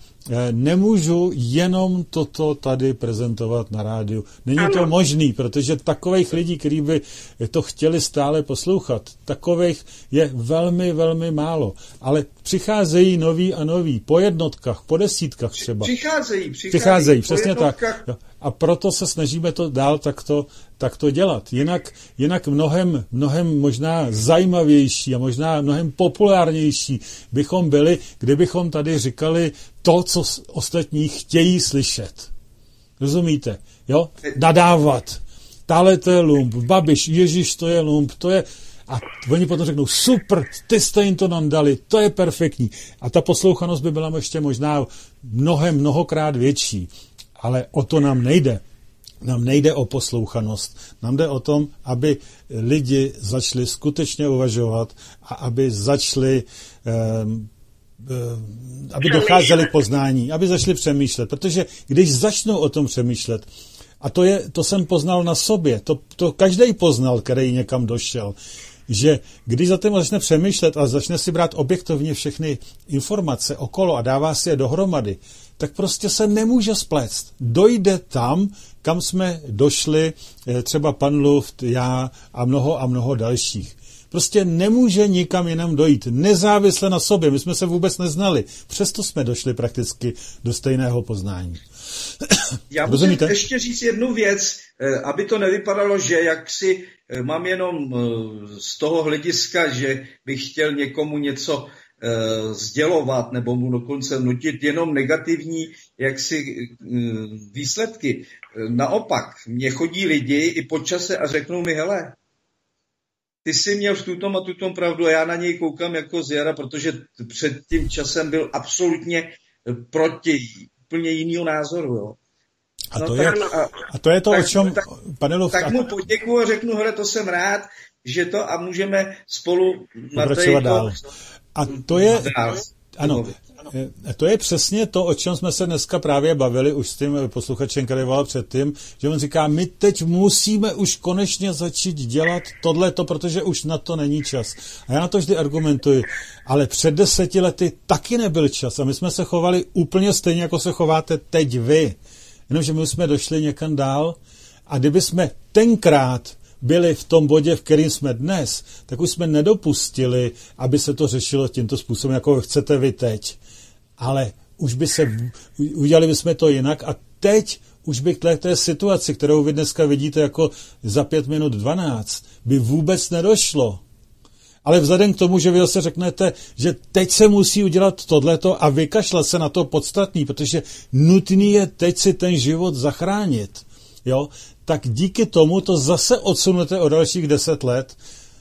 nemůžu jenom toto tady prezentovat na rádiu. Není to možný, protože takových lidí, kteří by to chtěli stále poslouchat, takových je velmi, velmi málo. Ale přicházejí noví a noví, po jednotkách, po desítkách třeba. Přicházejí, přicházejí. Přicházejí, přesně tak. A proto se snažíme to dál takto, takto dělat. Jinak, jinak mnohem, mnohem možná zajímavější a možná mnohem populárnější bychom byli, kdybychom tady říkali to, co ostatní chtějí slyšet. Rozumíte? Jo? Nadávat. Táhle to je lump. Babiš, Ježíš, to je lump. To je... A oni potom řeknou, super, ty jste jim to nám dali, to je perfektní. A ta poslouchanost by byla ještě možná mnohem, mnohokrát větší. Ale o to nám nejde. Nám nejde o poslouchanost, nám jde o tom, aby lidi začali skutečně uvažovat a aby začali, um, um, aby docházeli k poznání, aby začali přemýšlet. Protože když začnou o tom přemýšlet, a to, je, to jsem poznal na sobě, to, to každý poznal, který někam došel, že když za tím začne přemýšlet a začne si brát objektivně všechny informace okolo a dává si je dohromady, tak prostě se nemůže splést. Dojde tam, kam jsme došli, třeba pan Luft, já a mnoho a mnoho dalších. Prostě nemůže nikam jinam dojít, nezávisle na sobě. My jsme se vůbec neznali, přesto jsme došli prakticky do stejného poznání. Já musím ještě říct jednu věc, aby to nevypadalo, že jak si mám jenom z toho hlediska, že bych chtěl někomu něco sdělovat nebo mu dokonce nutit jenom negativní jaksi výsledky. Naopak, mně chodí lidi i po čase a řeknou mi, hele, ty jsi měl v tutom a tutom pravdu a já na něj koukám jako z jara, protože před tím časem byl absolutně proti úplně jinýho názoru. Jo. A, no, to tak, je, a, a to je to, tak, o čem... Tak, pane Luft, tak mu poděkuju a řeknu, hele, to jsem rád, že to a můžeme spolu pokračovat dál. A to je, ano, to je přesně to, o čem jsme se dneska právě bavili už s tím posluchačem, který volal předtím, že on říká, my teď musíme už konečně začít dělat tohleto, protože už na to není čas. A já na to vždy argumentuji, ale před deseti lety taky nebyl čas a my jsme se chovali úplně stejně, jako se chováte teď vy. Jenomže my jsme došli někam dál a kdyby jsme tenkrát byli v tom bodě, v kterým jsme dnes, tak už jsme nedopustili, aby se to řešilo tímto způsobem, jako chcete vy teď. Ale už by se, udělali bychom to jinak a teď už by k té situaci, kterou vy dneska vidíte jako za pět minut dvanáct, by vůbec nedošlo. Ale vzhledem k tomu, že vy zase řeknete, že teď se musí udělat tohleto a vykašlat se na to podstatný, protože nutný je teď si ten život zachránit, jo, tak díky tomu to zase odsunete o dalších deset let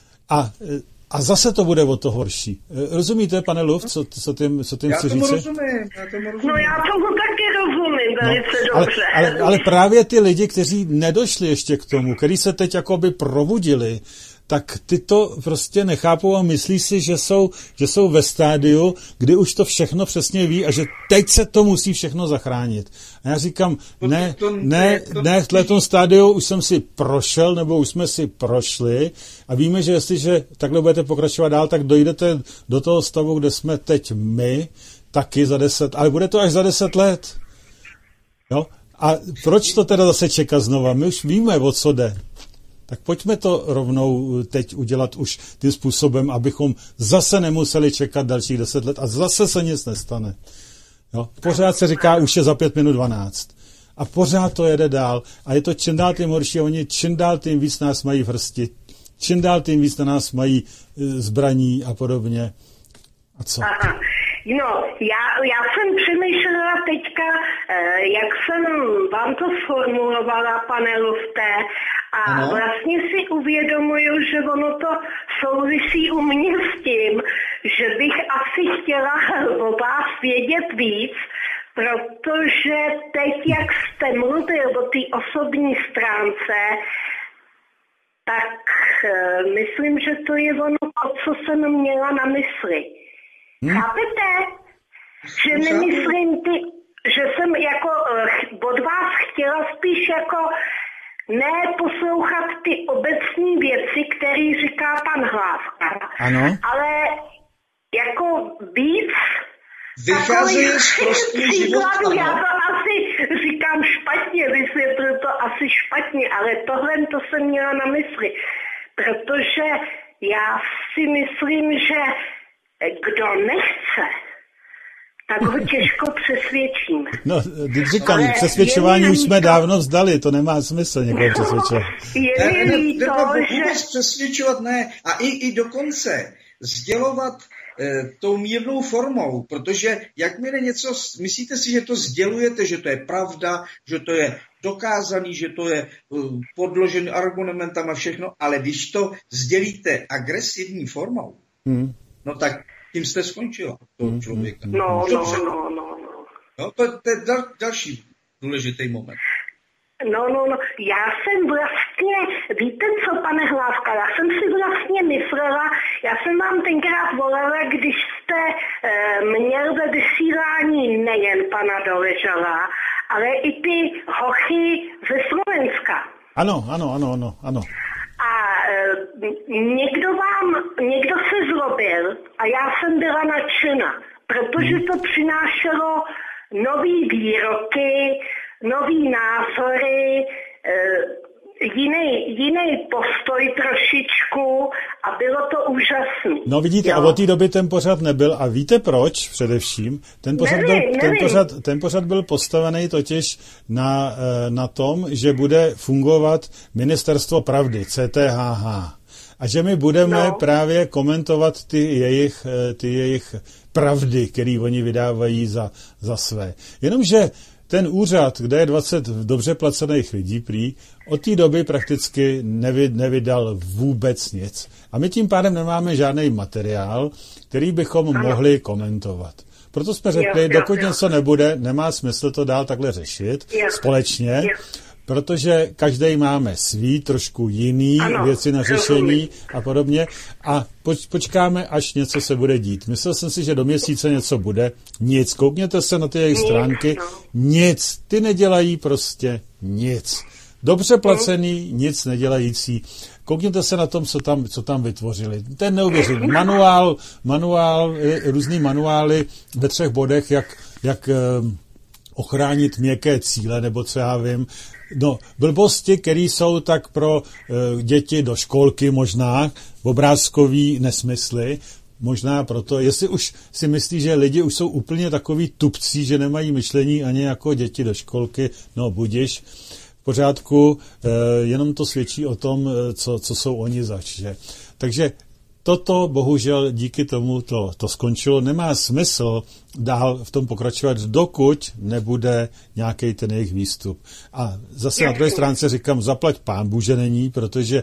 a, a zase to bude o to horší. Rozumíte, pane Luft, co, co tím, co tím chci říct? Rozumím, já tomu rozumím. No já tomu taky rozumím velice no, dobře. Ale, ale, ale právě ty lidi, kteří nedošli ještě k tomu, kteří se teď jakoby probudili, tak ty to prostě nechápou a myslí si, že jsou, že jsou ve stádiu, kdy už to všechno přesně ví a že teď se to musí všechno zachránit. A já říkám, ne, ne, ne, v tomto stádiu už jsem si prošel, nebo už jsme si prošli a víme, že jestliže takhle budete pokračovat dál, tak dojdete do toho stavu, kde jsme teď my, taky za deset, ale bude to až za deset let. Jo? A proč to teda zase čekat znova? My už víme, o co jde. Tak pojďme to rovnou teď udělat už tím způsobem, abychom zase nemuseli čekat dalších deset let a zase se nic nestane. Jo? Pořád se říká, už je za pět minut dvanáct. A pořád to jede dál. A je to čím dál tím horší. Oni čím dál tím víc nás mají v hrsti. Čím dál tím víc na nás mají zbraní a podobně. A co? Aha. No, já, já jsem přemýšlela teďka, jak jsem vám to sformulovala, pane Lufte, a ano. Vlastně si uvědomuju, že ono to souvisí u mě s tím, že bych asi chtěla o vás vědět víc, protože teď, jak jste mluvil o té osobní stránce, tak myslím, že to je ono, co jsem měla na mysli. Hmm? Chápete? Že nemyslím ty, že jsem jako od vás chtěla spíš jako ne poslouchat ty obecní věci, které říká pan Hlávka, ano. Ale jako víc vychází z prostého života. Já to asi říkám špatně, vysvětluji to asi špatně, ale tohle to jsem měla na mysli, protože já si myslím, že kdo nechce, tak ho těžko přesvědčíme. No, když říkám, ale přesvědčování už jsme to dávno vzdali, to nemá smysl někoho přesvědčovat. Je mi líto, že přesvědčovat ne, a i, i dokonce sdělovat e, tou mírnou formou, protože jakmile něco, myslíte si, že to sdělujete, že to je pravda, že to je dokázaný, že to je uh, podložený argumentama všechno, ale když to sdělíte agresivní formou, hmm. no tak tím jste skončila toho člověka. No, no, no, no, no. no to, to je dal, další důležitý moment. No, no, no, já jsem vlastně, víte co, pane Hlávka, já jsem si vlastně myslela, já jsem vám tenkrát volala, když jste e, měl ve vysílání nejen pana Doležala, ale i ty hochy ze Slovenska. Ano, ano, ano, ano, ano. A e, někdo vám, někdo se zlobil a já jsem byla nadšena, protože to přinášelo nový výroky, nový názory, e, jiný, jiný postoj trošičku a bylo to úžasné. No vidíte, jo. A od té doby ten pořad nebyl. A víte proč především? Ten pořad, nevím, byl, ten pořad, ten pořad byl postavený totiž na, na tom, že bude fungovat Ministerstvo pravdy, C T H H. A že my budeme no. právě komentovat ty jejich, ty jejich pravdy, které oni vydávají za, za své. Jenomže ten úřad, kde je dvacet dobře placených lidí prý, od té doby prakticky nevy, nevydal vůbec nic. A my tím pádem nemáme žádný materiál, který bychom ano. mohli komentovat. Proto jsme řekli, jo, dokud jo, něco jo. nebude, nemá smysl to dál takhle řešit jo. společně, jo. protože každý máme svý, trošku jiný ano, věci na řešení a podobně. A poč, počkáme, až něco se bude dít. Myslel jsem si, že do měsíce něco bude. Nic. Koukněte se na ty jejich stránky. Nic. Ty nedělají prostě nic. Dobře placený, nic nedělající. Koukněte se na tom, co tam, co tam vytvořili. Ten neuvěřitelný. Manuál, manuál, různý manuály ve třech bodech, jak, jak ochránit měkké cíle, nebo co já vím. No, blbosti, které jsou tak pro uh, děti do školky možná, obrázkový nesmysly, možná proto, jestli už si myslí, že lidi už jsou úplně takový tupcí, že nemají myšlení ani jako děti do školky, no budiš, v pořádku, uh, jenom to svědčí o tom, co, co jsou oni zač. Že? Takže toto bohužel díky tomu to, to skončilo. Nemá smysl dál v tom pokračovat, dokud nebude nějaký ten jejich výstup. A zase na druhé stránce říkám, zaplať pán Bůh, že není, protože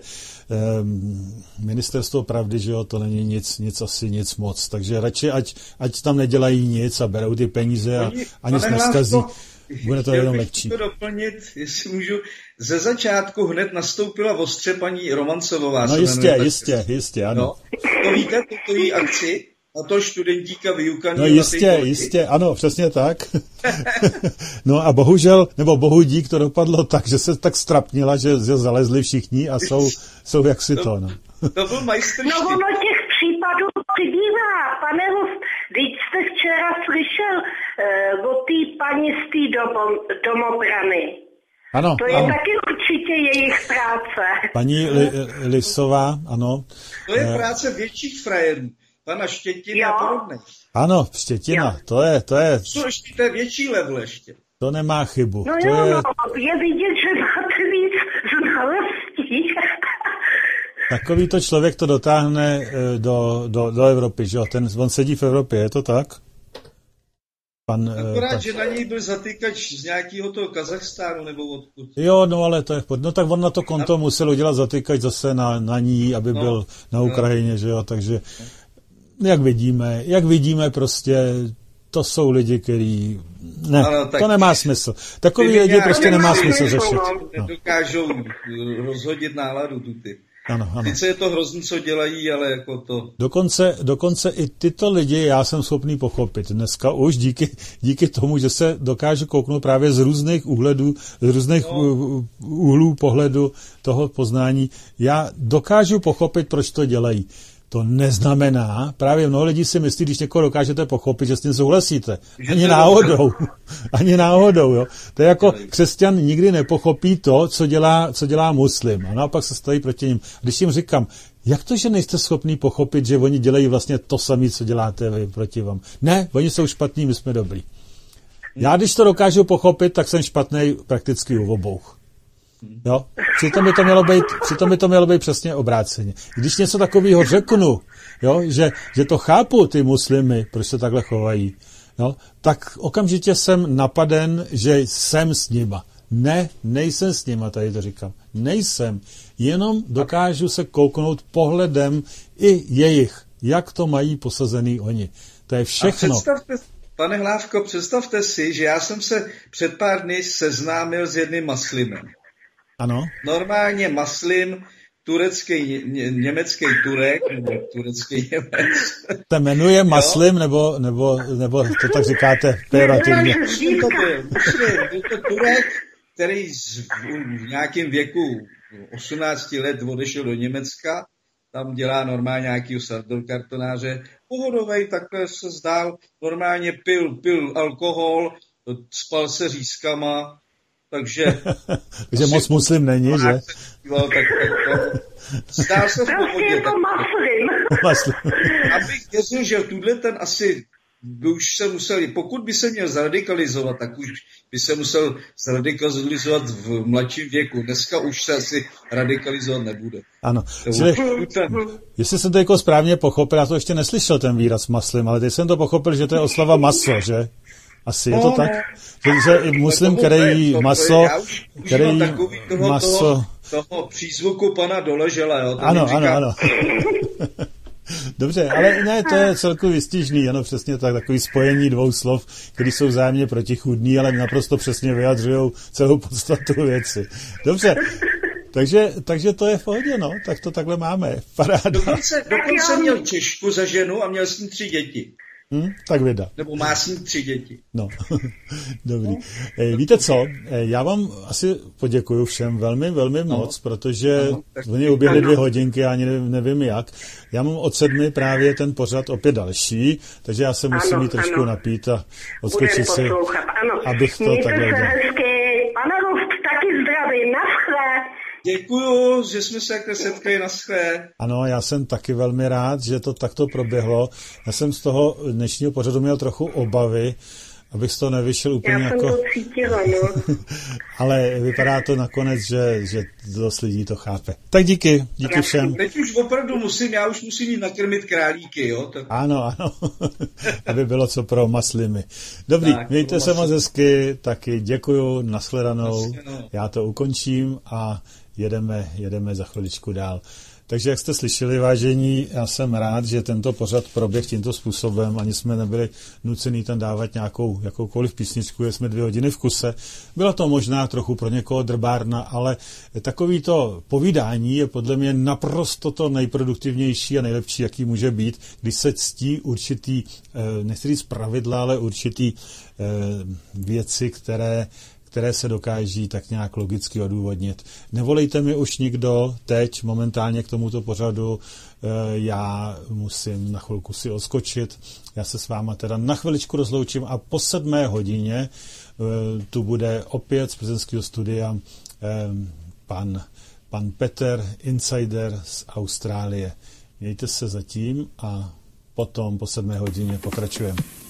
um, Ministerstvo pravdy, že jo, to není nic, nic asi nic moc. Takže radši, ať, ať tam nedělají nic a berou ty peníze a, a nic neskazí. Bude to jenom lepší. Chtěl bych to doplnit, jestli můžu. Ze začátku hned nastoupila v ostře paní Romancovová. No jistě, jmenuje, jistě, tak... jistě, ano. No, to víte, tuto jí akci, a to studentíka vyukaný. No jistě, jistě, ano, přesně tak. No a bohužel, nebo bohu dík, to dopadlo tak, že se tak strapnila, že zalezli všichni a jsou, jsou jak si to, to no. To byl majstrštyk. No ono těch případů přibývá, pane host, když jste včera slyšel uh, o té paní z té domobrany. Ano, to je ano. taky určitě jejich práce. Paní Li, Lisová, ano. To je práce větších frajerů. Pana Štětina a podobně. Ano, Štětina, jo. to je, to je. To ještě to je větší level ještě. To nemá chybu. No to jo, je... no, je vidět, že máte víc znalostí. Takový to člověk to dotáhne do, do, do Evropy, že jo? Ten, on sedí v Evropě, je to tak? Pan, Akorát, pan... že na něj byl zatýkač z nějakého toho Kazachstánu nebo odkud. Jo, no ale to je pod... No tak on na to konto no. musel udělat zatýkač zase na, na ní, aby no. byl na Ukrajině, no. že jo? Takže jak vidíme, jak vidíme prostě, to jsou lidi, kteří... Ne, ano, to nemá smysl. Takový lidi prostě nemá smysl řešit. Nedokážou rozhodit náladu tuty. Ano, ano. Sice je to hrozný, co dělají, ale jako to... Dokonce, dokonce i tyto lidi já jsem schopný pochopit. Dneska už díky, díky tomu, že se dokážu kouknout právě z různých úhledů, z různých no. úhlů pohledu toho poznání, já dokážu pochopit, proč to dělají. To neznamená, právě mnoho lidí si myslí, když někoho dokážete pochopit, že s tím souhlasíte. Ani náhodou. Ani náhodou, jo. To je jako křesťan nikdy nepochopí to, co dělá, co dělá muslim. A naopak se stojí proti ním. Když jim říkám, jak to, že nejste schopní pochopit, že oni dělají vlastně to samé, co děláte vy proti vám. Ne, oni jsou špatní, my jsme dobrý. Já, když to dokážu pochopit, tak jsem špatný prakticky u obou. Jo? Přitom by to mělo být, přitom by to mělo být přesně obráceně. Když něco takového řeknu, jo, že, že to chápu ty muslimy, proč se takhle chovají, jo, tak okamžitě jsem napaden, že jsem s nima. Ne, nejsem s nima, tady to říkám. Nejsem. Jenom dokážu se kouknout pohledem i jejich, jak to mají posazený oni. To je všechno. A představte, pane Hlávko, představte si, že já jsem se před pár dny seznámil s jedným maslimem. Ano. Normálně maslim, turecký, ně, německý Turek, nebo turecký Němec. To jmenuje maslim, nebo, nebo, nebo to tak říkáte pejorativně? Muslim to byl, muslim, byl to Turek, který v nějakém věku osmnáct let odešel do Německa, tam dělá normálně nějakýho sardorkartonáře, pohodovej, takhle se zdál, normálně pil, pil alkohol, spal se řízkama, takže... Takže moc muslim není, že? Tak, tak to, zdál se v pohodě. Je to maslim. Abych věřil, že tuhle ten asi by už se musel, pokud by se měl zradikalizovat, tak už by se musel zradikalizovat v mladším věku. Dneska už se asi radikalizovat nebude. Ano. Čili, jestli jsem to jako správně pochopil, já to ještě neslyšel ten výraz maslim, ale teď jsem to pochopil, že to je oslava maso, že? Asi je to tak? Že, že i muslim, který jí maso, který jí maso... Toho, toho přízvuku pana Doležela, jo? Ano, ano, ano. Dobře, ale ne, to je celku vystižný, ano, přesně tak, takový spojení dvou slov, které jsou vzájemně protichůdný, ale naprosto přesně vyjadřují celou podstatu věci. Dobře, takže, takže to je v pohodě, no, tak to takhle máme, paráda. Dokonce, dokonce měl Češku za ženu a měl s ní tři děti. Hmm, tak vida. Nebo má s ní tři děti. No, dobrý. E, víte co, e, já vám asi poděkuju všem velmi, velmi no. moc, protože no, oni uběhly dvě hodinky a ani nevím, nevím jak. Já mám od sedmi právě ten pořad opět další, takže já se musím jít trošku ano. napít a odskočit si, abych to Mějte takhle udělal. Pana Rust, taky zdraví, naschle. Děkuju, že jsme se takhle setkali, naschle. Ano, já jsem taky velmi rád, že to takto proběhlo. Já jsem z toho dnešního pořadu měl trochu obavy, abych z toho nevyšel úplně já jako... Já jsem to cítila, no. Ale vypadá to nakonec, že, že dost lidí to chápe. Tak díky, díky všem. Teď už opravdu musím, já už musím jít nakrmit králíky, jo? Tak... Ano, ano, aby bylo co pro maslimy. Dobrý, tak, mějte se moc hezky, taky děkuju, nashledanou. Já to ukončím a jedeme, jedeme za chviličku dál. Takže jak jste slyšeli, vážení, já jsem rád, že tento pořad proběh tímto způsobem, ani jsme nebyli nucený tam dávat nějakou jakoukoliv písničku, jsme dvě hodiny v kuse. Byla to možná trochu pro někoho drbárna, ale takovýto povídání je podle mě naprosto to nejproduktivnější a nejlepší, jaký může být, když se ctí určitý, nechci říct pravidla, ale určitý věci, které které se dokáží tak nějak logicky odůvodnit. Nevolejte mi už nikdo teď, momentálně k tomuto pořadu, já musím na chvilku si odskočit, já se s váma teda na chviličku rozloučím a po sedmé hodině tu bude opět z plzeňského studia pan, pan Petr, insider z Austrálie. Mějte se zatím a potom po sedmé hodině pokračujeme.